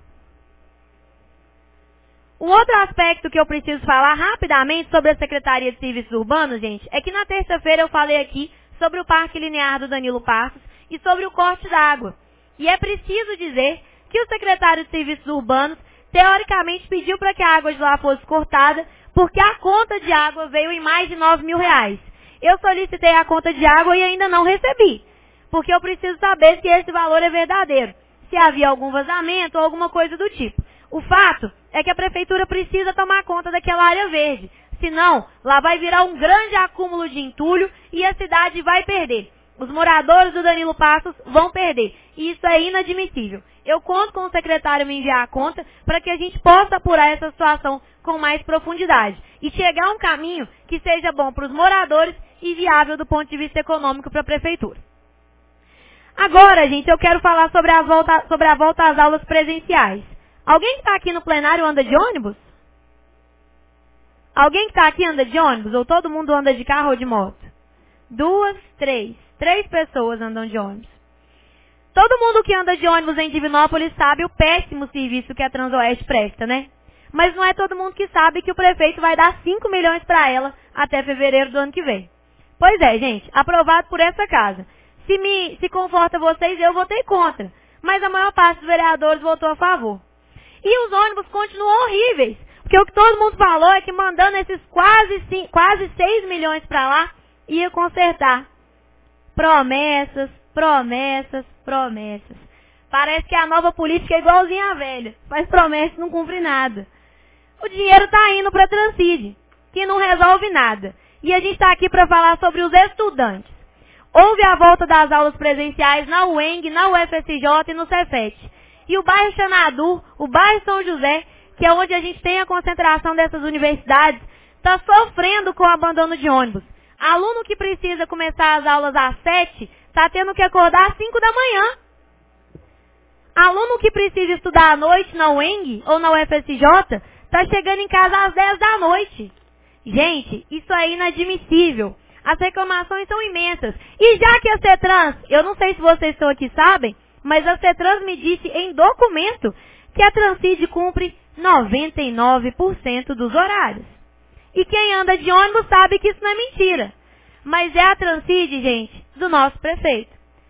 Speaker 12: Um outro aspecto que eu preciso falar rapidamente sobre a Secretaria de Serviços Urbanos, gente, é que na terça-feira eu falei aqui sobre o Parque Linear do Danilo Passos e sobre o corte d'água. E é preciso dizer que o secretário de Serviços Urbanos, teoricamente, pediu para que a água de lá fosse cortada, porque a conta de água veio em mais de nove mil reais. Eu solicitei a conta de água e ainda não recebi, porque eu preciso saber se esse valor é verdadeiro, se havia algum vazamento ou alguma coisa do tipo. O fato é que a prefeitura precisa tomar conta daquela área verde, senão lá vai virar um grande acúmulo de entulho e a cidade vai perder. Os moradores do Danilo Passos vão perder. E isso é inadmissível. Eu conto com o secretário me enviar a conta para que a gente possa apurar essa situação com mais profundidade. E chegar a um caminho que seja bom para os moradores e viável do ponto de vista econômico para a prefeitura. Agora, gente, eu quero falar sobre a volta, sobre a volta às aulas presenciais. Alguém que está aqui no plenário anda de ônibus? Alguém que está aqui anda de ônibus? Ou todo mundo anda de carro ou de moto? Duas, três. Três pessoas andam de ônibus. Todo mundo que anda de ônibus em Divinópolis sabe o péssimo serviço que a Transoeste presta, né? Mas não é todo mundo que sabe que o prefeito vai dar cinco milhões para ela até fevereiro do ano que vem. Pois é, gente, aprovado por essa casa. Se me se conforta vocês, eu votei contra. Mas a maior parte dos vereadores votou a favor. E os ônibus continuam horríveis. Porque o que todo mundo falou é que mandando esses quase, quase seis milhões para lá, ia consertar. Promessas, promessas, promessas. Parece que a nova política é igualzinha à velha. Faz promessa e não cumpre nada. O dinheiro está indo para a Transcid, que não resolve nada. E a gente está aqui para falar sobre os estudantes. Houve a volta das aulas presenciais na U E N G, na U F S J e no Cefet. E o bairro Xanadu, o bairro São José, que é onde a gente tem a concentração dessas universidades, está sofrendo com o abandono de ônibus. Aluno que precisa começar as aulas às sete, está tendo que acordar às cinco da manhã. Aluno que precisa estudar à noite na U E N G ou na U F S J, está chegando em casa às dez da noite. Gente, isso é inadmissível. As reclamações são imensas. E já que a CETRANS, eu não sei se vocês estão aqui sabem, mas a CETRANS me disse em documento que a Transcid cumpre noventa e nove por cento dos horários. E quem anda de ônibus sabe que isso não é mentira. Mas é a Transcid, gente, do nosso prefeito.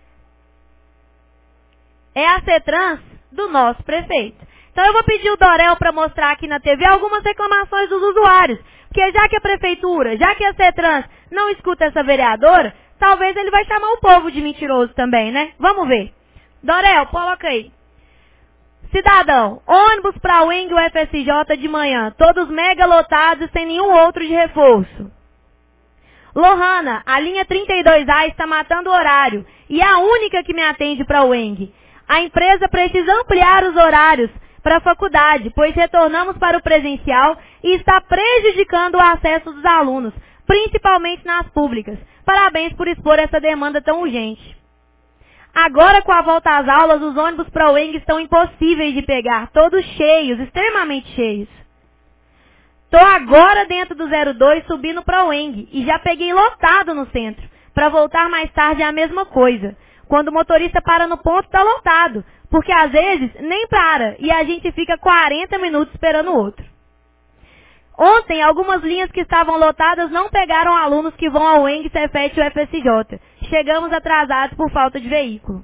Speaker 12: É a CETRANS do nosso prefeito. Então eu vou pedir o Dorel para mostrar aqui na T V algumas reclamações dos usuários. Porque já que a prefeitura, já que a CETRANS não escuta essa vereadora, talvez ele vai chamar o povo de mentiroso também, né? Vamos ver. Dorel, coloca aí. Cidadão, ônibus para o U E N G e o F S J de manhã, todos mega lotados, sem nenhum outro de reforço. Lohana, a linha trinta e dois A está matando o horário e é a única que me atende para o U E N G. A empresa precisa ampliar os horários para a faculdade, pois retornamos para o presencial e está prejudicando o acesso dos alunos, principalmente nas públicas. Parabéns por expor essa demanda tão urgente. Agora, com a volta às aulas, os ônibus para o U E N G estão impossíveis de pegar, todos cheios, extremamente cheios. Estou agora dentro do zero dois subindo para o U E N G e já peguei lotado no centro. Para voltar mais tarde é a mesma coisa. Quando o motorista para no ponto, está lotado, porque às vezes nem para e a gente fica quarenta minutos esperando o outro. Ontem, algumas linhas que estavam lotadas não pegaram alunos que vão ao U E N G, Cefet e U F S J. Chegamos atrasados por falta de veículo.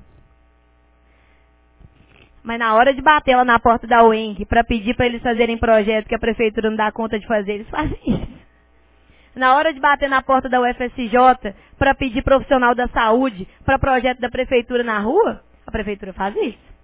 Speaker 12: Mas na hora de bater lá na porta da U E N G para pedir para eles fazerem projeto que a prefeitura não dá conta de fazer, eles fazem isso. Na hora de bater na porta da U F S J para pedir profissional da saúde para projeto da prefeitura na rua, a prefeitura faz isso.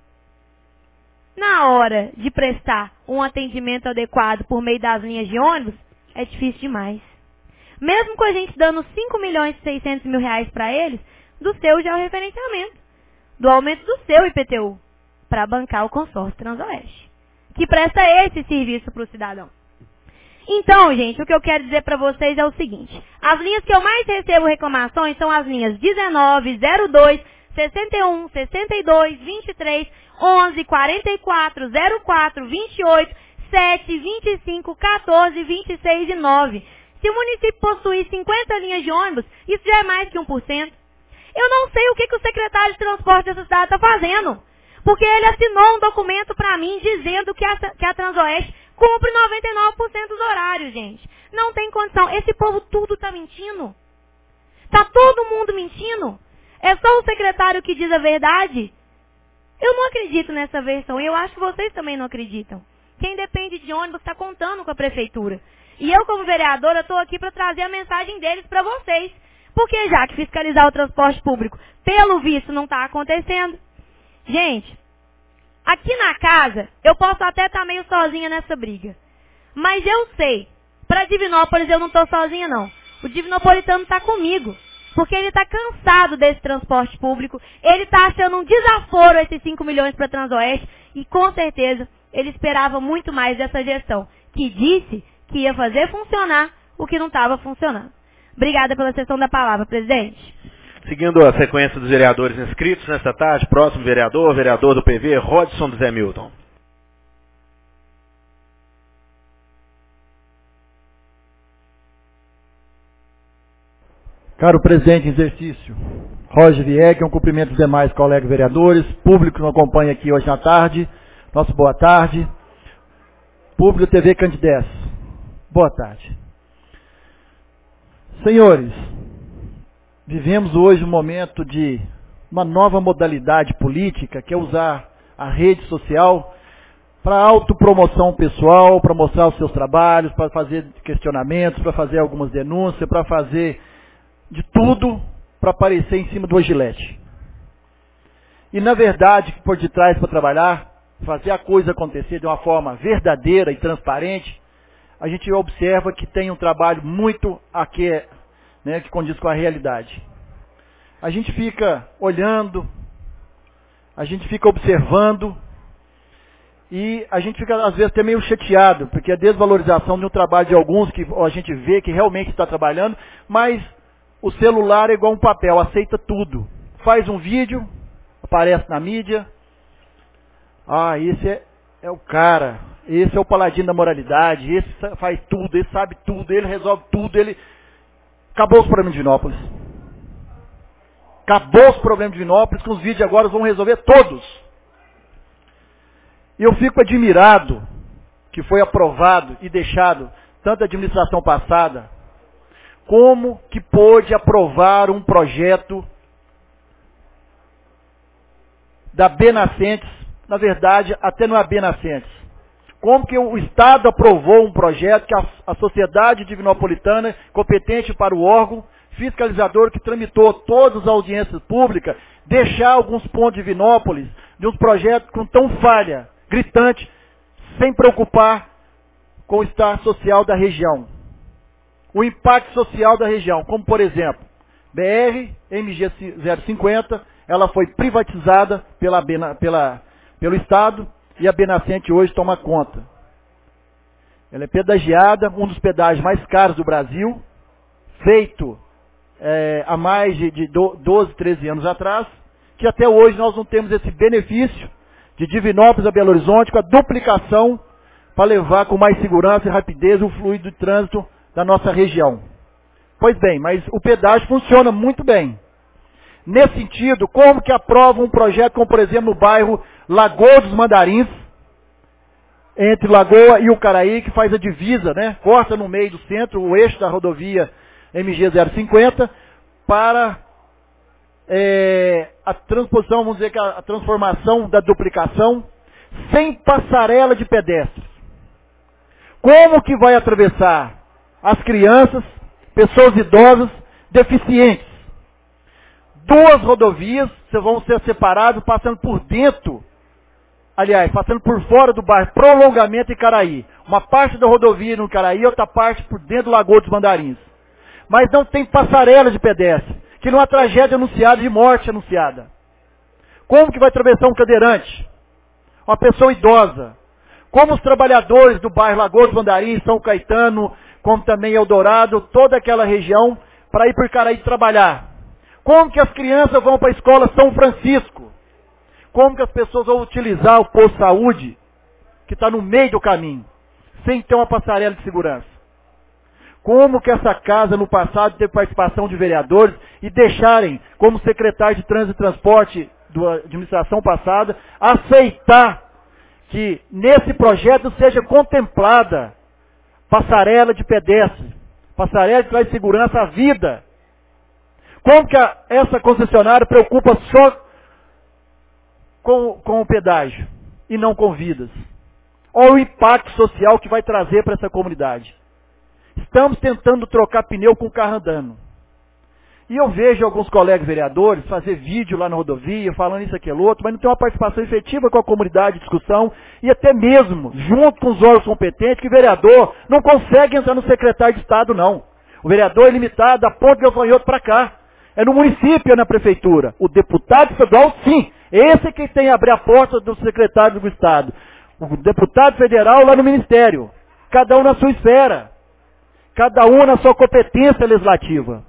Speaker 12: Na hora de prestar um atendimento adequado por meio das linhas de ônibus, é difícil demais. Mesmo com a gente dando cinco milhões e seiscentos mil reais para eles, do seu já é o referenciamento, do aumento do seu I P T U, para bancar o consórcio Transoeste, que presta esse serviço para o cidadão. Então, gente, o que eu quero dizer para vocês é o seguinte, as linhas que eu mais recebo reclamações são as linhas dezenove, zero dois, sessenta e um, sessenta e dois, vinte e três, onze, quarenta e quatro, zero quatro, vinte e oito, sete, vinte e cinco, quatorze, vinte e seis e nove. Se o município possuir cinquenta linhas de ônibus, isso já é mais que um por cento. Eu não sei o que, que o secretário de transporte dessa cidade está fazendo. Porque ele assinou um documento para mim dizendo que a, que a Transoeste cumpre noventa e nove por cento dos horários, gente. Não tem condição. Esse povo tudo está mentindo. Está todo mundo mentindo. É só o secretário que diz a verdade? Eu não acredito nessa versão e eu acho que vocês também não acreditam. Quem depende de ônibus está contando com a prefeitura. E eu, como vereadora, estou aqui para trazer a mensagem deles para vocês. Porque já que fiscalizar o transporte público, pelo visto, não está acontecendo. Gente, aqui na casa, eu posso até estar meio sozinha nessa briga. Mas eu sei, para Divinópolis eu não estou sozinha não. O Divinopolitano está comigo. Porque ele está cansado desse transporte público, ele está achando um desaforo esses cinco milhões para Transoeste e com certeza ele esperava muito mais dessa gestão, que disse que ia fazer funcionar o que não estava funcionando. Obrigada pela sessão da palavra, presidente.
Speaker 2: Seguindo a sequência dos vereadores inscritos nesta tarde, próximo vereador, vereador do P V, Rodson Zé Milton.
Speaker 13: Caro presidente em exercício, Roger Vieck, um cumprimento dos demais colegas vereadores, público que nos acompanha aqui hoje na tarde, nosso boa tarde, público T V Candidez, boa tarde. Senhores, vivemos hoje um momento de uma nova modalidade política, que é usar a rede social para autopromoção pessoal, para mostrar os seus trabalhos, para fazer questionamentos, para fazer algumas denúncias, para fazer de tudo para aparecer em cima do gilete. E na verdade, que por detrás para trabalhar, fazer a coisa acontecer de uma forma verdadeira e transparente, a gente observa que tem um trabalho muito aqui, né, que condiz com a realidade. A gente fica olhando, a gente fica observando, e a gente fica às vezes até meio chateado, porque a desvalorização de um trabalho de alguns que a gente vê que realmente está trabalhando, mas o celular é igual um papel, aceita tudo. Faz um vídeo, aparece na mídia. Ah, esse é, é o cara, esse é o paladino da moralidade, esse faz tudo, esse sabe tudo, ele resolve tudo, ele... Acabou os problemas de Divinópolis. Acabou os problemas de Divinópolis, que os vídeos agora vão resolver todos. E eu fico admirado que foi aprovado e deixado, tanto a administração passada, como que pôde aprovar um projeto da Benascentes, na verdade, até não é a Benascentes, Como que o Estado aprovou um projeto que a, a sociedade divinopolitana, competente para o órgão fiscalizador que tramitou todas as audiências públicas, deixar alguns pontos de Divinópolis de uns projetos com tão falha, gritante, sem preocupar com o estado social da região. O impacto social da região, como por exemplo, B R M G zero cinquenta, ela foi privatizada pela, pela, pelo Estado e a Benacente hoje toma conta. Ela é pedagiada, um dos pedágios mais caros do Brasil, feito é, há mais de, de doze, treze anos atrás, que até hoje nós não temos esse benefício de Divinópolis a Belo Horizonte com a duplicação para levar com mais segurança e rapidez o fluido de trânsito da nossa região. Pois bem, mas o pedágio funciona muito bem. Nesse sentido, como que aprova um projeto como, por exemplo, no bairro Lagoa dos Mandarins, entre Lagoa e Ucaraí, que faz a divisa, né? Corta no meio do centro o eixo da rodovia M G zero cinquenta para é, a transposição, vamos dizer que a, a transformação da duplicação sem passarela de pedestres. Como que vai atravessar as crianças, pessoas idosas, deficientes? Duas rodovias vão ser separadas, passando por dentro, aliás, passando por fora do bairro, prolongamento Icaraí. Uma parte da rodovia no Icaraí, outra parte por dentro do Lagoa dos Mandarins. Mas não tem passarela de pedestre, que não há tragédia anunciada, de morte anunciada. Como que vai atravessar um cadeirante? Uma pessoa idosa? Como os trabalhadores do bairro Lagoa dos Mandarins, São Caetano, como também Eldorado, toda aquela região, para ir por Icaraí trabalhar? Como que as crianças vão para a escola São Francisco? Como que as pessoas vão utilizar o posto de saúde, que está no meio do caminho, sem ter uma passarela de segurança? Como que essa casa no passado teve participação de vereadores e deixarem, como secretário de Trânsito e Transporte da administração passada, aceitar que nesse projeto seja contemplada passarela de pedestre, passarela que traz segurança à vida? Como que a, essa concessionária preocupa só com, com o pedágio e não com vidas? Olha o impacto social que vai trazer para essa comunidade. Estamos tentando trocar pneu com o carro andando. E eu vejo alguns colegas vereadores fazer vídeo lá na rodovia, falando isso, aquilo, outro, mas não tem uma participação efetiva com a comunidade de discussão, e até mesmo, junto com os órgãos competentes, que o vereador não consegue entrar no secretário de Estado, não. O vereador é limitado da ponte de Gafanhoto para cá. É no município, é na prefeitura. O deputado estadual, sim. Esse que tem que abrir a porta do secretário do Estado. O deputado federal lá no ministério. Cada um na sua esfera. Cada um na sua competência legislativa.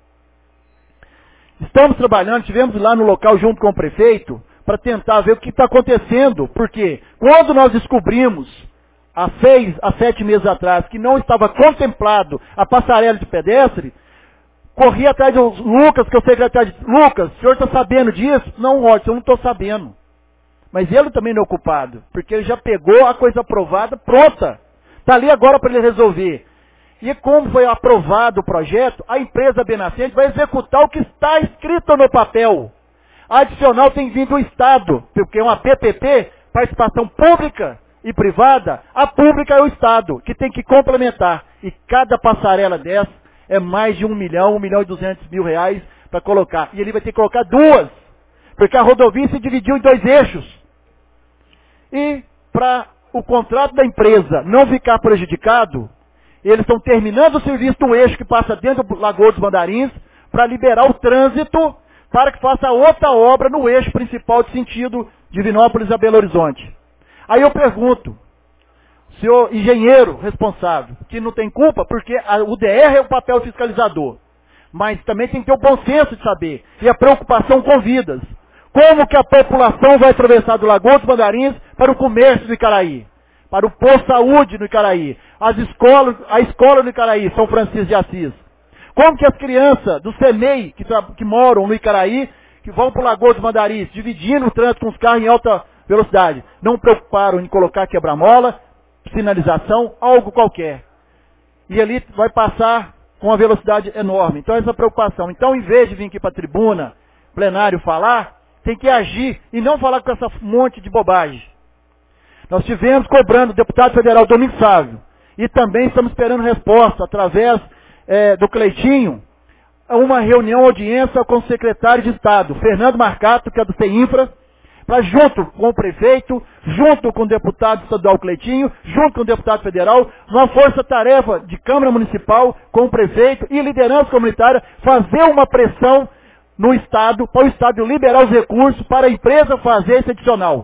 Speaker 13: Estamos trabalhando, estivemos lá no local junto com o prefeito, para tentar ver o que está acontecendo. Porque quando nós descobrimos, há seis, há sete meses atrás, que não estava contemplado a passarela de pedestre, corri atrás do Lucas, que é o secretário de... Lucas, o senhor está sabendo disso? Não, Roger, eu não estou sabendo. Mas ele também não é ocupado, porque ele já pegou a coisa aprovada, pronta. Está ali agora para ele resolver. E como foi aprovado o projeto, a empresa Benacente vai executar o que está escrito no papel. A adicional tem vindo do Estado, porque é uma P P P, participação pública e privada. A pública é o Estado, que tem que complementar. E cada passarela dessa é mais de um milhão, um milhão e duzentos mil reais para colocar. E ele vai ter que colocar duas, porque a rodovia se dividiu em dois eixos. E para o contrato da empresa não ficar prejudicado, eles estão terminando o serviço do eixo que passa dentro do Lagoa dos Mandarins para liberar o trânsito para que faça outra obra no eixo principal de sentido de Divinópolis a Belo Horizonte. Aí eu pergunto, senhor engenheiro responsável, que não tem culpa, porque a, o D R é o papel fiscalizador, mas também tem que ter o bom senso de saber, e a preocupação com vidas. Como que a população vai atravessar do Lagoa dos Mandarins para o comércio do Icaraí? Para o posto de saúde no Icaraí? As escolas, a escola no Icaraí, São Francisco de Assis? Como que as crianças do CEMEI, que, que moram no Icaraí, que vão para o Lagoa dos Mandarins, dividindo o trânsito com os carros em alta velocidade, não preocuparam em colocar quebra-mola, sinalização, algo qualquer. E ali vai passar com uma velocidade enorme. Então essa preocupação. Então, em vez de vir aqui para a tribuna, plenário falar, tem que agir e não falar com essa monte de bobagem. Nós tivemos cobrando o deputado federal Domingos Sávio. E também estamos esperando resposta através é, do Cleitinho, a uma reunião, audiência com o secretário de Estado, Fernando Marcato, que é do CEINFRA, para junto com o prefeito, junto com o deputado estadual Cleitinho, junto com o deputado federal, numa força-tarefa de Câmara Municipal, com o prefeito e liderança comunitária, fazer uma pressão no Estado, para o Estado liberar os recursos para a empresa fazer esse adicional.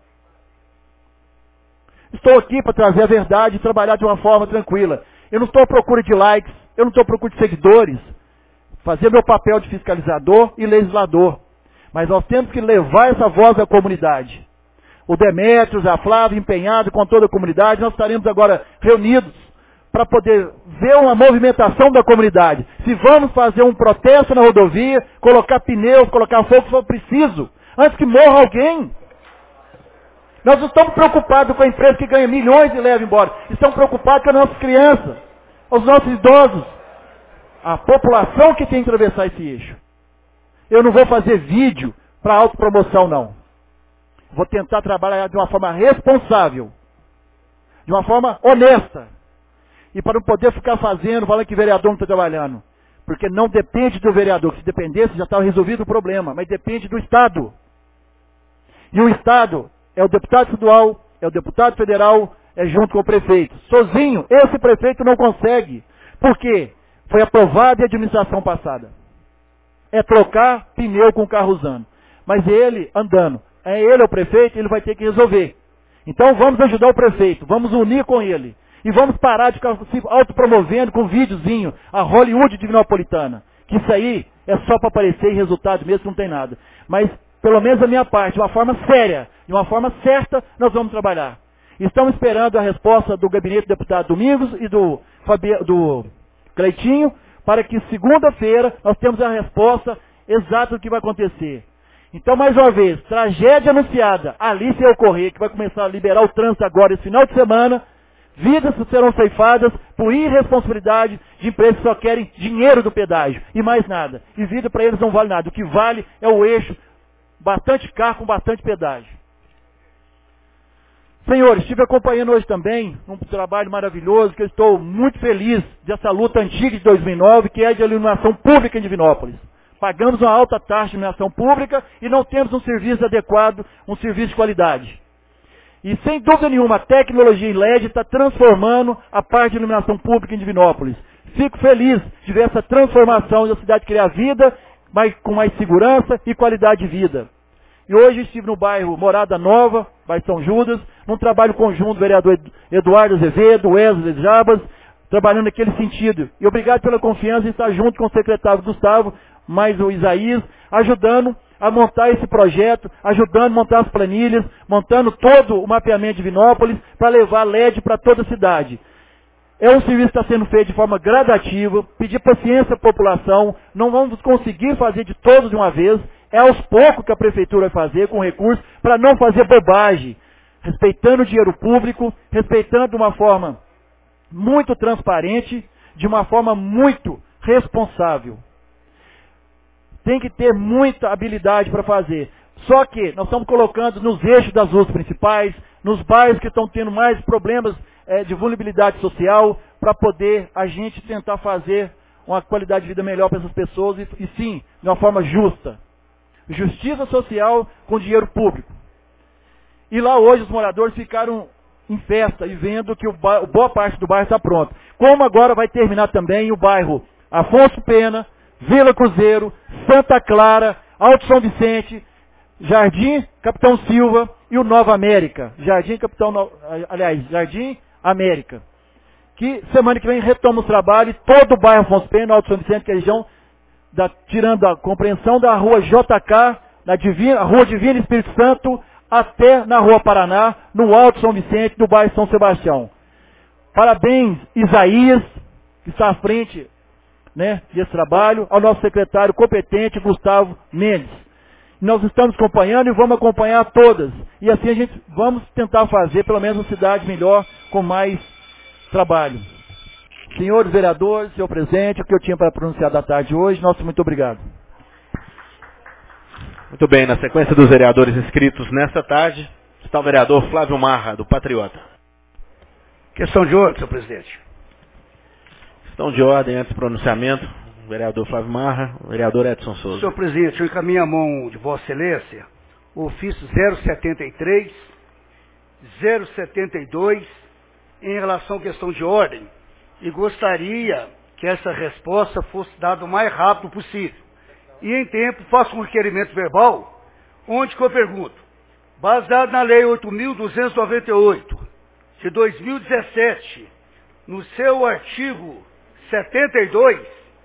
Speaker 13: Estou aqui para trazer a verdade e trabalhar de uma forma tranquila. Eu não estou à procura de likes, eu não estou à procura de seguidores. Fazer meu papel de fiscalizador e legislador. Mas nós temos que levar essa voz à comunidade. O Demétrios, a Flávia, empenhado com toda a comunidade, nós estaremos agora reunidos para poder ver uma movimentação da comunidade. Se vamos fazer um protesto na rodovia, colocar pneus, colocar fogo, se for preciso, antes que morra alguém. Nós não estamos preocupados com a empresa que ganha milhões e leva embora. Estamos preocupados com as nossas crianças, os nossos idosos, a população que tem que atravessar esse eixo. Eu não vou fazer vídeo para autopromoção, não. Vou tentar trabalhar de uma forma responsável, de uma forma honesta. E para não poder ficar fazendo, falando que vereador não está trabalhando. Porque não depende do vereador. Se dependesse, já estava resolvido o problema. Mas depende do Estado. E o Estado é o deputado estadual, é o deputado federal, é junto com o prefeito. Sozinho, esse prefeito não consegue. Por quê? Foi aprovado em administração passada. É trocar pneu com carro usando. Mas ele andando. É ele é o prefeito, ele vai ter que resolver. Então vamos ajudar o prefeito, vamos unir com ele. E vamos parar de ficar se autopromovendo com um videozinho, a Hollywood Divinopolitana. Que isso aí é só para aparecer e resultado mesmo, não tem nada. Mas, pelo menos da minha parte, de uma forma séria, de uma forma certa, nós vamos trabalhar. Estamos esperando a resposta do gabinete do deputado Domingos e do, Fabi, do Cleitinho, para que segunda-feira nós temos a resposta exata do que vai acontecer. Então, mais uma vez, tragédia anunciada, ali se ocorrer, que vai começar a liberar o trânsito agora, esse final de semana, vidas serão ceifadas por irresponsabilidade de empresas que só querem dinheiro do pedágio e mais nada. E vida para eles não vale nada. O que vale é o eixo, bastante carro com bastante pedágio. Senhores, estive acompanhando hoje também um trabalho maravilhoso, que eu estou muito feliz dessa luta antiga de dois mil e nove, que é de iluminação pública em Divinópolis. Pagamos uma alta taxa de iluminação pública e não temos um serviço adequado, um serviço de qualidade. E sem dúvida nenhuma, a tecnologia em L E D está transformando a parte de iluminação pública em Divinópolis. Fico feliz de ver essa transformação da cidade criar vida, mas com mais segurança e qualidade de vida. E hoje estive no bairro Morada Nova, bairro São Judas, num trabalho conjunto do vereador Eduardo Azevedo, Wesley Jabas, trabalhando naquele sentido. E obrigado pela confiança em estar junto com o secretário Gustavo, mais o Isaías, ajudando a montar esse projeto, ajudando a montar as planilhas, montando todo o mapeamento de Divinópolis para levar L E D para toda a cidade. É um serviço que está sendo feito de forma gradativa, pedir paciência à população, não vamos conseguir fazer de todos de uma vez, é aos poucos que a prefeitura vai fazer com recursos para não fazer bobagem, respeitando o dinheiro público, respeitando de uma forma muito transparente, de uma forma muito responsável. Tem que ter muita habilidade para fazer. Só que nós estamos colocando nos eixos das ruas principais, nos bairros que estão tendo mais problemas é, de vulnerabilidade social, para poder a gente tentar fazer uma qualidade de vida melhor para essas pessoas e, e sim, de uma forma justa. Justiça social com dinheiro público. E lá hoje os moradores ficaram em festa e vendo que o bairro, boa parte do bairro está pronto. Como agora vai terminar também o bairro Afonso Pena, Vila Cruzeiro, Santa Clara, Alto São Vicente, Jardim Capitão Silva e o Nova América. Jardim Capitão, aliás, Jardim América. Que semana que vem retoma o trabalho e todo o bairro Afonso Pena, Alto São Vicente, que é a região, da, tirando a compreensão da rua J K, da Divina, a rua Divina Espírito Santo, até na rua Paraná, no Alto São Vicente, do bairro São Sebastião. Parabéns, Isaías, que está à frente, né, desse trabalho, ao nosso secretário competente, Gustavo Mendes. Nós estamos acompanhando e vamos acompanhar todas. E assim a gente vamos tentar fazer pelo menos uma cidade melhor, com mais trabalho. Senhores vereadores, senhor presidente, o que eu tinha para pronunciar da tarde hoje, nosso muito obrigado.
Speaker 2: Muito bem, na sequência dos vereadores inscritos nesta tarde, Está o vereador Flávio Marra, do Patriota.
Speaker 11: Questão de ordem, senhor presidente.
Speaker 2: Questão de ordem, antes do pronunciamento, o vereador Flávio Marra, o vereador Edson Souza.
Speaker 11: Senhor presidente, eu encaminho a mão de Vossa Excelência o ofício zero setenta e três, zero setenta e dois, em relação à questão de ordem, e gostaria que essa resposta fosse dada o mais rápido possível. E em tempo, faço um requerimento verbal, onde que eu pergunto, baseado na Lei oito mil duzentos e noventa e oito, de dois mil e dezessete, no seu artigo setenta e dois,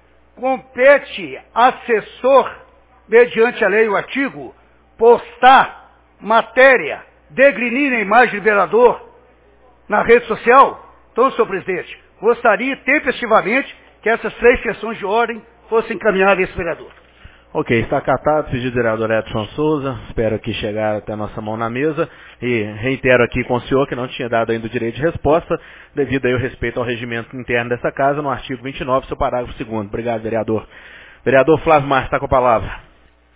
Speaker 11: compete assessor, mediante a lei o artigo, postar matéria, degrinir a imagem do vereador na rede social? Então, senhor presidente, gostaria tempestivamente que essas três questões de ordem fossem encaminhadas a esse vereador.
Speaker 2: Ok, está acatado, pedido do vereador Edson Souza, espero aqui chegar até a nossa mão na mesa, e reitero aqui com o senhor que não tinha dado ainda o direito de resposta, devido aí ao respeito ao regimento interno dessa casa, no artigo vinte e nove, seu parágrafo segundo. Obrigado, vereador. Vereador Flávio Marra, está com a palavra.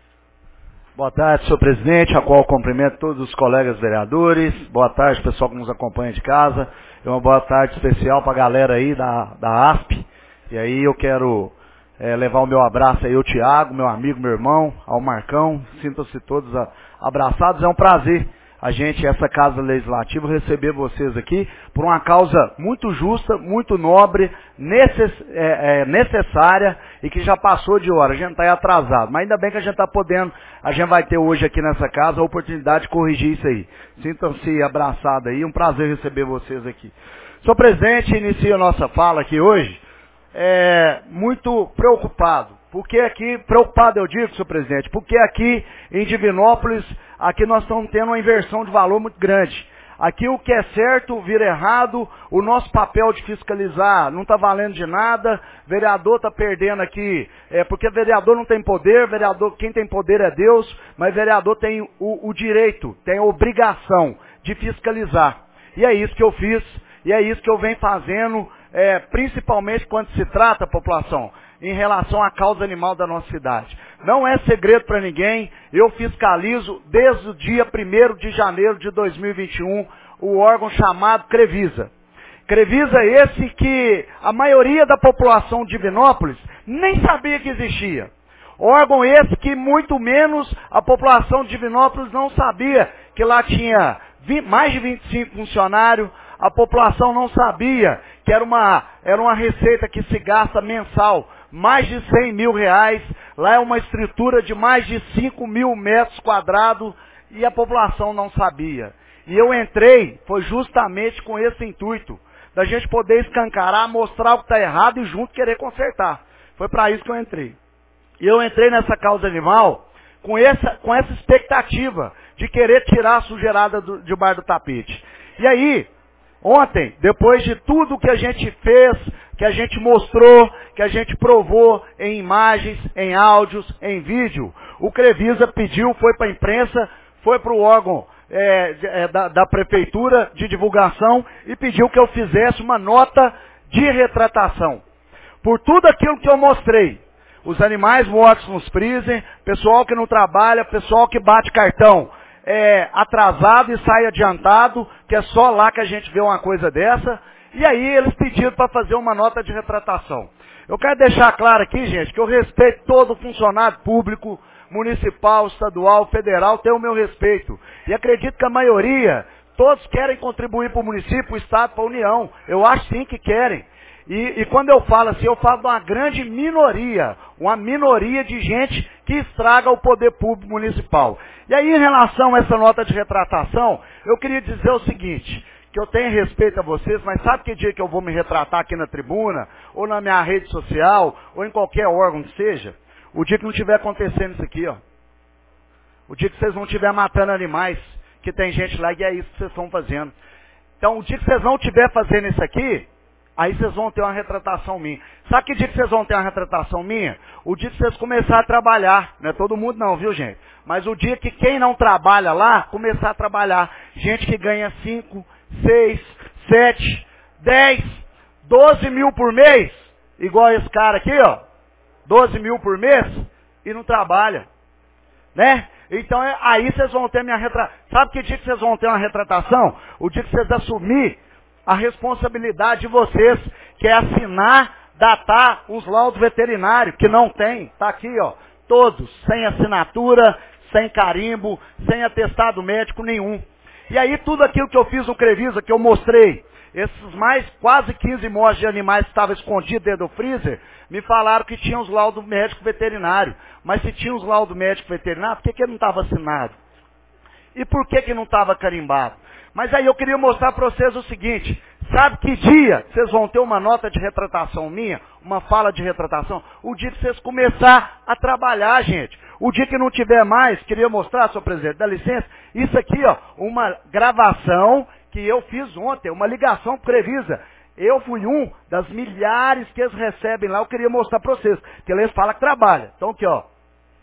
Speaker 13: Boa tarde, senhor presidente, a qual cumprimento todos os colegas vereadores. Boa tarde, pessoal que nos acompanha de casa. E uma boa tarde especial para a galera aí da, da A S P. E aí eu quero é, levar o meu abraço aí ao Tiago, meu amigo, meu irmão, ao Marcão. Sintam-se todos a, abraçados. É um prazer a gente, essa Casa Legislativa, receber vocês aqui por uma causa muito justa, muito nobre, necess, é, é, necessária e que já passou de hora. A gente está aí atrasado, mas ainda bem que a gente está podendo, a gente vai ter hoje aqui nessa casa a oportunidade de corrigir isso aí. Sintam-se abraçados aí, um prazer receber vocês aqui. Senhor presidente, inicia a nossa fala aqui hoje, é, muito preocupado. Porque aqui, preocupado eu digo, senhor presidente, porque aqui em Divinópolis, aqui nós estamos tendo uma inversão de valor muito grande. Aqui o que é certo vira errado, o nosso papel de fiscalizar não está valendo de nada, vereador está perdendo aqui, é, porque vereador não tem poder, vereador, quem tem poder é Deus, mas vereador tem o, o direito, tem a obrigação de fiscalizar. E é isso que eu fiz, e é isso que eu venho fazendo, é, principalmente quando se trata, população, em relação à causa animal da nossa cidade. Não é segredo para ninguém, eu fiscalizo desde o dia primeiro de janeiro de dois mil e vinte e um o órgão chamado Crevisa. Crevisa esse que a maioria da população de Divinópolis nem sabia que existia. Órgão esse que muito menos a população de Divinópolis não sabia que lá tinha mais de vinte e cinco funcionários, a população não sabia que era uma, era uma receita que se gasta mensal, mais de cem mil reais, lá é uma estrutura de mais de cinco mil metros quadrados e a população não sabia. E eu entrei, foi justamente com esse intuito, da gente poder escancarar, mostrar o que está errado e junto querer consertar. Foi para isso que eu entrei. E eu entrei nessa causa animal com essa, com essa expectativa de querer tirar a sujeirada do, debaixo do tapete. E aí, ontem, depois de tudo que a gente fez, que a gente mostrou, que a gente provou em imagens, em áudios, em vídeo, o Crevisa pediu, foi para a imprensa, foi para o órgão é, é, da, da prefeitura de divulgação e pediu que eu fizesse uma nota de retratação. Por tudo aquilo que eu mostrei, os animais mortos nos freezer, pessoal que não trabalha, pessoal que bate cartão, É, atrasado e sai adiantado, que é só lá que a gente vê uma coisa dessa, e aí eles pediram para fazer uma nota de retratação. Eu quero deixar claro aqui, gente, que eu respeito todo funcionário público, municipal, estadual, federal, tem o meu respeito. E acredito que a maioria, todos querem contribuir para o município, para o estado, para a União. Eu acho sim que querem. E, e quando eu falo assim, eu falo de uma grande minoria, uma minoria de gente que estraga o poder público municipal. E aí, em relação a essa nota de retratação, eu queria dizer o seguinte, que eu tenho respeito a vocês, mas sabe que dia que eu vou me retratar aqui na tribuna, ou na minha rede social, ou em qualquer órgão que seja? O dia que não estiver acontecendo isso aqui, ó. O dia que vocês não estiverem matando animais, que tem gente lá e é isso que vocês estão fazendo. Então, o dia que vocês não estiverem fazendo isso aqui, aí vocês vão ter uma retratação minha. Sabe que dia que vocês vão ter uma retratação minha? O dia que vocês começarem a trabalhar. Não é todo mundo não, viu, gente? Mas o dia que quem não trabalha lá, começar a trabalhar. Gente que ganha cinco, seis, sete, dez, doze mil por mês. Igual esse cara aqui, ó. doze mil por mês. E não trabalha. Né?
Speaker 11: Então é, aí vocês vão ter minha retratação. Sabe que dia que vocês vão ter uma retratação? O dia que vocês assumir a responsabilidade de vocês, que é assinar, datar os laudos veterinários, que não tem. Tá aqui, ó. Todos, sem assinatura, sem carimbo, sem atestado médico nenhum. E aí tudo aquilo que eu fiz no Crevisa, que eu mostrei, esses mais quase quinze mortes de animais que estavam escondidos dentro do freezer, me falaram que tinha os laudos médico veterinário. Mas se tinha os laudos médico veterinário, por que, que não estava assinado? E por que, que não estava carimbado? Mas aí eu queria mostrar para vocês o seguinte, sabe que dia vocês vão ter uma nota de retratação minha, uma fala de retratação? O dia que vocês começar a trabalhar, gente. O dia que não tiver mais, queria mostrar, senhor presidente, dá licença, isso aqui, ó, uma gravação que eu fiz ontem, uma ligação para Crevisa. Eu fui um das milhares que eles recebem lá, eu queria mostrar para vocês, que eles falam que trabalha. Então aqui, ó.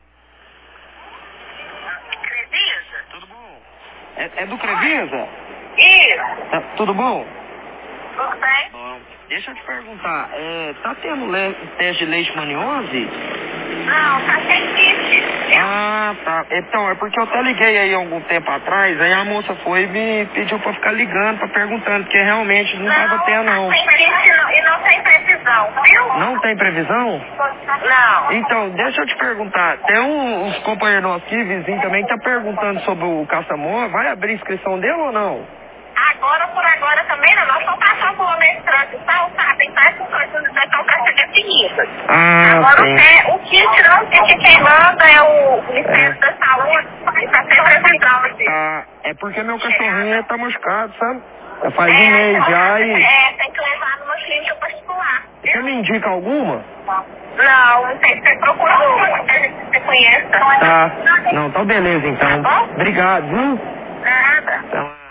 Speaker 14: Crevisa? Tudo bom? É, é do Crevisa? Isso. Tá, tudo bom? Tudo bem. Bom, deixa eu te perguntar, é, tá tendo le teste de leishmaniose? Não, tá sem kit. Ah, tá. Então, é porque eu até liguei aí algum tempo atrás, aí a moça foi e me pediu pra ficar ligando, pra perguntando, porque realmente não, não tava tendo, não. Não tem kit e não tem previsão, viu? Não tem previsão? Não. Então, deixa eu te perguntar, tem um, uns companheiros nossos aqui, vizinho também, que tá perguntando sobre o caça-moa, vai abrir inscrição dele ou não? Agora, por agora também não, nós estamos passando por uma mestrante e tal, tá? Tem várias coisas já estão para ser definidas. Ah, agora o, o kit não, o que quem manda é o Ministério é. da Saúde, está sempre previsão aqui. Ah, é porque meu cachorrinho está machucado, sabe? Já faz é, um mês já e... É, tem que levar numa clínica particular. Viu? Você me indica alguma? Não, não sei, você procura uma que você conheça. Tá, não, tá beleza então. Tá bom? Obrigado, viu? Nada. Então...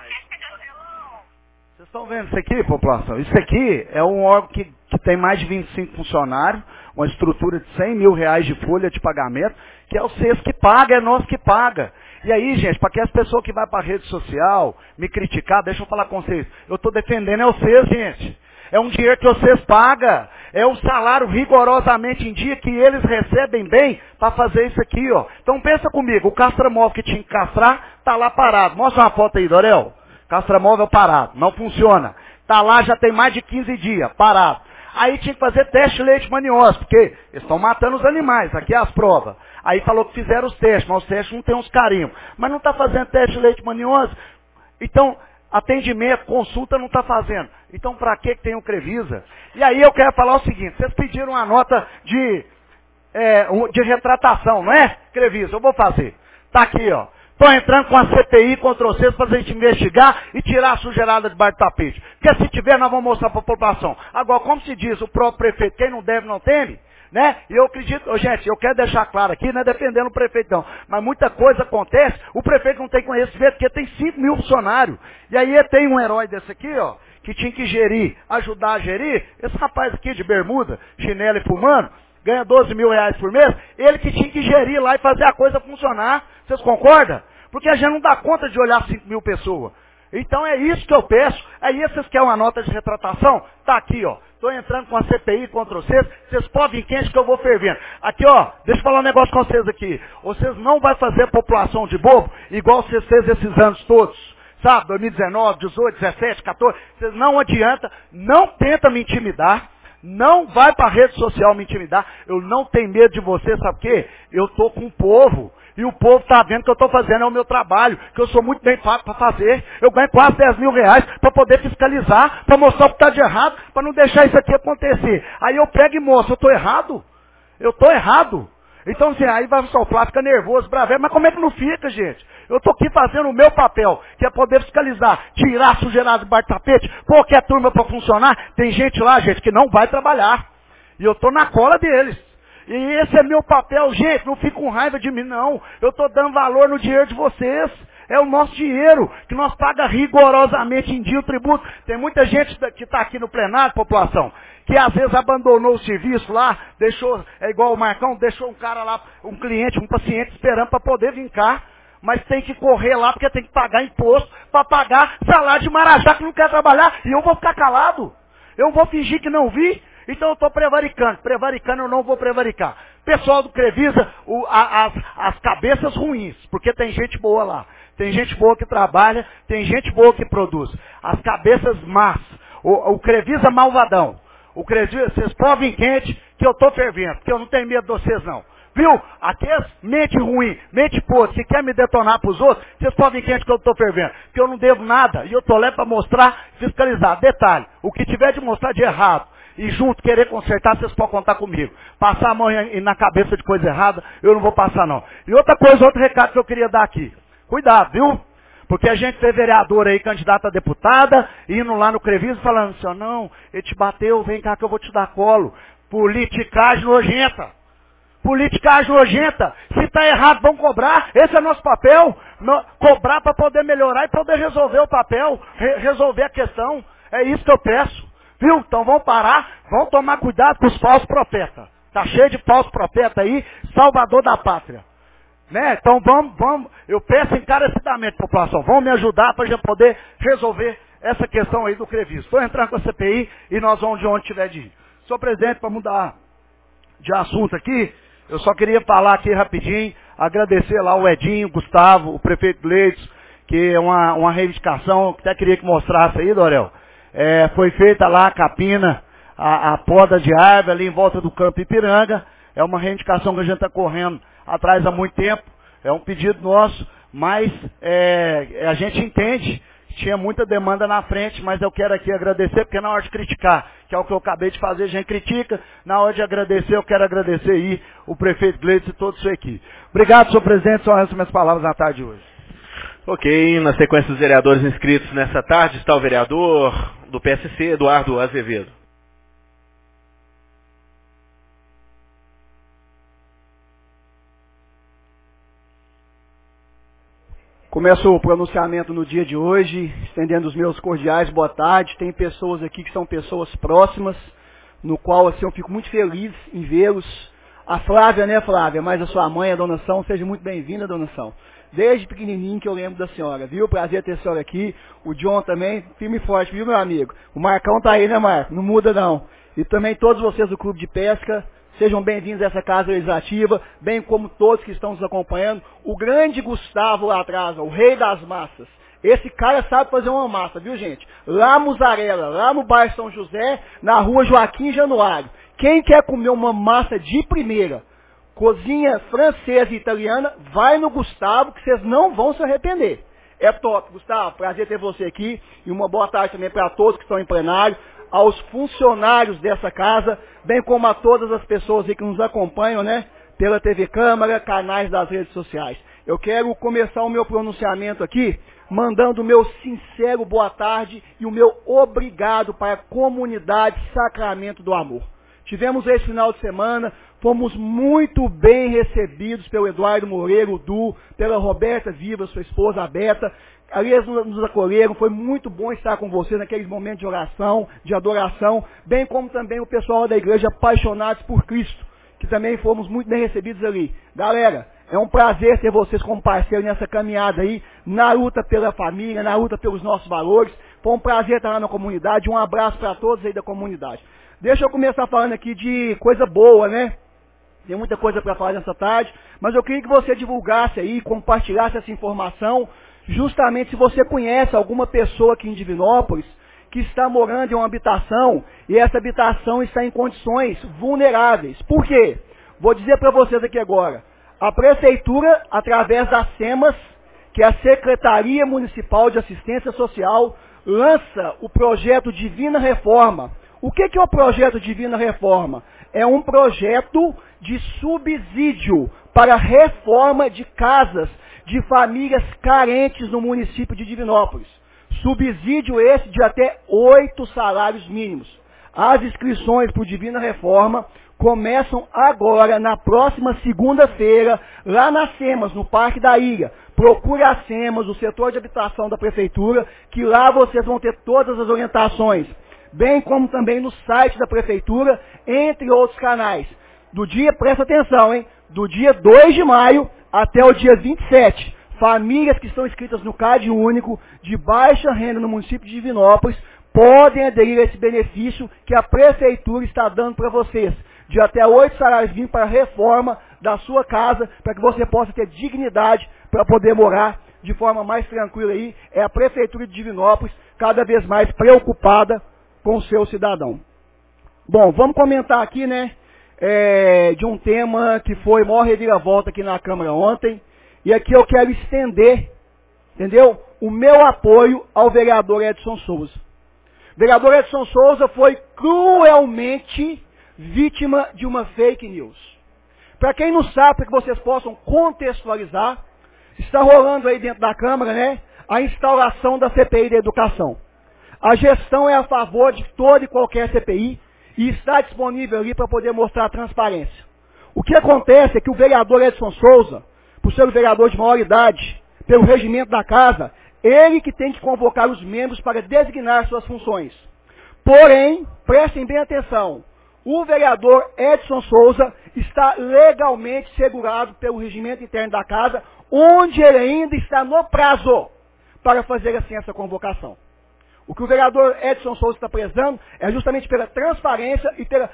Speaker 11: Vocês estão vendo isso aqui, população? Isso aqui é um órgão que, que tem mais de vinte e cinco funcionários, uma estrutura de cem mil reais de folha de pagamento, que é o vocês que paga, é nós que paga. E aí, gente, para que as pessoas que vão para a rede social me criticar, deixa eu falar com vocês, eu estou defendendo é vocês, gente. É um dinheiro que vocês pagam, é um salário rigorosamente em dia que eles recebem bem para fazer isso aqui, ó. Então pensa comigo, o castramóvel que tinha que castrar, tá lá parado. Mostra uma foto aí, Dorel. Castramóvel parado, não funciona. Tá lá já tem mais de quinze dias, parado. Aí tinha que fazer teste de leishmaniose, porque eles estão matando os animais, aqui é as provas. Aí falou que fizeram os testes, mas os testes não tem uns carimbos. Mas não está fazendo teste de leishmaniose. Então, atendimento, consulta não está fazendo. Então, para que tem o Crevisa? E aí eu quero falar o seguinte, vocês pediram uma nota de, é, de retratação, não é, Crevisa? Eu vou fazer. Tá aqui, ó. Estou entrando com a C P I contra vocês para a gente investigar e tirar a sujeirada debaixo do tapete. Porque se tiver, nós vamos mostrar para a população. Agora, como se diz, o próprio prefeito, quem não deve, não teme, né? E eu acredito, oh, gente, eu quero deixar claro aqui, não é defendendo o prefeito não, mas muita coisa acontece, o prefeito não tem conhecimento, porque tem cinco mil funcionários. E aí tem um herói desse aqui, ó, que tinha que gerir, ajudar a gerir, esse rapaz aqui de bermuda, chinelo e fumando, ganha doze mil reais por mês, ele que tinha que gerir lá e fazer a coisa funcionar. Vocês concordam? Porque a gente não dá conta de olhar cinco mil pessoas. Então é isso que eu peço. Aí vocês querem uma nota de retratação? Tá aqui, ó. Estou entrando com a C P I contra vocês. Vocês podem vir quente que eu vou fervendo. Aqui, ó. Deixa eu falar um negócio com vocês aqui. Vocês não vão fazer a população de bobo igual vocês fez esses anos todos. Sabe? dois mil e dezenove, dezoito, dezessete, quatorze. Vocês não adianta. Não tenta me intimidar. Não vai para a rede social me intimidar. Eu não tenho medo de você, sabe o quê? Eu estou com o povo. E o povo está vendo que eu estou fazendo é o meu trabalho, que eu sou muito bem pago para fazer. Eu ganho quase dez mil reais para poder fiscalizar, para mostrar o que está de errado, para não deixar isso aqui acontecer. Aí eu pego e mostro, eu estou errado? Eu estou errado. Então, assim, aí vai soprar, fica nervoso, bravo. Mas como é que não fica, gente? Eu estou aqui fazendo o meu papel, que é poder fiscalizar, tirar a sujeirada debaixo do tapete, qualquer turma para funcionar. Tem gente lá, gente, que não vai trabalhar. E eu estou na cola deles. E esse é meu papel, gente, não fica com raiva de mim, não. Eu estou dando valor no dinheiro de vocês. É o nosso dinheiro, que nós pagamos rigorosamente em dia o tributo. Tem muita gente que está aqui no plenário, população, que às vezes abandonou o serviço lá, deixou, é igual o Marcão, deixou um cara lá, um cliente, um paciente esperando para poder vir cá. Mas tem que correr lá porque tem que pagar imposto para pagar salário de marajá que não quer trabalhar. E eu vou ficar calado. Eu vou fingir que não vi. Então eu estou prevaricando. Prevaricando eu não vou prevaricar. pessoal do Crevisa, o, a, as, as cabeças ruins, porque tem gente boa lá. Tem gente boa que trabalha, tem gente boa que produz. As cabeças más. O, o Crevisa malvadão. O Crevisa, vocês podem vir quente que eu tô fervendo, porque eu não tenho medo de vocês não. Viu? Aqueles mente ruim, mente podre, se quer me detonar pros outros, vocês podem vir quente que eu tô fervendo. Porque eu não devo nada e eu tô lá para mostrar, fiscalizar. Detalhe, o que tiver de mostrar de errado e junto querer consertar, vocês podem contar comigo. Passar a mão na cabeça de coisa errada, eu não vou passar não. E outra coisa, outro recado que eu queria dar aqui. Cuidado, viu? Porque a gente tem vereador aí, candidato a deputada, indo lá no Crevisa falando assim, ó, não, ele te bateu, vem cá que eu vou te dar colo. Politicagem nojenta. Politicagem nojenta. Se está errado, vamos cobrar. Esse é nosso papel. No, cobrar para poder melhorar e poder resolver o papel, re, resolver a questão. É isso que eu peço. Viu? Então vamos parar, vamos tomar cuidado com os falsos profetas. Tá cheio de falsos profetas aí, salvador da pátria. Né? Então vamos, vamos, eu peço encarecidamente, população, vamos me ajudar para a gente poder resolver essa questão aí do Crevisa. Estou entrando com a C P I e nós vamos de onde tiver de ir. Senhor presidente, para mudar de assunto aqui, eu só queria falar aqui rapidinho, agradecer lá o Edinho, Gustavo, o prefeito Gleitos, que é uma, uma reivindicação, que até queria que mostrasse aí, Dorel. É, foi feita lá a capina, a, a poda de árvore ali em volta do campo Ipiranga. É uma reivindicação que a gente está correndo atrás há muito tempo. É um pedido nosso, mas é, a gente entende. Tinha muita demanda na frente, mas eu quero aqui agradecer, porque na hora de criticar, que é o que eu acabei de fazer, a gente critica. Na hora de agradecer, eu quero agradecer aí o prefeito Gleitos e toda a sua equipe. Obrigado, senhor presidente, são essas minhas palavras na tarde de hoje.
Speaker 2: Ok, na sequência dos vereadores inscritos nessa tarde está o vereador do P S C, Eduardo Azevedo.
Speaker 15: Começo o pronunciamento no dia de hoje, estendendo os meus cordiais boa tarde. Tem pessoas aqui que são pessoas próximas, no qual assim, eu fico muito feliz em vê-los. A Flávia, né, Flávia? Mas a sua mãe, a dona São, seja muito bem-vinda, dona São. Desde pequenininho que eu lembro da senhora, viu? Prazer ter a senhora aqui. O John também, firme e forte, viu, meu amigo? O Marcão tá aí, né, Marco? Não muda, não. E também todos vocês do Clube de Pesca. Sejam bem-vindos a essa casa legislativa, bem como todos que estão nos acompanhando. O grande Gustavo lá atrás, o rei das massas. Esse cara sabe fazer uma massa, viu, gente? Lá Mussarela, lá no bairro São José, na rua Joaquim Januário. Quem quer comer uma massa de primeira, cozinha francesa e italiana, vai no Gustavo, que vocês não vão se arrepender. É top, Gustavo, prazer ter você aqui. E uma boa tarde também para todos que estão em plenário, aos funcionários dessa casa, bem como a todas as pessoas aí que nos acompanham, né, pela T V Câmara, canais das redes sociais. Eu quero começar o meu pronunciamento aqui, mandando o meu sincero boa tarde e o meu obrigado para a comunidade Sacramento do Amor. Tivemos esse final de semana, fomos muito bem recebidos pelo Eduardo Moreira, o Du, pela Roberta Viva, sua esposa, a Beta. Aliás, nos acolheram, foi muito bom estar com vocês naqueles momentos de oração, de adoração, bem como também o pessoal da igreja Apaixonados por Cristo, que também fomos muito bem recebidos ali. Galera, é um prazer ter vocês como parceiro nessa caminhada aí, na luta pela família, na luta pelos nossos valores. Foi um prazer estar lá na comunidade, um abraço para todos aí da comunidade. Deixa eu começar falando aqui de coisa boa, né? Tem muita coisa para falar nessa tarde, mas eu queria que você divulgasse aí, compartilhasse essa informação, justamente se você conhece alguma pessoa aqui em Divinópolis que está morando em uma habitação e essa habitação está em condições vulneráveis. Por quê? Vou dizer para vocês aqui agora. A Prefeitura, através das SEMAS, que é a Secretaria Municipal de Assistência Social, lança o projeto Divina Reforma. O que é o projeto Divina Reforma? É um projeto de subsídio para reforma de casas de famílias carentes no município de Divinópolis. Subsídio esse de até oito salários mínimos. As inscrições para o Divina Reforma começam agora, na próxima segunda-feira, lá nas SEMAS, no Parque da Ilha. Procure as SEMAS, o setor de habitação da Prefeitura, que lá vocês vão ter todas as orientações. Bem como também no site da Prefeitura, entre outros canais. Do dia, presta atenção, hein? Do dia dois de maio até o dia vinte e sete, famílias que estão inscritas no C A D único, de baixa renda no município de Divinópolis, podem aderir a esse benefício que a Prefeitura está dando para vocês. de até oito salários mínimos para a reforma da sua casa, para que você possa ter dignidade para poder morar de forma mais tranquila aí. É a Prefeitura de Divinópolis cada vez mais preocupada com o seu cidadão. Bom, vamos comentar aqui, né, é, de um tema que foi maior reviravolta aqui na Câmara ontem, e aqui eu quero estender, entendeu, o meu apoio ao vereador Edson Souza. O vereador Edson Souza foi cruelmente vítima de uma fake news. Para quem não sabe, para que vocês possam contextualizar, está rolando aí dentro da Câmara, né, a instauração da C P I da educação. A gestão é a favor de toda e qualquer C P I e está disponível ali para poder mostrar a transparência. O que acontece é que o vereador Edson Souza, por ser o vereador de maior idade, pelo regimento da casa, ele que tem que convocar os membros para designar suas funções. Porém, prestem bem atenção, o vereador Edson Souza está legalmente segurado pelo regimento interno da casa, onde ele ainda está no prazo para fazer assim essa convocação. O que o vereador Edson Souza está prezando é justamente pela transparência e pela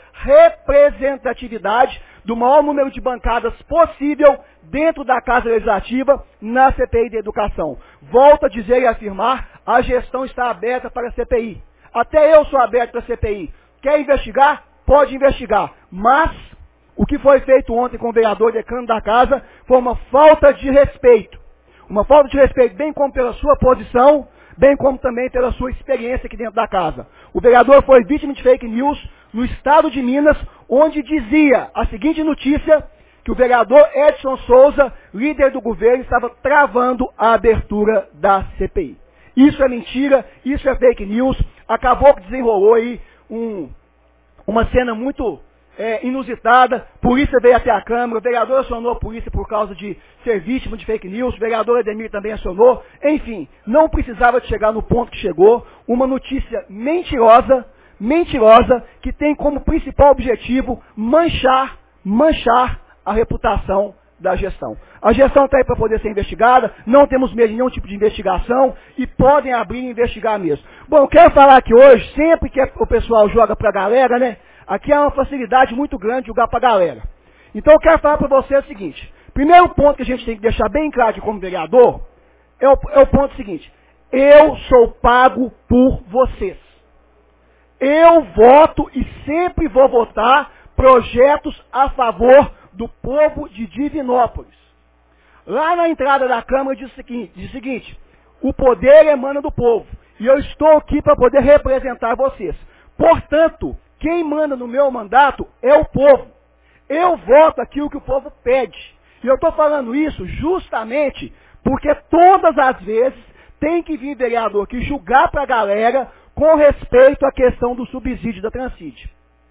Speaker 15: representatividade do maior número de bancadas possível dentro da Casa Legislativa na C P I da Educação. Volto a dizer e afirmar, a gestão está aberta para a C P I. Até eu sou aberto para a C P I. Quer investigar? Pode investigar. Mas o que foi feito ontem com o vereador decano da casa foi uma falta de respeito. Uma falta de respeito bem como pela sua posição, bem como também pela sua experiência aqui dentro da casa. O vereador foi vítima de fake news no estado de Minas, onde dizia a seguinte notícia, que o vereador Edson Souza, líder do governo, estava travando a abertura da C P I. Isso é mentira, isso é fake news, acabou que desenrolou aí um, uma cena muito é, inusitada, polícia veio até a Câmara, o vereador acionou a polícia por causa de ser vítima de fake news, o vereador Ademir também acionou, enfim, não precisava de chegar no ponto que chegou, uma notícia mentirosa, mentirosa, que tem como principal objetivo manchar, manchar a reputação da gestão. A gestão está aí para poder ser investigada, não temos medo de nenhum tipo de investigação e podem abrir e investigar mesmo. Bom, eu quero falar aqui hoje, sempre que o pessoal joga para a galera, né, aqui é uma facilidade muito grande jogar para a galera. Então eu quero falar para você o seguinte, primeiro ponto que a gente tem que deixar bem claro aqui como vereador, é o, é o ponto seguinte, eu sou pago por vocês. Eu voto e sempre vou votar projetos a favor do povo de Divinópolis. Lá na entrada da Câmara diz o seguinte, diz o seguinte, o poder emana do povo, e eu estou aqui para poder representar vocês. Portanto, quem manda no meu mandato é o povo. Eu voto aquilo que o povo pede. E eu estou falando isso justamente porque todas as vezes tem que vir vereador que julgar para a galera com respeito à questão do subsídio da Transcid.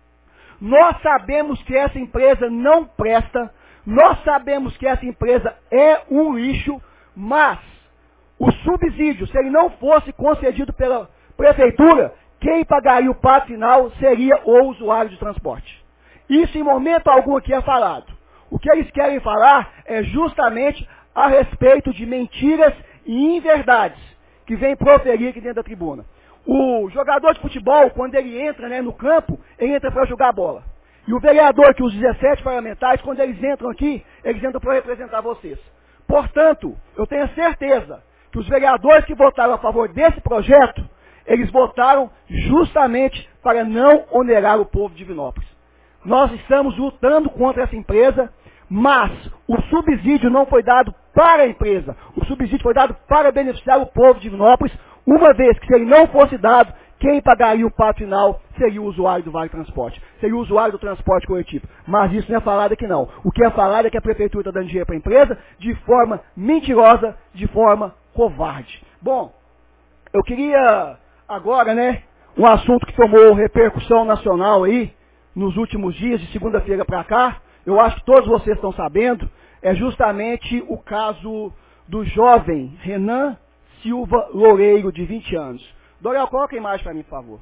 Speaker 15: Nós sabemos que essa empresa não presta, nós sabemos que essa empresa é um lixo, mas o subsídio, se ele não fosse concedido pela prefeitura, quem pagaria o pato final seria o usuário de transporte. Isso em momento algum aqui é falado. O que eles querem falar é justamente a respeito de mentiras e inverdades que vem proferir aqui dentro da tribuna. O jogador de futebol, quando ele entra, né, no campo, ele entra para jogar bola. E o vereador, que os dezessete parlamentares, quando eles entram aqui, eles entram para representar vocês. Portanto, eu tenho certeza que os vereadores que votaram a favor desse projeto, eles votaram justamente para não onerar o povo de Divinópolis. Nós estamos lutando contra essa empresa, mas o subsídio não foi dado para a empresa. O subsídio foi dado para beneficiar o povo de Divinópolis, uma vez que se ele não fosse dado, quem pagaria o pato final seria o usuário do Vale Transporte, seria o usuário do transporte coletivo. Mas isso não é falado aqui não. O que é falado é que a prefeitura está dando dinheiro para a empresa de forma mentirosa, de forma covarde. Bom, eu queria agora, né, um assunto que tomou repercussão nacional aí, nos últimos dias, de segunda-feira para cá, eu acho que todos vocês estão sabendo, é justamente o caso do jovem Renan Silva Loureiro, de vinte anos. Doriel, coloca a imagem para mim, por favor.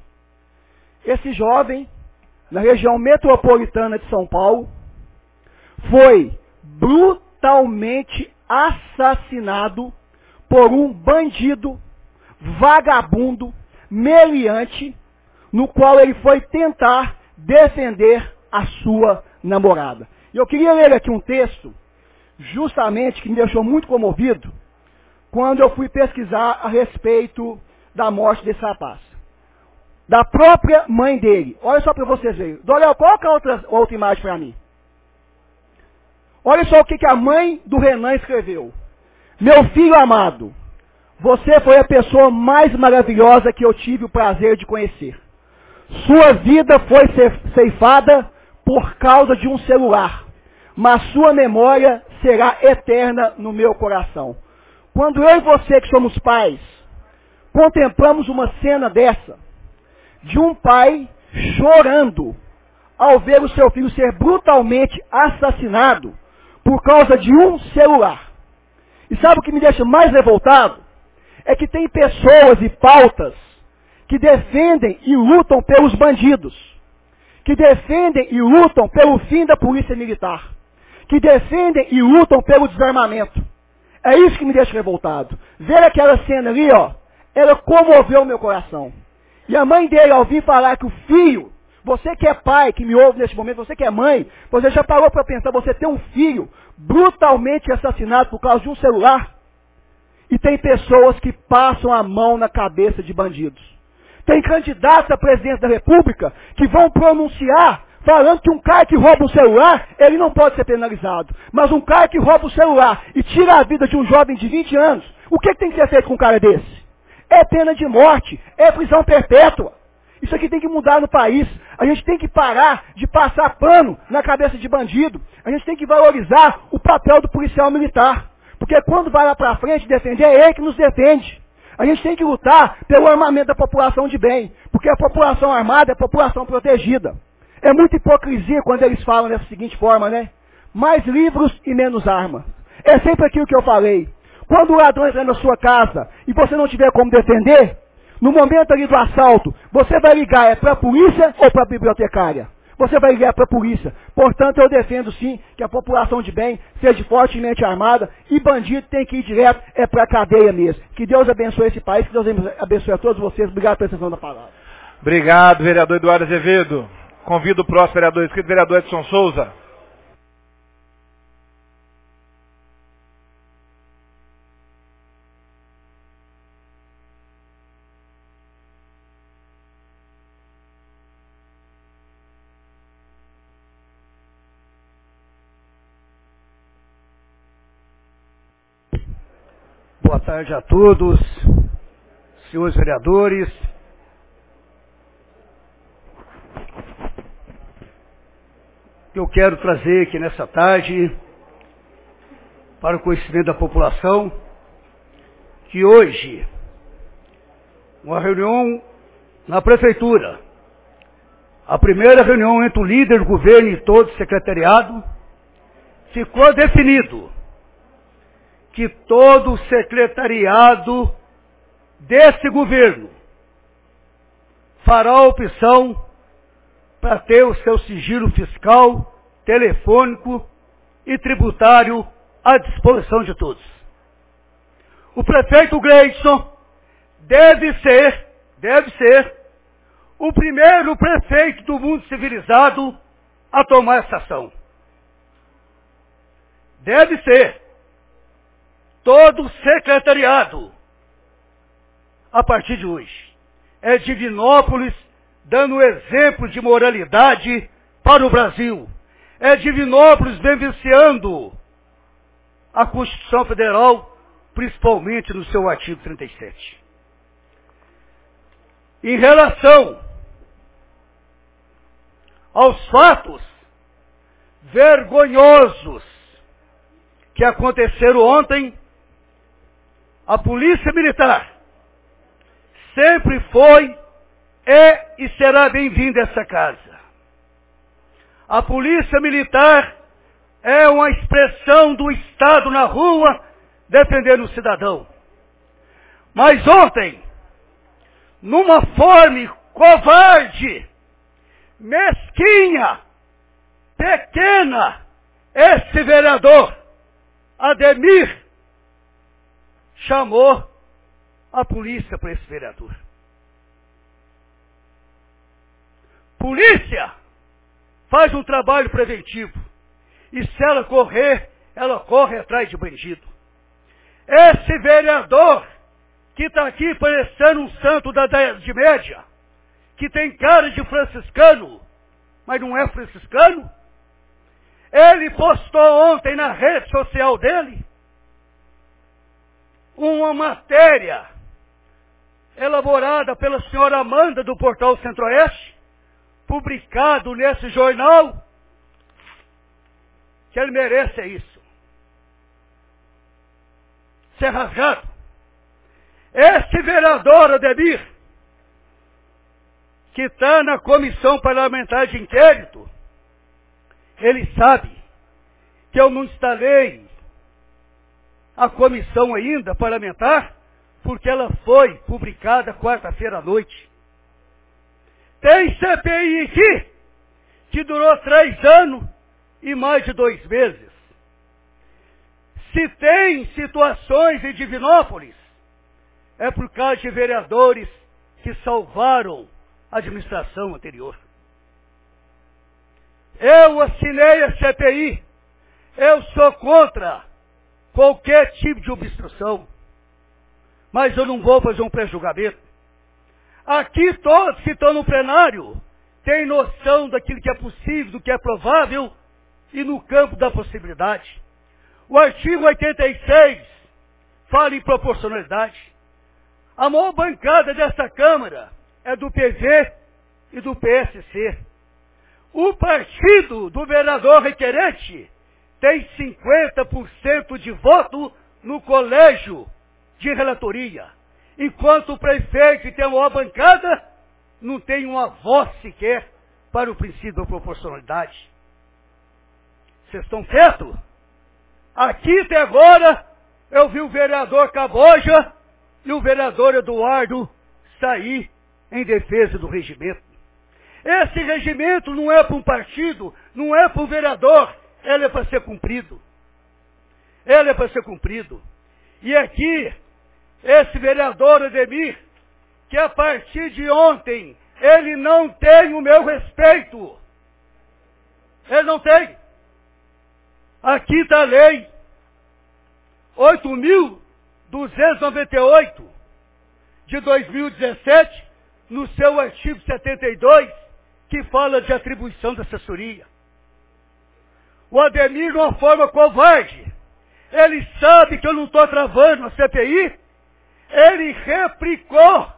Speaker 15: Esse jovem, na região metropolitana de São Paulo, foi brutalmente assassinado por um bandido, vagabundo, meliante, no qual ele foi tentar defender a sua namorada. E eu queria ler aqui um texto, justamente que me deixou muito comovido, quando eu fui pesquisar a respeito da morte desse rapaz. Da própria mãe dele. Olha só para vocês verem. Doléo, coloca outra, outra imagem para mim. Olha só o que, que a mãe do Renan escreveu. Meu filho amado, você foi a pessoa mais maravilhosa que eu tive o prazer de conhecer. Sua vida foi ceifada por causa de um celular, mas sua memória será eterna no meu coração. Quando eu e você, que somos pais, contemplamos uma cena dessa, de um pai chorando ao ver o seu filho ser brutalmente assassinado por causa de um celular. E sabe o que me deixa mais revoltado? É que tem pessoas e pautas que defendem e lutam pelos bandidos, que defendem e lutam pelo fim da polícia militar, que defendem e lutam pelo desarmamento. É isso que me deixa revoltado. Ver aquela cena ali, ó, ela comoveu meu coração. E a mãe dele, ao vir falar que o filho, você que é pai, que me ouve neste momento, você que é mãe, você já parou para pensar, você tem um filho brutalmente assassinado por causa de um celular? E tem pessoas que passam a mão na cabeça de bandidos. Tem candidatos à presidência da República que vão pronunciar falando que um cara que rouba um celular, ele não pode ser penalizado. Mas um cara que rouba o celular e tira a vida de um jovem de vinte anos, o que, que tem que ser feito com um cara desse? É pena de morte, é prisão perpétua. Isso aqui tem que mudar no país. A gente tem que parar de passar pano na cabeça de bandido. A gente tem que valorizar o papel do policial militar. Porque quando vai lá para frente defender, é ele que nos defende. A gente tem que lutar pelo armamento da população de bem. Porque a população armada é a população protegida. É muita hipocrisia quando eles falam dessa seguinte forma, né? Mais livros e menos arma. É sempre aquilo que eu falei. Quando o ladrão entra na sua casa e você não tiver como defender, no momento ali do assalto, você vai ligar é para a polícia ou para a bibliotecária? Você vai ligar para a polícia. Portanto, eu defendo sim que a população de bem seja fortemente armada e bandido tem que ir direto é para a cadeia mesmo. Que Deus abençoe esse país, que Deus abençoe a todos vocês. Obrigado pela extensão da palavra.
Speaker 2: Obrigado, vereador Eduardo Azevedo. Convido o próximo vereador inscrito, vereador Edson Souza.
Speaker 11: Boa tarde a todos, senhores vereadores. Eu quero trazer aqui nessa tarde, para o conhecimento da população, que hoje, uma reunião na prefeitura, a primeira reunião entre o líder do governo e todo o secretariado, ficou definido que todo o secretariado desse governo fará a opção para ter o seu sigilo fiscal, telefônico e tributário à disposição de todos. O prefeito Gleidson deve ser, deve ser, o primeiro prefeito do mundo civilizado a tomar essa ação. Deve ser todo o secretariado, a partir de hoje. É Divinópolis dando exemplo de moralidade para o Brasil. É Divinópolis vivenciando a Constituição Federal, principalmente no seu artigo trinta e sete. Em relação aos fatos vergonhosos que aconteceram ontem, a Polícia Militar sempre foi, é e será bem-vinda a essa casa. A Polícia Militar é uma expressão do Estado na rua defendendo o cidadão. Mas ontem, numa forma covarde, mesquinha, pequena, esse vereador, Ademir, chamou a polícia para esse vereador. Polícia, faz um trabalho preventivo. E se ela correr, ela corre atrás de bandido. Esse vereador que está aqui parecendo um santo da Idade Média, que tem cara de franciscano, mas não é franciscano, ele postou ontem na rede social dele uma matéria elaborada pela senhora Amanda do Portal Centro-Oeste, publicado nesse jornal, que ele merece é isso. Ser rasgado. Esse vereador Ademir, que está na comissão parlamentar de inquérito, ele sabe que eu não instalei a comissão ainda parlamentar, porque ela foi publicada quarta-feira à noite. Tem C P I aqui, que durou três anos e mais de dois meses. Se tem situações em Divinópolis, é por causa de vereadores que salvaram a administração anterior. Eu assinei a C P I, eu sou contra qualquer tipo de obstrução, mas eu não vou fazer um pré-julgamento. Aqui todos que estão no plenário têm noção daquilo que é possível, do que é provável e no campo da possibilidade. O artigo oitenta e seis fala em proporcionalidade. A maior bancada dessa Câmara é do P V e do P S C. O partido do vereador requerente tem cinquenta por cento de voto no colégio de relatoria, enquanto o prefeito, que tem a maior bancada, não tem uma voz sequer para o princípio da proporcionalidade. Vocês estão quietos? Aqui até agora eu vi o vereador Caboja e o vereador Eduardo sair em defesa do regimento. Esse regimento não é para um partido, não é para um vereador, ele é para ser cumprido. Ele é para ser cumprido. E aqui, esse vereador Ademir, que a partir de ontem, ele não tem o meu respeito. Ele não tem. Aqui está a lei oito mil duzentos e noventa e oito de dois mil e dezessete, no seu artigo setenta e dois, que fala de atribuição da assessoria. O Ademir, de uma forma covarde, ele sabe que eu não estou travando a C P I, ele replicou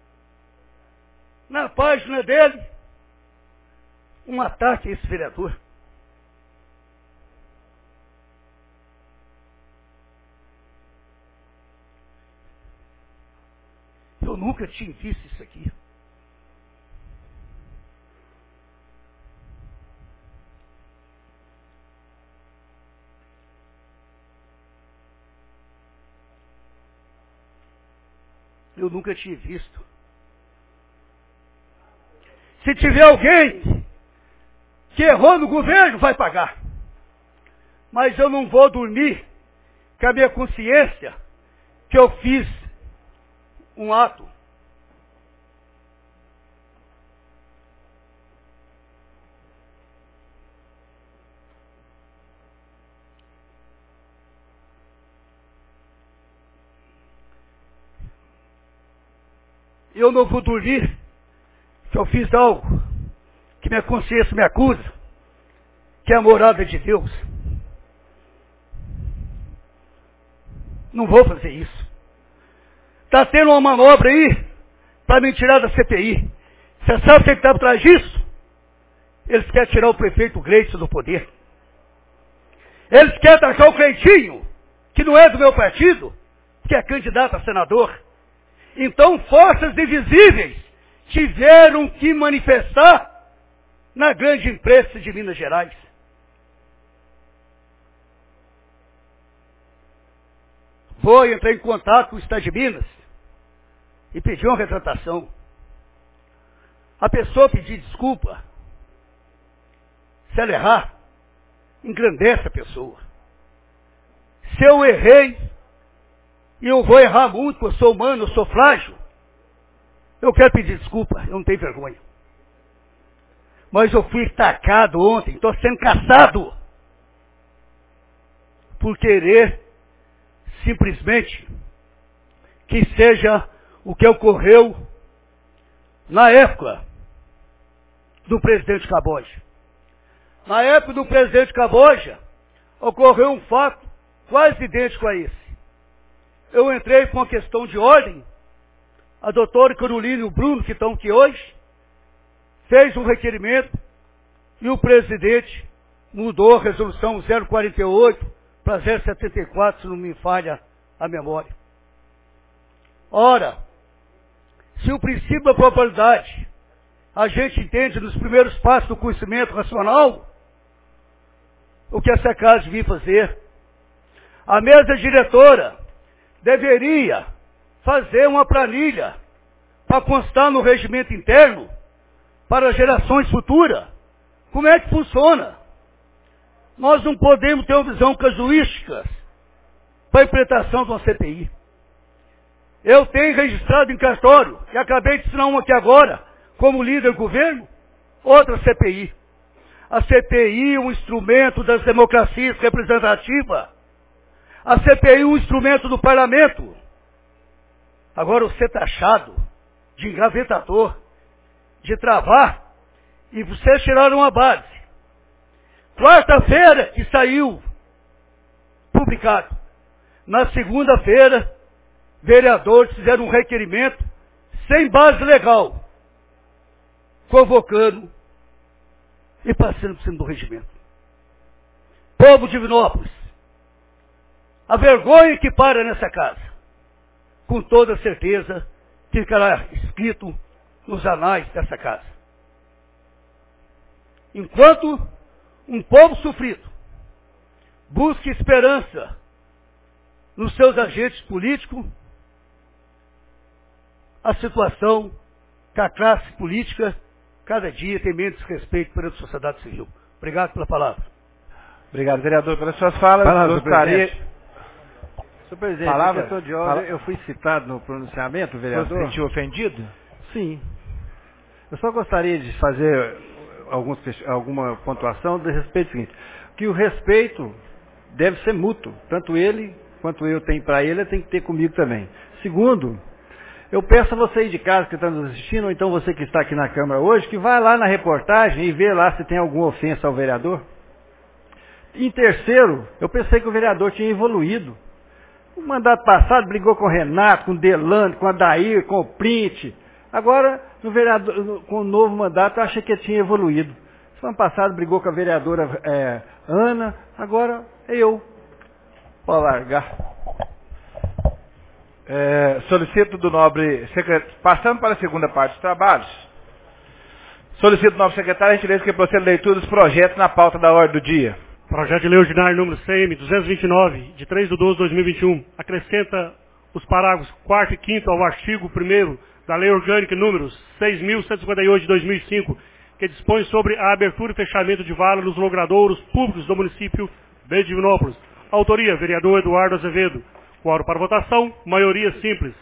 Speaker 11: na página dele um ataque a esse vereador. Eu nunca tinha visto isso aqui. Eu nunca tinha visto. Se tiver alguém que errou no governo, vai pagar. Mas eu não vou dormir com a minha consciência que eu fiz um ato. Eu não vou dormir que eu fiz algo que minha consciência me acusa, que é a morada de Deus. Não vou fazer isso. Está tendo uma manobra aí para me tirar da C P I. Você sabe o que está por trás disso? Eles querem tirar o prefeito Gleison do poder. Eles querem atacar o Cleitinho, que não é do meu partido, que é candidato a senador. Então forças invisíveis tiveram que manifestar na grande imprensa de Minas Gerais. Vou entrar em contato com o Estado de Minas e pedir uma retratação. A pessoa pedir desculpa, se ela errar, engrandece a pessoa. Se eu errei, e eu vou errar muito, eu sou humano, eu sou frágil, eu quero pedir desculpa, eu não tenho vergonha. Mas eu fui tacado ontem, estou sendo caçado por querer simplesmente que seja o que ocorreu na época do presidente Caboja. Na época do presidente Caboja, ocorreu um fato quase idêntico a esse. Eu entrei com a questão de ordem, a doutora Carolina e o Bruno, que estão aqui hoje, fez um requerimento e o presidente mudou a resolução zero quarenta e oito para zero setenta e quatro, se não me falha a memória. Ora, se o princípio da probabilidade a gente entende nos primeiros passos do conhecimento racional, o que essa casa devia fazer? A mesa diretora deveria fazer uma planilha para constar no regimento interno para gerações futuras. Como é que funciona? Nós não podemos ter uma visão casuística para a interpretação de uma C P I. Eu tenho registrado em cartório, e acabei de assinar uma aqui agora, como líder do governo, outra C P I. A C P I é um instrumento das democracias representativas. A C P I é um instrumento do parlamento. Agora você está achado de engavetador, de travar, e você tiraram uma base. Quarta-feira que saiu publicado. Na segunda-feira, vereadores fizeram um requerimento sem base legal, convocando e passando por cima do regimento. Povo de Divinópolis, a vergonha que para nessa casa, com toda certeza, ficará escrito nos anais dessa casa. Enquanto um povo sofrido busca esperança nos seus agentes políticos, a situação que a classe política cada dia tem menos respeito perante a sociedade civil. Obrigado pela palavra.
Speaker 2: Obrigado, vereador, pelas suas falas.
Speaker 10: Palavra,
Speaker 2: Gostaria...
Speaker 10: Senhor presidente,
Speaker 2: Palavra?
Speaker 10: em questão de ordem, eu fui citado no pronunciamento, vereador.
Speaker 2: Você se sentiu ofendido?
Speaker 10: Sim. Eu só gostaria de fazer alguns, alguma pontuação de respeito ao seguinte, que o respeito deve ser mútuo. Tanto ele, quanto eu tenho para ele, tem que ter comigo também. Segundo, eu peço a você aí de casa que está nos assistindo, ou então você que está aqui na Câmara hoje, que vá lá na reportagem e vê lá se tem alguma ofensa ao vereador. Em terceiro, eu pensei que o vereador tinha evoluído. O mandato passado brigou com o Renato, com o Delano, com a Dair, com o Print. Agora, no vereador, com o novo mandato, eu achei que ele tinha evoluído. Semana passada brigou com a vereadora é, Ana, agora é eu. Pode largar.
Speaker 2: É, solicito do nobre secretário, passando para a segunda parte dos trabalhos, solicito do nobre secretário a gentileza que proceda a leitura dos projetos na pauta da ordem do dia.
Speaker 5: Projeto de lei ordinário número C M duzentos e vinte e nove, de três de doze de dois mil e vinte e um, acrescenta os parágrafos quarto e quinto ao artigo primeiro da Lei Orgânica número seis mil cento e cinquenta e oito de dois mil e cinco, que dispõe sobre a abertura e fechamento de vala nos logradouros públicos do município de Divinópolis. Autoria, vereador Eduardo Azevedo. Quórum para votação, maioria simples.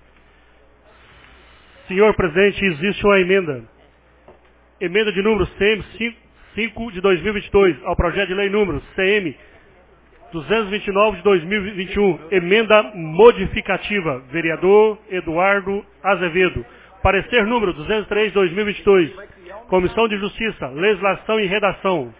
Speaker 5: Senhor presidente, existe uma emenda. Emenda de número C M cinco de dois mil e vinte e dois ao projeto de lei número C M duzentos e vinte e nove de dois mil e vinte e um. Emenda modificativa. Vereador Eduardo Azevedo. Parecer número duzentos e três de dois mil e vinte e dois. Comissão de Justiça, Legislação e Redação.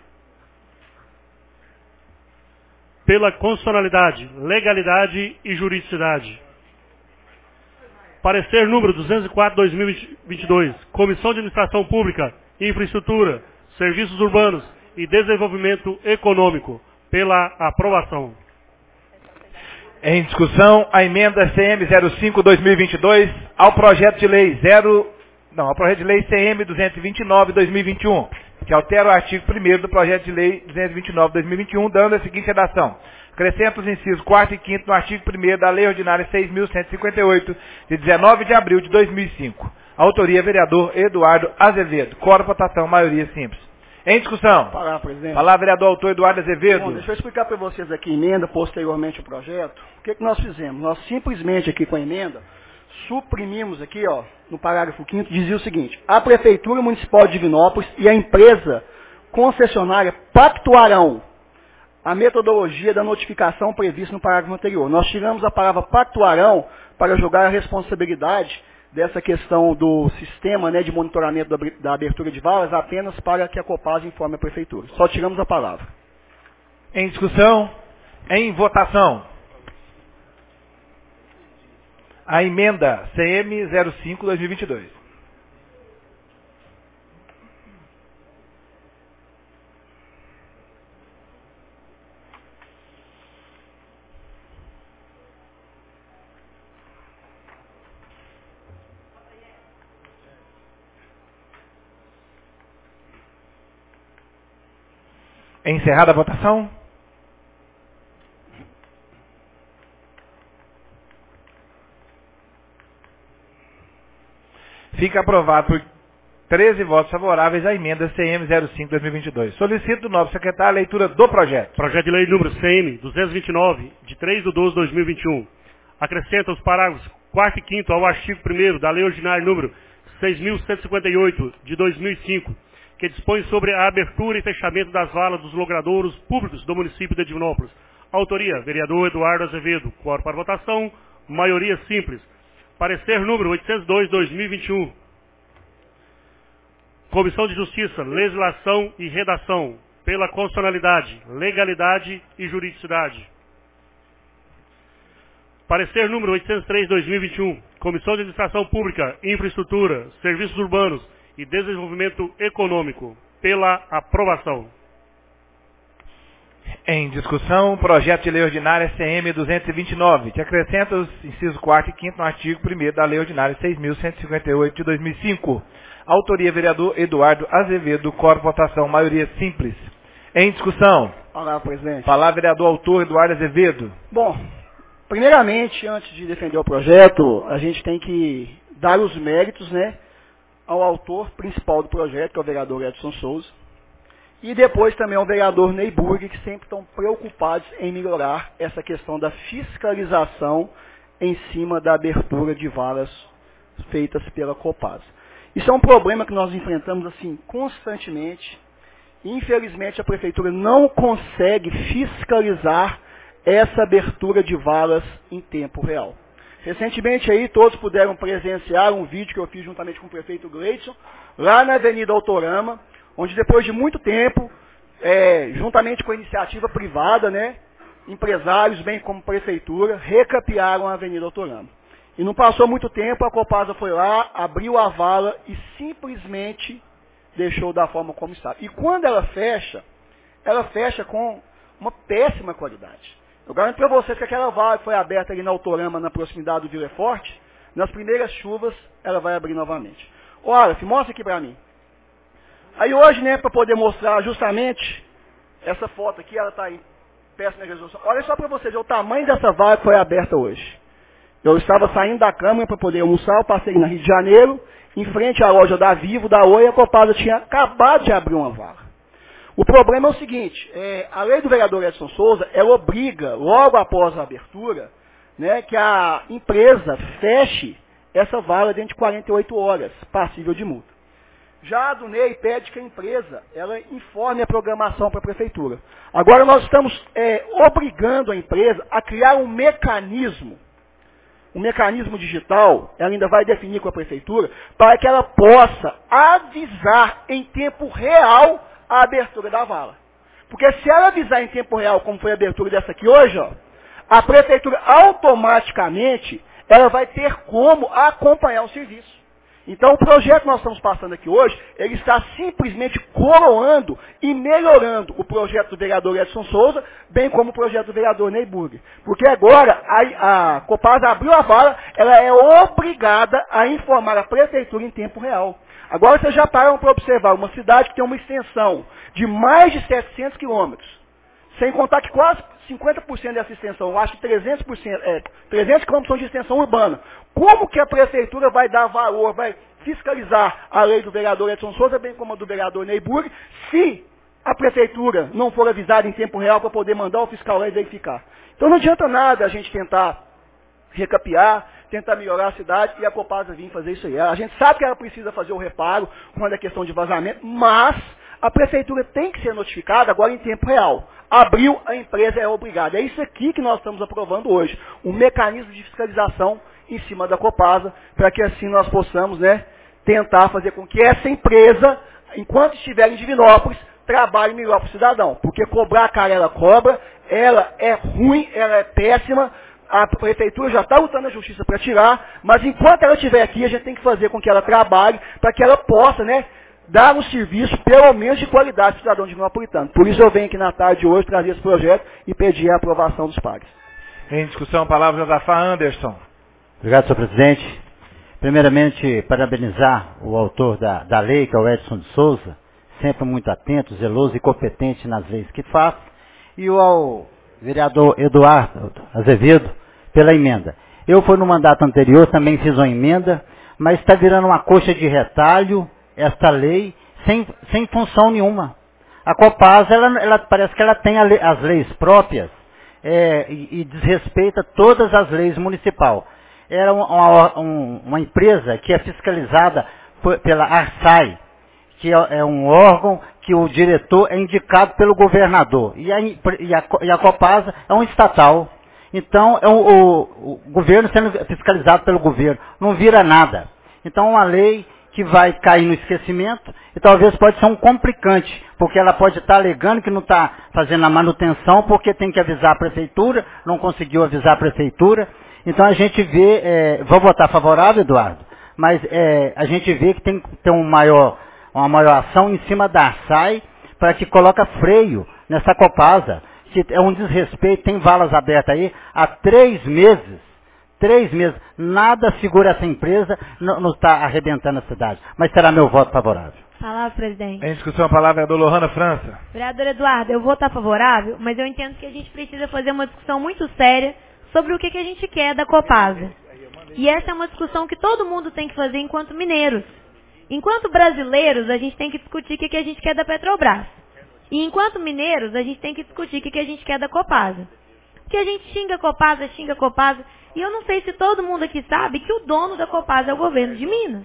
Speaker 5: Pela constitucionalidade, legalidade e juridicidade. Parecer número duzentos e quatro de dois mil e vinte e dois. Comissão de Administração Pública, Infraestrutura, Serviços Urbanos e Desenvolvimento Econômico. Pela aprovação.
Speaker 2: Em discussão, a emenda C M zero cinco barra dois mil e vinte e dois ao projeto de lei zero, não, ao projeto de lei C M duzentos e vinte e nove de dois mil e vinte e um, que altera o artigo primeiro do projeto de lei duzentos e vinte e nove de dois mil e vinte e um, dando a seguinte redação. Acrescenta os incisos quarto e quinto no artigo primeiro da Lei Ordinária seis mil cento e cinquenta e oito, de dezenove de abril de dois mil e cinco. Autoria, vereador Eduardo Azevedo. Quórum, votação, maioria simples. Em discussão.
Speaker 15: Palavra, presidente.
Speaker 2: Palavra, vereador autor Eduardo Azevedo.
Speaker 15: Bom, deixa eu explicar para vocês aqui, emenda, posteriormente o projeto. O que, que nós fizemos? Nós simplesmente aqui com a emenda, suprimimos aqui, ó, no parágrafo quinto, dizia o seguinte: a Prefeitura Municipal de Divinópolis e a empresa concessionária pactuarão a metodologia da notificação prevista no parágrafo anterior. Nós tiramos a palavra pactuarão para jogar a responsabilidade dessa questão do sistema, né, de monitoramento da, da abertura de valas apenas para que a Copasa informe a Prefeitura. Só tiramos a palavra.
Speaker 2: Em discussão, em votação. A emenda C M zero cinco barra dois mil e vinte e dois. Encerrada a votação. Fica aprovado por treze votos favoráveis à emenda C M zero cinco barra dois mil e vinte e dois. Solicito do novo secretário a leitura do projeto.
Speaker 5: Projeto de lei número C M duzentos e vinte e nove, de três de doze de dois mil e vinte e um. Acrescenta os parágrafos quarto e quinto ao artigo primeiro da Lei Ordinária número seis mil cento e cinquenta e oito, de dois mil e cinco, que dispõe sobre a abertura e fechamento das valas dos logradouros públicos do município de Divinópolis. Autoria, vereador Eduardo Azevedo. Quórum para votação, maioria simples. Parecer número oitocentos e dois, de dois mil e vinte e um. Comissão de Justiça, Legislação e Redação, pela constitucionalidade, legalidade e juridicidade. Parecer número oitocentos e três, de dois mil e vinte e um. Comissão de Administração Pública, Infraestrutura, Serviços Urbanos e Desenvolvimento Econômico, pela aprovação.
Speaker 2: Em discussão, projeto de lei ordinária C M duzentos e vinte e nove, que acrescenta os incisos quarto e quinto no artigo primeiro da Lei Ordinária seis mil cento e cinquenta e oito, de dois mil e cinco. Autoria, vereador Eduardo Azevedo. Quórum, votação, maioria simples. Em discussão.
Speaker 15: Palavra, presidente.
Speaker 2: Palavra, vereador autor Eduardo Azevedo.
Speaker 15: Bom, primeiramente, antes de defender o projeto, a gente tem que dar os méritos, né, ao autor principal do projeto, que é o vereador Edson Souza, e depois também ao vereador Ney Burg, que sempre estão preocupados em melhorar essa questão da fiscalização em cima da abertura de valas feitas pela Copasa. Isso é um problema que nós enfrentamos assim constantemente. Infelizmente, a prefeitura não consegue fiscalizar essa abertura de valas em tempo real. Recentemente aí, todos puderam presenciar um vídeo que eu fiz juntamente com o prefeito Gleidson, lá na Avenida Autorama, onde depois de muito tempo, é, juntamente com a iniciativa privada, né, empresários, bem como prefeitura, recapearam a Avenida Autorama. E não passou muito tempo, a Copasa foi lá, abriu a vala e simplesmente deixou da forma como estava. E quando ela fecha, ela fecha com uma péssima qualidade. Eu garanto para vocês que aquela vala que foi aberta ali na Autorama, na proximidade do Vila Forte, nas primeiras chuvas, ela vai abrir novamente. Olha, se mostra aqui para mim. Aí hoje, né, para poder mostrar justamente essa foto aqui, ela está em péssima resolução. Olha só para vocês, o tamanho dessa vala que foi aberta hoje. Eu estava saindo da Câmara para poder almoçar, eu passei na Rio de Janeiro, em frente à loja da Vivo, da Oi, a Copasa tinha acabado de abrir uma vala. O problema é o seguinte, é, a lei do vereador Edson Souza, ela obriga, logo após a abertura, né, que a empresa feche essa vala dentro de quarenta e oito horas, passível de multa. Já a do Ney pede que a empresa ela informe a programação para a prefeitura. Agora nós estamos é, obrigando a empresa a criar um mecanismo, um mecanismo digital, ela ainda vai definir com a prefeitura, para que ela possa avisar em tempo real a abertura da vala. Porque se ela avisar em tempo real, como foi a abertura dessa aqui hoje, ó, a prefeitura automaticamente ela vai ter como acompanhar o serviço. Então o projeto que nós estamos passando aqui hoje, ele está simplesmente coroando e melhorando o projeto do vereador Edson Souza, bem como o projeto do vereador Ney Burg. Porque agora a, a Copasa abriu a vala, ela é obrigada a informar a prefeitura em tempo real. Agora vocês já param para observar uma cidade que tem uma extensão de mais de setecentos quilômetros, sem contar que quase cinquenta por cento dessa extensão, eu acho que trezentos por cento, é, trezentos quilômetros são de extensão urbana. Como que a prefeitura vai dar valor, vai fiscalizar a lei do vereador Edson Souza, bem como a do vereador Ney Burg, se a prefeitura não for avisada em tempo real para poder mandar o fiscal lá e verificar? Então não adianta nada a gente tentar recapear, tentar melhorar a cidade e a Copasa vir fazer isso aí. A gente sabe que ela precisa fazer o reparo quando é questão de vazamento, mas a prefeitura tem que ser notificada agora em tempo real. Abriu, a empresa é obrigada. É isso aqui que nós estamos aprovando hoje, um mecanismo de fiscalização em cima da Copasa, para que assim nós possamos, né, tentar fazer com que essa empresa, enquanto estiver em Divinópolis, trabalhe melhor para o cidadão. Porque cobrar a cara ela cobra, ela é ruim, ela é péssima, a prefeitura já está lutando na justiça para tirar, mas enquanto ela estiver aqui, a gente tem que fazer com que ela trabalhe, para que ela possa, né, dar um serviço, pelo menos de qualidade, para o cidadão divinopolitano. Por isso eu venho aqui na tarde de hoje trazer esse projeto e pedir a aprovação dos pares.
Speaker 2: Em discussão, a palavra da F A Anderson.
Speaker 8: Obrigado, senhor presidente. Primeiramente, parabenizar o autor da, da lei, que é o Edson de Souza, sempre muito atento, zeloso e competente nas leis que faz, e o ao vereador Eduardo Azevedo, pela emenda. Eu fui no mandato anterior, também fiz uma emenda, mas está virando uma coxa de retalho, esta lei, sem, sem função nenhuma. A Copasa, ela, ela, parece que ela tem a lei, as leis próprias, é, e, e desrespeita todas as leis municipais. Era uma, uma, uma empresa que é fiscalizada por, pela ARSAI, que é, é um órgão que o diretor é indicado pelo governador. E a, e a, e a Copasa é um estatal. Então, é o, o, o governo sendo fiscalizado pelo governo. Não vira nada. Então, é uma lei que vai cair no esquecimento e talvez pode ser um complicante, porque ela pode estar alegando que não está fazendo a manutenção porque tem que avisar a prefeitura, não conseguiu avisar a prefeitura. Então a gente vê, é, vou votar favorável, Eduardo, mas é, a gente vê que tem que ter um maior, uma maior ação em cima da ARSAI para que coloque freio nessa Copasa, que é um desrespeito, tem valas abertas aí há três meses. Três meses, nada segura essa empresa, não está arrebentando a cidade. Mas será meu voto favorável.
Speaker 12: Palavra, presidente.
Speaker 2: Em discussão, a palavra é da Lohana França.
Speaker 12: Vereador Eduardo, eu vou estar favorável, mas eu entendo que a gente precisa fazer uma discussão muito séria sobre o que, que a gente quer da Copasa. E essa é uma discussão que todo mundo tem que fazer enquanto mineiros. Enquanto brasileiros, a gente tem que discutir o que, que a gente quer da Petrobras. E enquanto mineiros, a gente tem que discutir o que, que a gente quer da Copasa. Porque a gente xinga a Copasa, xinga a Copasa. E eu não sei se todo mundo aqui sabe que o dono da Copasa é o governo de Minas.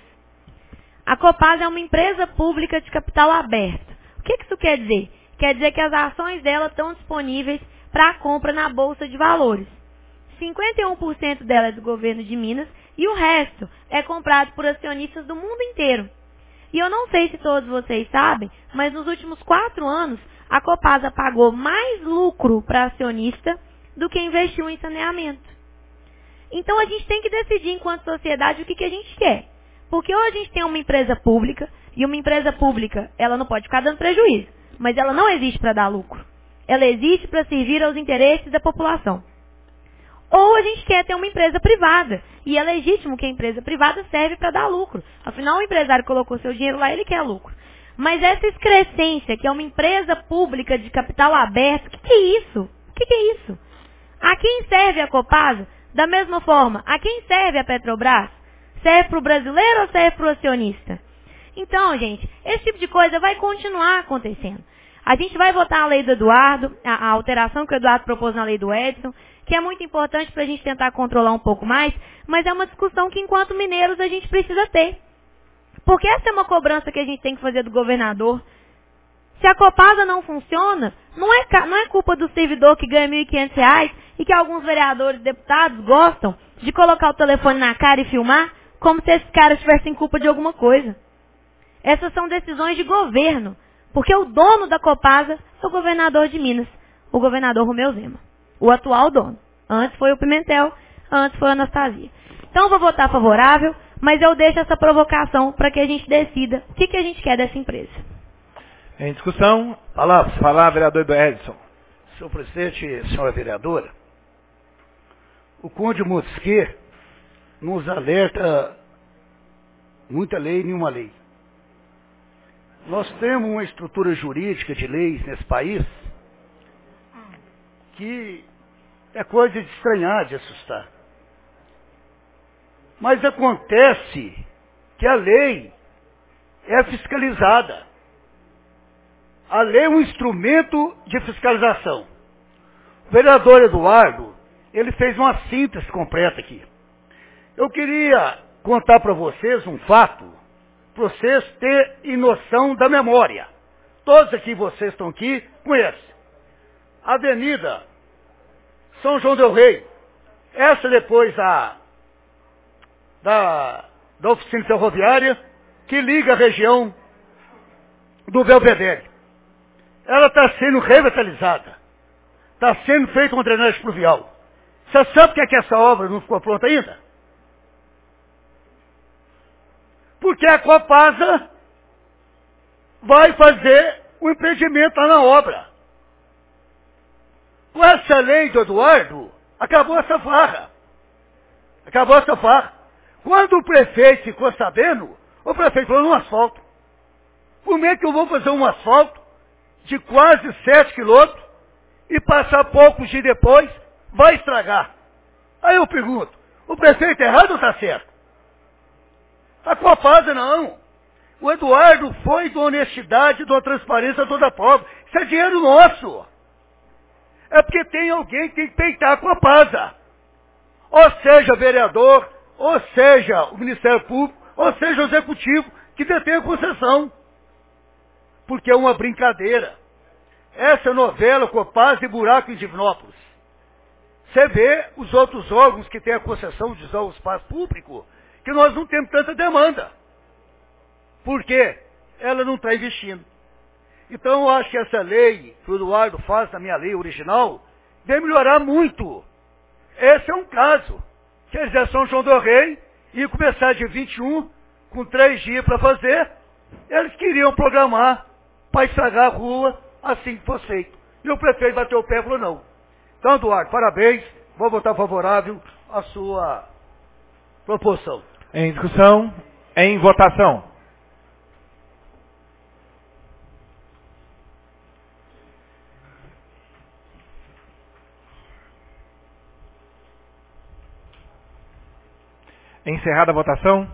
Speaker 12: A Copasa é uma empresa pública de capital aberto. O que, que isso quer dizer? Quer dizer que as ações dela estão disponíveis para compra na Bolsa de Valores. cinquenta e um por cento dela é do governo de Minas e o resto é comprado por acionistas do mundo inteiro. E eu não sei se todos vocês sabem, mas nos últimos quatro anos a Copasa pagou mais lucro para acionista do que investiu em saneamento. Então a gente tem que decidir enquanto sociedade o que, que a gente quer. Porque ou a gente tem uma empresa pública, e uma empresa pública, ela não pode ficar dando prejuízo, mas ela não existe para dar lucro. Ela existe para servir aos interesses da população. Ou a gente quer ter uma empresa privada, e é legítimo que a empresa privada serve para dar lucro. Afinal, o empresário colocou seu dinheiro lá, ele quer lucro. Mas essa excrescência, que é uma empresa pública de capital aberto, o que, que é isso? O que, que é isso? A quem serve a Copasa? Da mesma forma, a quem serve a Petrobras? Serve para o brasileiro ou serve para o acionista? Então, gente, esse tipo de coisa vai continuar acontecendo. A gente vai votar a lei do Eduardo, a, a alteração que o Eduardo propôs na lei do Edson, que é muito importante para a gente tentar controlar um pouco mais, mas é uma discussão que, enquanto mineiros, a gente precisa ter. Porque essa é uma cobrança que a gente tem que fazer do governador. Se a Copasa não funciona, não é, não é culpa do servidor que ganha mil e quinhentos reais e que alguns vereadores e deputados gostam de colocar o telefone na cara e filmar, como se esses caras tivessem culpa de alguma coisa. Essas são decisões de governo, porque o dono da Copasa é o governador de Minas, o governador Romeu Zema, o atual dono. Antes foi o Pimentel, antes foi a Anastasia. Então eu vou votar favorável, mas eu deixo essa provocação para que a gente decida o que, que a gente quer dessa empresa.
Speaker 2: Em discussão, palavra, palavra vereador Edson.
Speaker 11: Senhor presidente, senhora vereadora, o Conde Montesquieu nos alerta muita lei e nenhuma lei. Nós temos uma estrutura jurídica de leis nesse país que é coisa de estranhar, de assustar. Mas acontece que a lei é fiscalizada. A lei é um instrumento de fiscalização. O vereador Eduardo, ele fez uma síntese completa aqui. Eu queria contar para vocês um fato, para vocês terem noção da memória. Todos aqui, vocês estão aqui, conhecem. Avenida São João del Rei. Essa depois a, da, da oficina ferroviária, que liga a região do Belvedere. Ela está sendo revitalizada. Está sendo feita uma drenagem pluvial. Você sabe por que, é que essa obra não ficou pronta ainda? Porque a Copasa vai fazer o empreendimento lá na obra. Com essa lei do Eduardo, acabou essa farra. Acabou essa farra. Quando o prefeito ficou sabendo, o prefeito falou, no asfalto. Como é que eu vou fazer um asfalto de quase sete quilômetros e passar poucos dias depois, vai estragar? Aí eu pergunto, o prefeito é errado ou está certo? A Copasa não. O Eduardo foi de uma honestidade, de uma transparência toda pobre. Isso é dinheiro nosso. É porque tem alguém que tem que peitar a Copasa. Ou seja, vereador, ou seja, o Ministério Público, ou seja, o Executivo, que detém a concessão. Porque é uma brincadeira. Essa novela Copasa e buraco em Divinópolis. Você vê os outros órgãos que têm a concessão de usar o espaço público, que nós não temos tanta demanda. Por quê? Ela não está investindo. Então eu acho que essa lei que o Eduardo faz na minha lei original deve melhorar muito. Esse é um caso. Quer dizer, São João del Rei ia começar dia vinte e um, com três dias para fazer. Eles queriam programar para estragar a rua assim que fosse feito. E o prefeito bateu o pé e falou não. Então, Eduardo, parabéns. Vou votar favorável à sua proposição.
Speaker 2: Em discussão, em votação. Encerrada a votação.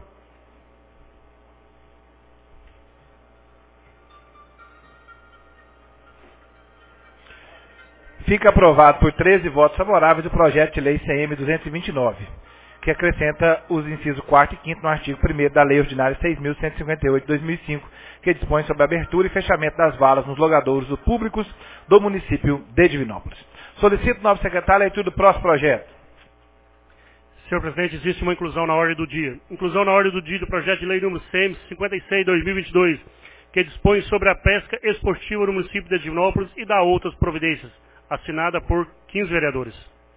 Speaker 2: Fica aprovado por treze votos favoráveis o projeto de lei C M duzentos e vinte e nove, que acrescenta os incisos quarto e quinto no artigo primeiro da Lei Ordinária seis mil cento e cinquenta e oito de dois mil e cinco, que dispõe sobre a abertura e fechamento das valas nos logadouros públicos do município de Divinópolis. Solicito, novo secretário, a leitura do próximo projeto.
Speaker 5: Senhor presidente, existe uma inclusão na ordem do dia. Inclusão na ordem do dia do projeto de lei número C M cinquenta e seis de dois mil e vinte e dois, que dispõe sobre a pesca esportiva no município de Divinópolis e dá outras providências, assinada por quinze vereadores.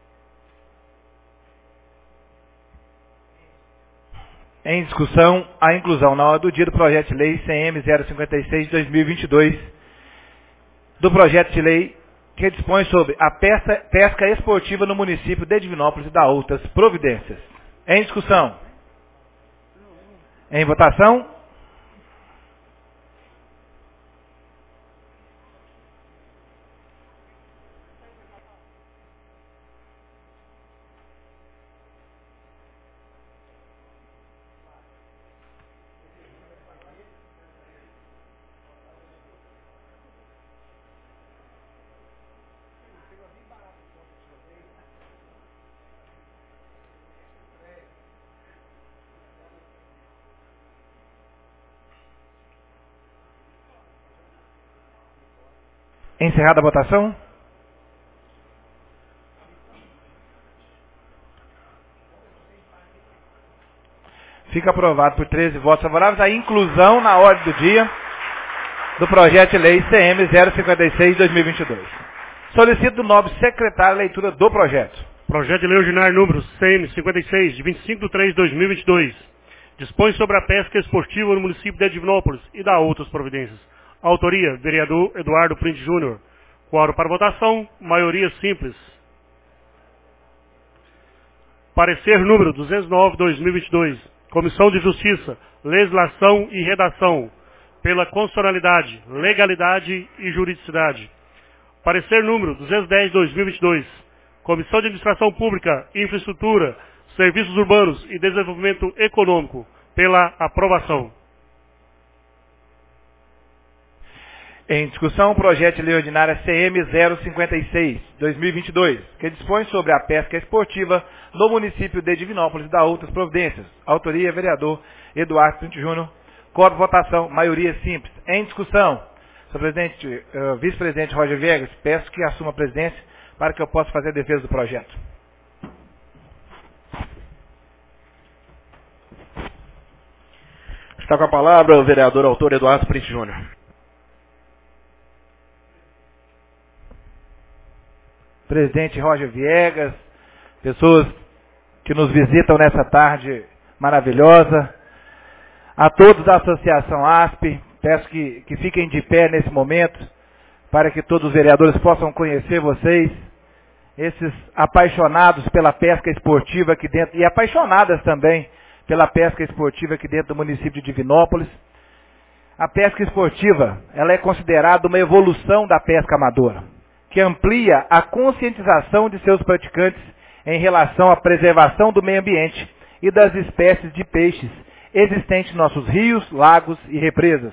Speaker 2: Em discussão, a inclusão na ordem do dia do projeto de lei C M zero cinquenta e seis de dois mil e vinte e dois, do projeto de lei que dispõe sobre a pesca, pesca esportiva no município de Divinópolis e dá outras providências. Em discussão. Em votação. Encerrada a votação. Fica aprovado por treze votos favoráveis a inclusão na ordem do dia do projeto de lei C M zero cinquenta e seis de dois mil e vinte e dois. Solicito do nobre secretário a leitura do projeto.
Speaker 5: Projeto de lei ordinário número C M cinquenta e seis, de vinte e cinco de três de dois mil e vinte e dois. Dispõe sobre a pesca esportiva no município de Divinópolis e dá outras providências. Autoria, vereador Eduardo Print Júnior. Quórum para votação, maioria simples. Parecer número duzentos e nove de dois mil e vinte e dois. Comissão de Justiça, Legislação e Redação. Pela constitucionalidade, legalidade e juridicidade. Parecer número duzentos e dez de dois mil e vinte e dois. Comissão de Administração Pública, Infraestrutura, Serviços Urbanos e Desenvolvimento Econômico. Pela aprovação.
Speaker 2: Em discussão, o projeto de lei ordinária C M zero cinquenta e seis, dois mil e vinte e dois, que dispõe sobre a pesca esportiva no município de Divinópolis e da outras providências. Autoria, vereador Eduardo Pinto Júnior. Código de votação, maioria simples. Em discussão, senhor presidente, uh, vice-presidente Roger Viegas, peço que assuma a presidência para que eu possa fazer a defesa do projeto.
Speaker 16: Está com a palavra o vereador autor Eduardo Pinto Júnior.
Speaker 2: Presidente Roger Viegas, pessoas que nos visitam nessa tarde maravilhosa, a todos da Associação A S P, peço que, que fiquem de pé nesse momento, para que todos os vereadores possam conhecer vocês, esses apaixonados pela pesca esportiva aqui dentro, e apaixonadas também pela pesca esportiva aqui dentro do município de Divinópolis. A pesca esportiva, ela é considerada uma evolução da pesca amadora, que amplia a conscientização de seus praticantes em relação à preservação do meio ambiente e das espécies de peixes existentes em nossos rios, lagos e represas.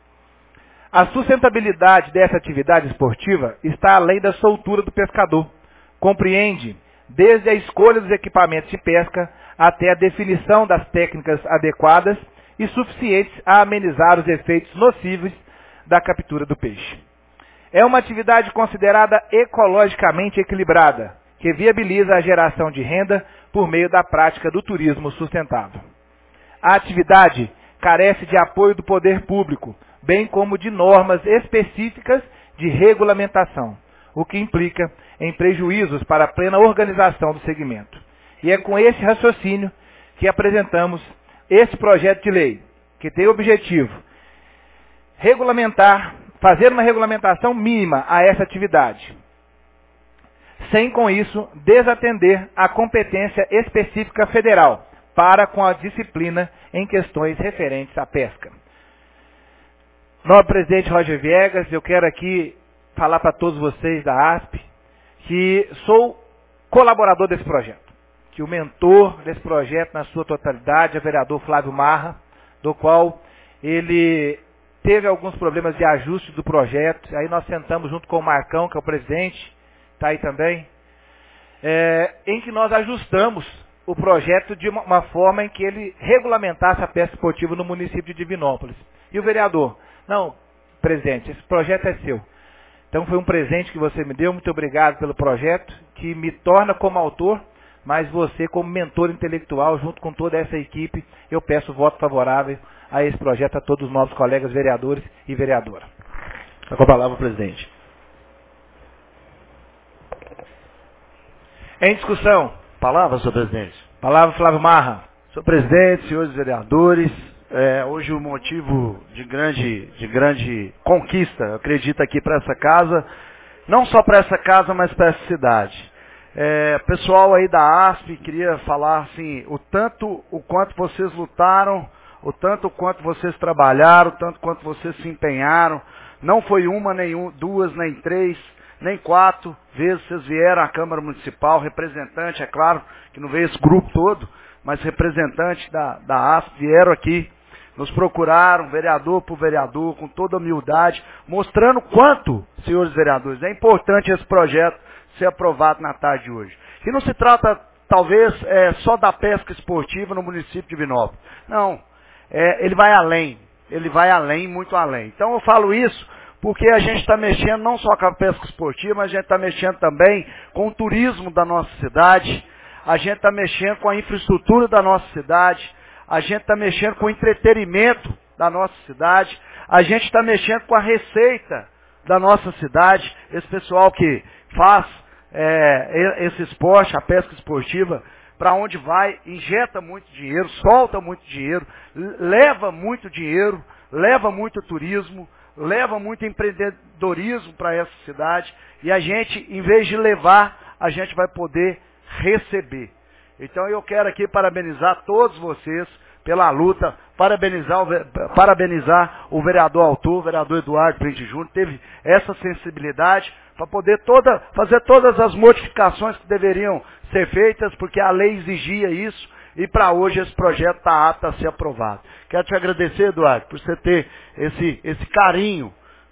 Speaker 2: A sustentabilidade dessa atividade esportiva está além da soltura do pescador. Compreende desde a escolha dos equipamentos de pesca até a definição das técnicas adequadas e suficientes a amenizar os efeitos nocivos da captura do peixe. É uma atividade considerada ecologicamente equilibrada, que viabiliza a geração de renda por meio da prática do turismo sustentável. A atividade carece de apoio do poder público, bem como de normas específicas de regulamentação, o que implica em prejuízos para a plena organização do segmento. E é com esse raciocínio que apresentamos esse projeto de lei, que tem o objetivo regulamentar, fazer uma regulamentação mínima a essa atividade, sem com isso desatender a competência específica federal para com a disciplina em questões referentes à pesca. Nobre presidente Roger Viegas, eu quero aqui falar para todos vocês da A S P que sou colaborador desse projeto, que o mentor desse projeto na sua totalidade é o vereador Flávio Marra, do qual ele teve alguns problemas de ajuste do projeto, aí nós sentamos junto com o Marcão, que é o presidente, está aí também, é, em que nós ajustamos o projeto de uma, uma forma em que ele regulamentasse a pesca esportiva no município de Divinópolis. E o vereador, não, presidente, esse projeto é seu. Então foi um presente que você me deu, muito obrigado pelo projeto, que me torna como autor, mas você como mentor intelectual, junto com toda essa equipe, eu peço voto favorável a esse projeto a todos os novos colegas vereadores e vereadora.
Speaker 16: Está com a palavra o presidente.
Speaker 2: Em discussão.
Speaker 16: Palavra, senhor presidente.
Speaker 2: Palavra, Flávio Marra.
Speaker 10: Senhor presidente, senhores vereadores, é, hoje o motivo de grande, de grande conquista, eu acredito aqui para essa casa, não só para essa casa, mas para essa cidade. É, pessoal aí da A S P, queria falar assim, o tanto, o quanto vocês lutaram, o tanto quanto vocês trabalharam, o tanto quanto vocês se empenharam, não foi uma, nem um, duas, nem três, nem quatro vezes vocês vieram à Câmara Municipal, representante, é claro que não veio esse grupo todo, mas representantes da, da A S P vieram aqui, nos procuraram, vereador por vereador, com toda humildade, mostrando quanto, senhores vereadores, é importante esse projeto ser aprovado na tarde de hoje. E não se trata, talvez, é, só da pesca esportiva no município de Divinópolis. Não, é, ele vai além, ele vai além, muito além. Então eu falo isso porque a gente está mexendo não só com a pesca esportiva, mas a gente está mexendo também com o turismo da nossa cidade, a gente está mexendo com a infraestrutura da nossa cidade, a gente está mexendo com o entretenimento da nossa cidade, a gente está mexendo com a receita da nossa cidade, esse pessoal que faz é, esse esporte, a pesca esportiva, para onde vai, injeta muito dinheiro, solta muito dinheiro, leva muito dinheiro, leva muito turismo, leva muito empreendedorismo para essa cidade, e a gente, em vez de levar, a gente vai poder receber. Então eu quero aqui parabenizar todos vocês pela luta, parabenizar o, parabenizar o vereador autor, o vereador Eduardo Pinto Júnior, teve essa sensibilidade para poder toda, fazer todas as modificações que deveriam ser feitas, porque a lei exigia isso, e para hoje esse projeto está apto a ser aprovado. Quero te agradecer, Eduardo, por você ter esse, esse carinho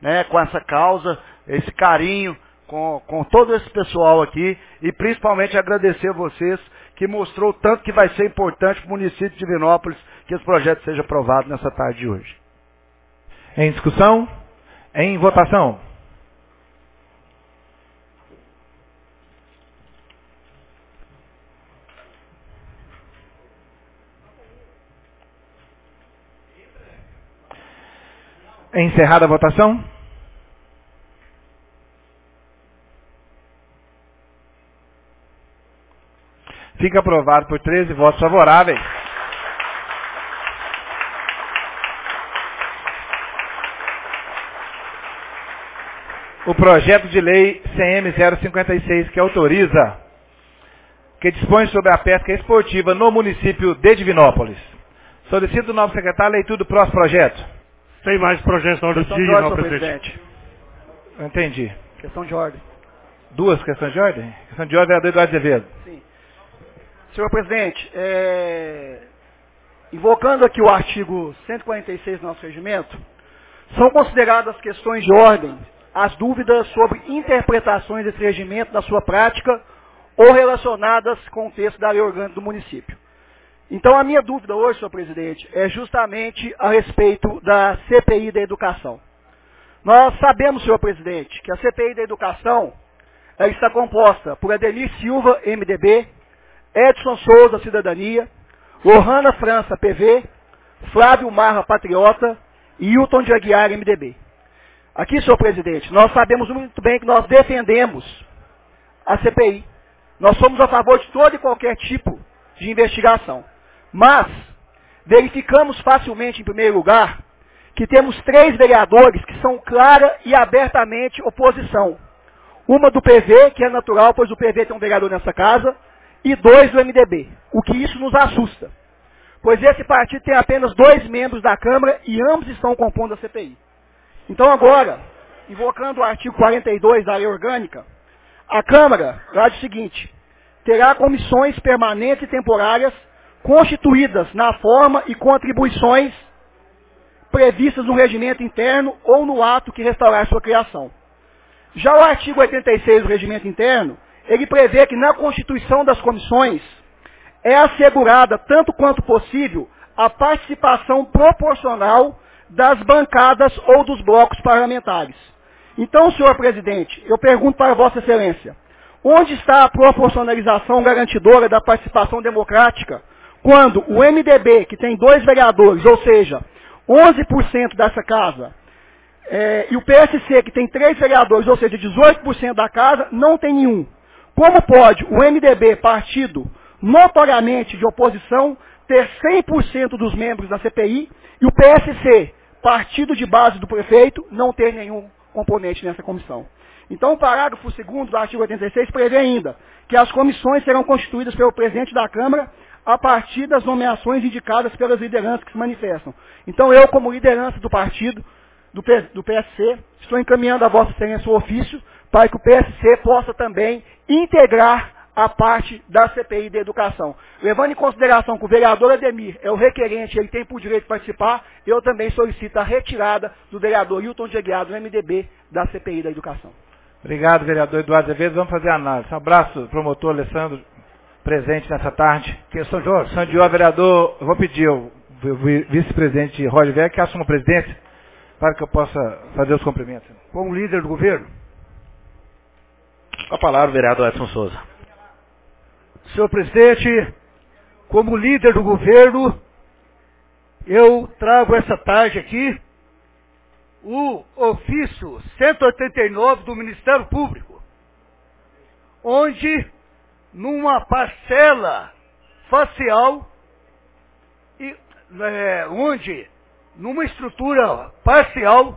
Speaker 17: né, com essa causa, esse carinho, com, com todo esse pessoal aqui, e principalmente agradecer a vocês, que mostrou tanto que vai ser importante para o município de Divinópolis que esse projeto seja aprovado nessa tarde de hoje.
Speaker 2: Em discussão? Em votação? Encerrada a votação? Fica aprovado por treze votos favoráveis. O projeto de lei C M zero cinquenta e seis, que autoriza, que dispõe sobre a pesca esportiva no município de Divinópolis. Solicito o novo secretário a leitura do próximo projeto.
Speaker 5: Tem mais projetos na ordem do dia, senhor presidente.
Speaker 2: Eu entendi.
Speaker 15: Questão de ordem.
Speaker 2: Duas questões de ordem? Questão de ordem, vereador Eduardo Azevedo.
Speaker 15: Sim. Senhor presidente, é... invocando aqui o artigo cento e quarenta e seis do nosso regimento, são consideradas questões de ordem as dúvidas sobre interpretações desse regimento na sua prática ou relacionadas com o texto da lei orgânica do município. Então, a minha dúvida hoje, senhor presidente, é justamente a respeito da C P I da educação. Nós sabemos, senhor presidente, que a C P I da educação ela está composta por Ademir Silva, M D B, Edson Souza, Cidadania, Lohana França, P V, Flávio Marra, Patriota e Hilton de Aguiar, M D B. Aqui, senhor presidente, nós sabemos muito bem que nós defendemos a C P I. Nós somos a favor de todo e qualquer tipo de investigação. Mas, verificamos facilmente, em primeiro lugar, que temos três vereadores que são clara e abertamente oposição. Uma do P V, que é natural, pois o P V tem um vereador nessa casa, e dois do M D B, o que isso nos assusta. Pois esse partido tem apenas dois membros da Câmara e ambos estão compondo a C P I. Então agora, invocando o artigo quarenta e dois da lei orgânica, a Câmara, lá diz o seguinte, terá comissões permanentes e temporárias constituídas na forma e com atribuições previstas no regimento interno ou no ato que restaurar sua criação. Já o artigo oitenta e seis do regimento interno, ele prevê que na constituição das comissões é assegurada, tanto quanto possível, a participação proporcional das bancadas ou dos blocos parlamentares. Então, senhor presidente, eu pergunto para Vossa Excelência, onde está a proporcionalização garantidora da participação democrática quando o M D B, que tem dois vereadores, ou seja, onze por cento dessa casa, é, e o P S C, que tem três vereadores, ou seja, dezoito por cento da casa, não tem nenhum? Como pode o M D B, partido notoriamente de oposição, ter cem por cento dos membros da C P I e o P S C, partido de base do prefeito, não ter nenhum componente nessa comissão? Então, o parágrafo segundo do artigo oitenta e seis prevê ainda que as comissões serão constituídas pelo presidente da Câmara a partir das nomeações indicadas pelas lideranças que se manifestam. Então, eu, como liderança do partido, do, P, do P S C, estou encaminhando a Vossa Excelência o ofício para que o P S C possa também integrar a parte da C P I da educação. Levando em consideração que o vereador Ademir é o requerente, ele tem por direito de participar, eu também solicito a retirada do vereador Hilton de Aguiar, do M D B, da C P I da educação.
Speaker 2: Obrigado, vereador Eduardo Azevedo. Vamos fazer a análise. Um abraço, promotor Alessandro, presente nessa tarde.
Speaker 11: Questão de ordem.
Speaker 2: Questão de ordem, vereador, eu vou pedir ao vice-presidente Roger Velho que assuma a presidência para que eu possa fazer os cumprimentos.
Speaker 11: Como líder do governo.
Speaker 16: Com a palavra, vereador Edson Souza.
Speaker 11: Senhor presidente, como líder do governo, eu trago essa tarde aqui o ofício cento e oitenta e nove do Ministério Público, onde, numa parcela facial, e, é, onde, numa estrutura parcial,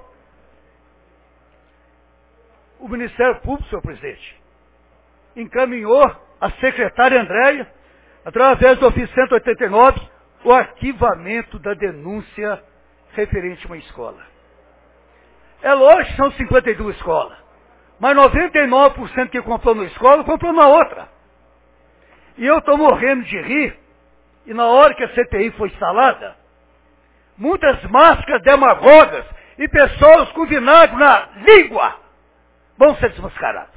Speaker 11: o Ministério Público, senhor presidente, encaminhou a secretária Andréia, através do ofício cento e oitenta e nove, o arquivamento da denúncia referente a uma escola. É lógico que são cinquenta e duas escolas, mas noventa e nove por cento que comprou na escola, comprou na outra. E eu estou morrendo de rir, e na hora que a C P I foi instalada, muitas máscaras demagogas e pessoas com vinagre na língua vão ser desmascarados.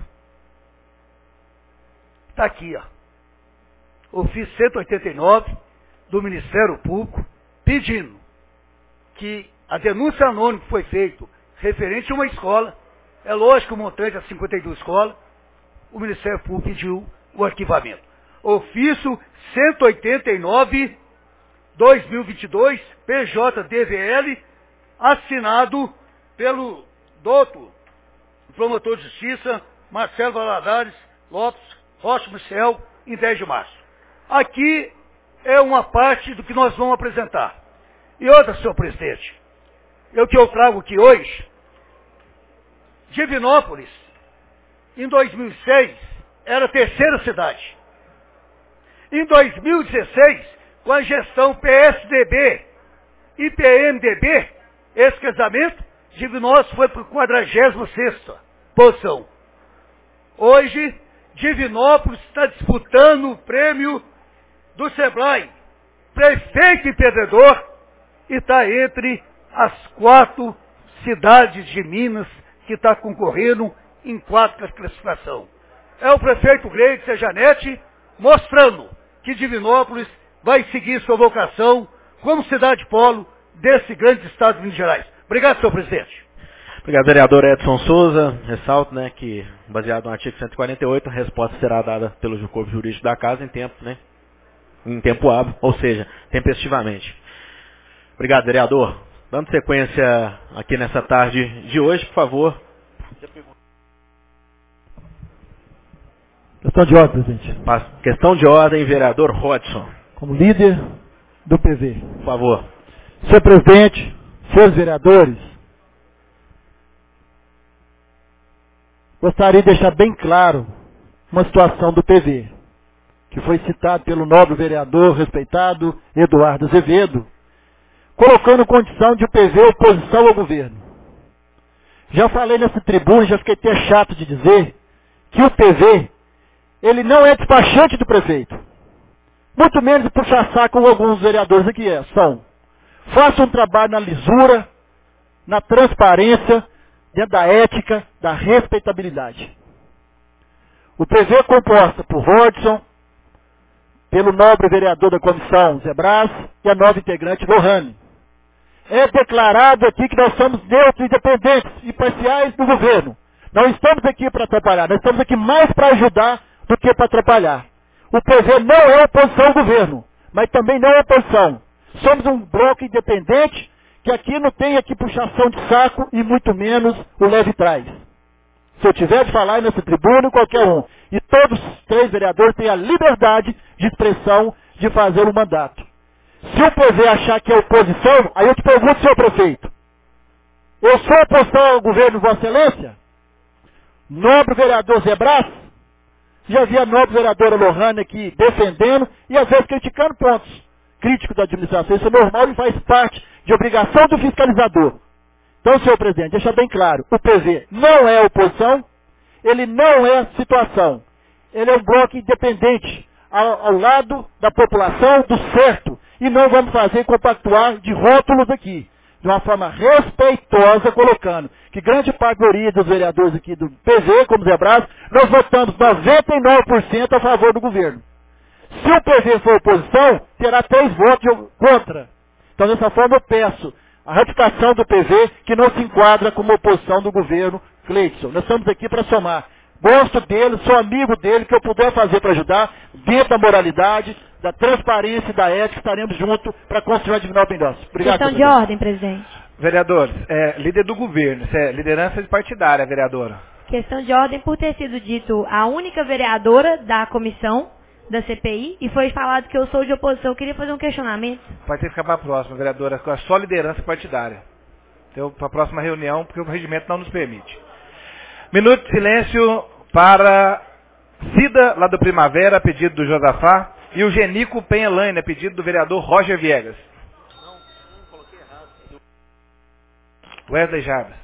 Speaker 11: Está aqui, ó. Ofício cento e oitenta e nove do Ministério Público pedindo que a denúncia anônima que foi feita referente a uma escola, é lógico que o montante é cinquenta e duas escolas, o Ministério Público pediu o arquivamento. Ofício cento e oitenta e nove, dois mil e vinte e dois, P J D V L, assinado pelo doutor, promotor de justiça, Marcelo Valadares Lopes Rocha Michel, em dez de março. Aqui é uma parte do que nós vamos apresentar. E outra, senhor presidente, é o que eu trago aqui hoje. Divinópolis, em dois mil e seis, era a terceira cidade. Em dois mil e dezesseis, com a gestão P S D B e P M D B, esse casamento, Divinópolis foi para a quadragésima sexta posição. Hoje, Divinópolis está disputando o prêmio do Sebrae, prefeito empreendedor, e está entre as quatro cidades de Minas que está concorrendo em quatro classificação. É o prefeito Gleidson Janete mostrando que Divinópolis vai seguir sua vocação como cidade polo desse grande estado de Minas Gerais. Obrigado, senhor presidente.
Speaker 16: Obrigado, vereador Edson Souza. Ressalto, né, que, baseado no artigo cento e quarenta e oito, a resposta será dada pelo corpo jurídico da casa em tempo, né, em tempo hábil, ou seja, tempestivamente. Obrigado, vereador. Dando sequência aqui nessa tarde de hoje, por favor.
Speaker 13: Questão de ordem, presidente.
Speaker 16: Questão de ordem, vereador Rodson.
Speaker 13: Como líder do P V.
Speaker 16: Por favor.
Speaker 13: Senhor presidente, senhores vereadores, gostaria de deixar bem claro uma situação do P V, que foi citado pelo nobre vereador respeitado Eduardo Azevedo, colocando condição de o P V oposição ao governo. Já falei nessa tribuna, já fiquei até chato de dizer, que o P V, ele não é despachante do prefeito. Muito menos puxar saco como alguns vereadores aqui é, são. Faça um trabalho na lisura, na transparência, dentro da ética, da respeitabilidade. O P V é composta por Rodson, pelo nobre vereador da comissão, Zé Brás, e a nova integrante, Lohane. É declarado aqui que nós somos neutros, independentes e parciais do governo. Não estamos aqui para atrapalhar, nós estamos aqui mais para ajudar do que para atrapalhar. O P V não é oposição ao governo, mas também não é oposição. Somos um bloco independente que aqui não tem aqui puxação de saco e muito menos o leve trás. Se eu tiver de falar nessa tribuna, qualquer um. E todos os três vereadores têm a liberdade de expressão de fazer o mandato. Se o P V achar que é oposição, aí eu te pergunto, senhor prefeito, eu sou oposição ao governo de Vossa Excelência? Nobre vereador Zé Brás, já vi a nobre vereadora Lohane aqui defendendo e às vezes criticando pontos críticos da administração. Isso é normal e faz parte de obrigação do fiscalizador. Então, senhor presidente, deixa bem claro, o P V não é oposição, ele não é situação. Ele é um bloco independente, ao, ao lado da população, do certo. E não vamos fazer compactuar de rótulos aqui. De uma forma respeitosa, colocando que grande parte da maioria dos vereadores aqui do P V, como Zé Brás, nós votamos noventa e nove por cento a favor do governo. Se o P V for oposição, terá três votos contra. Então, dessa forma, eu peço a ratificação do P V, que não se enquadra como oposição do governo Gleidson. Nós estamos aqui para somar. Gosto dele, sou amigo dele, que eu puder fazer para ajudar, dentro da moralidade, da transparência e da ética, estaremos juntos para construir a Divinópolis em nós. Obrigado.
Speaker 12: Questão de ordem, presidente.
Speaker 2: Vereadores, é, líder do governo, isso é liderança partidária, vereadora.
Speaker 12: Questão de ordem por ter sido dito a única vereadora da comissão da C P I e foi falado que eu sou de oposição. Eu queria fazer um questionamento.
Speaker 2: Vai ter que ficar para a próxima, vereadora, com a só liderança partidária. Então, para a próxima reunião, porque o regimento não nos permite. Minuto de silêncio para Cida, lá do Primavera, pedido do Josafá, e o Genico Penhelaine, pedido do vereador Roger Viegas. Não, não coloquei errado. Wesley Jarbas.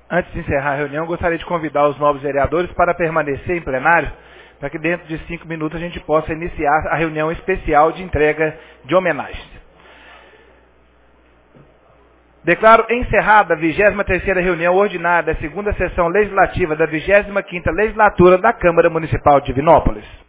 Speaker 2: Antes de encerrar a reunião, gostaria de convidar os novos vereadores para permanecer em plenário, para que dentro de cinco minutos a gente possa iniciar a reunião especial de entrega de homenagens. Declaro encerrada a vigésima terceira reunião ordinária da segunda sessão legislativa da vigésima quinta legislatura da Câmara Municipal de Divinópolis.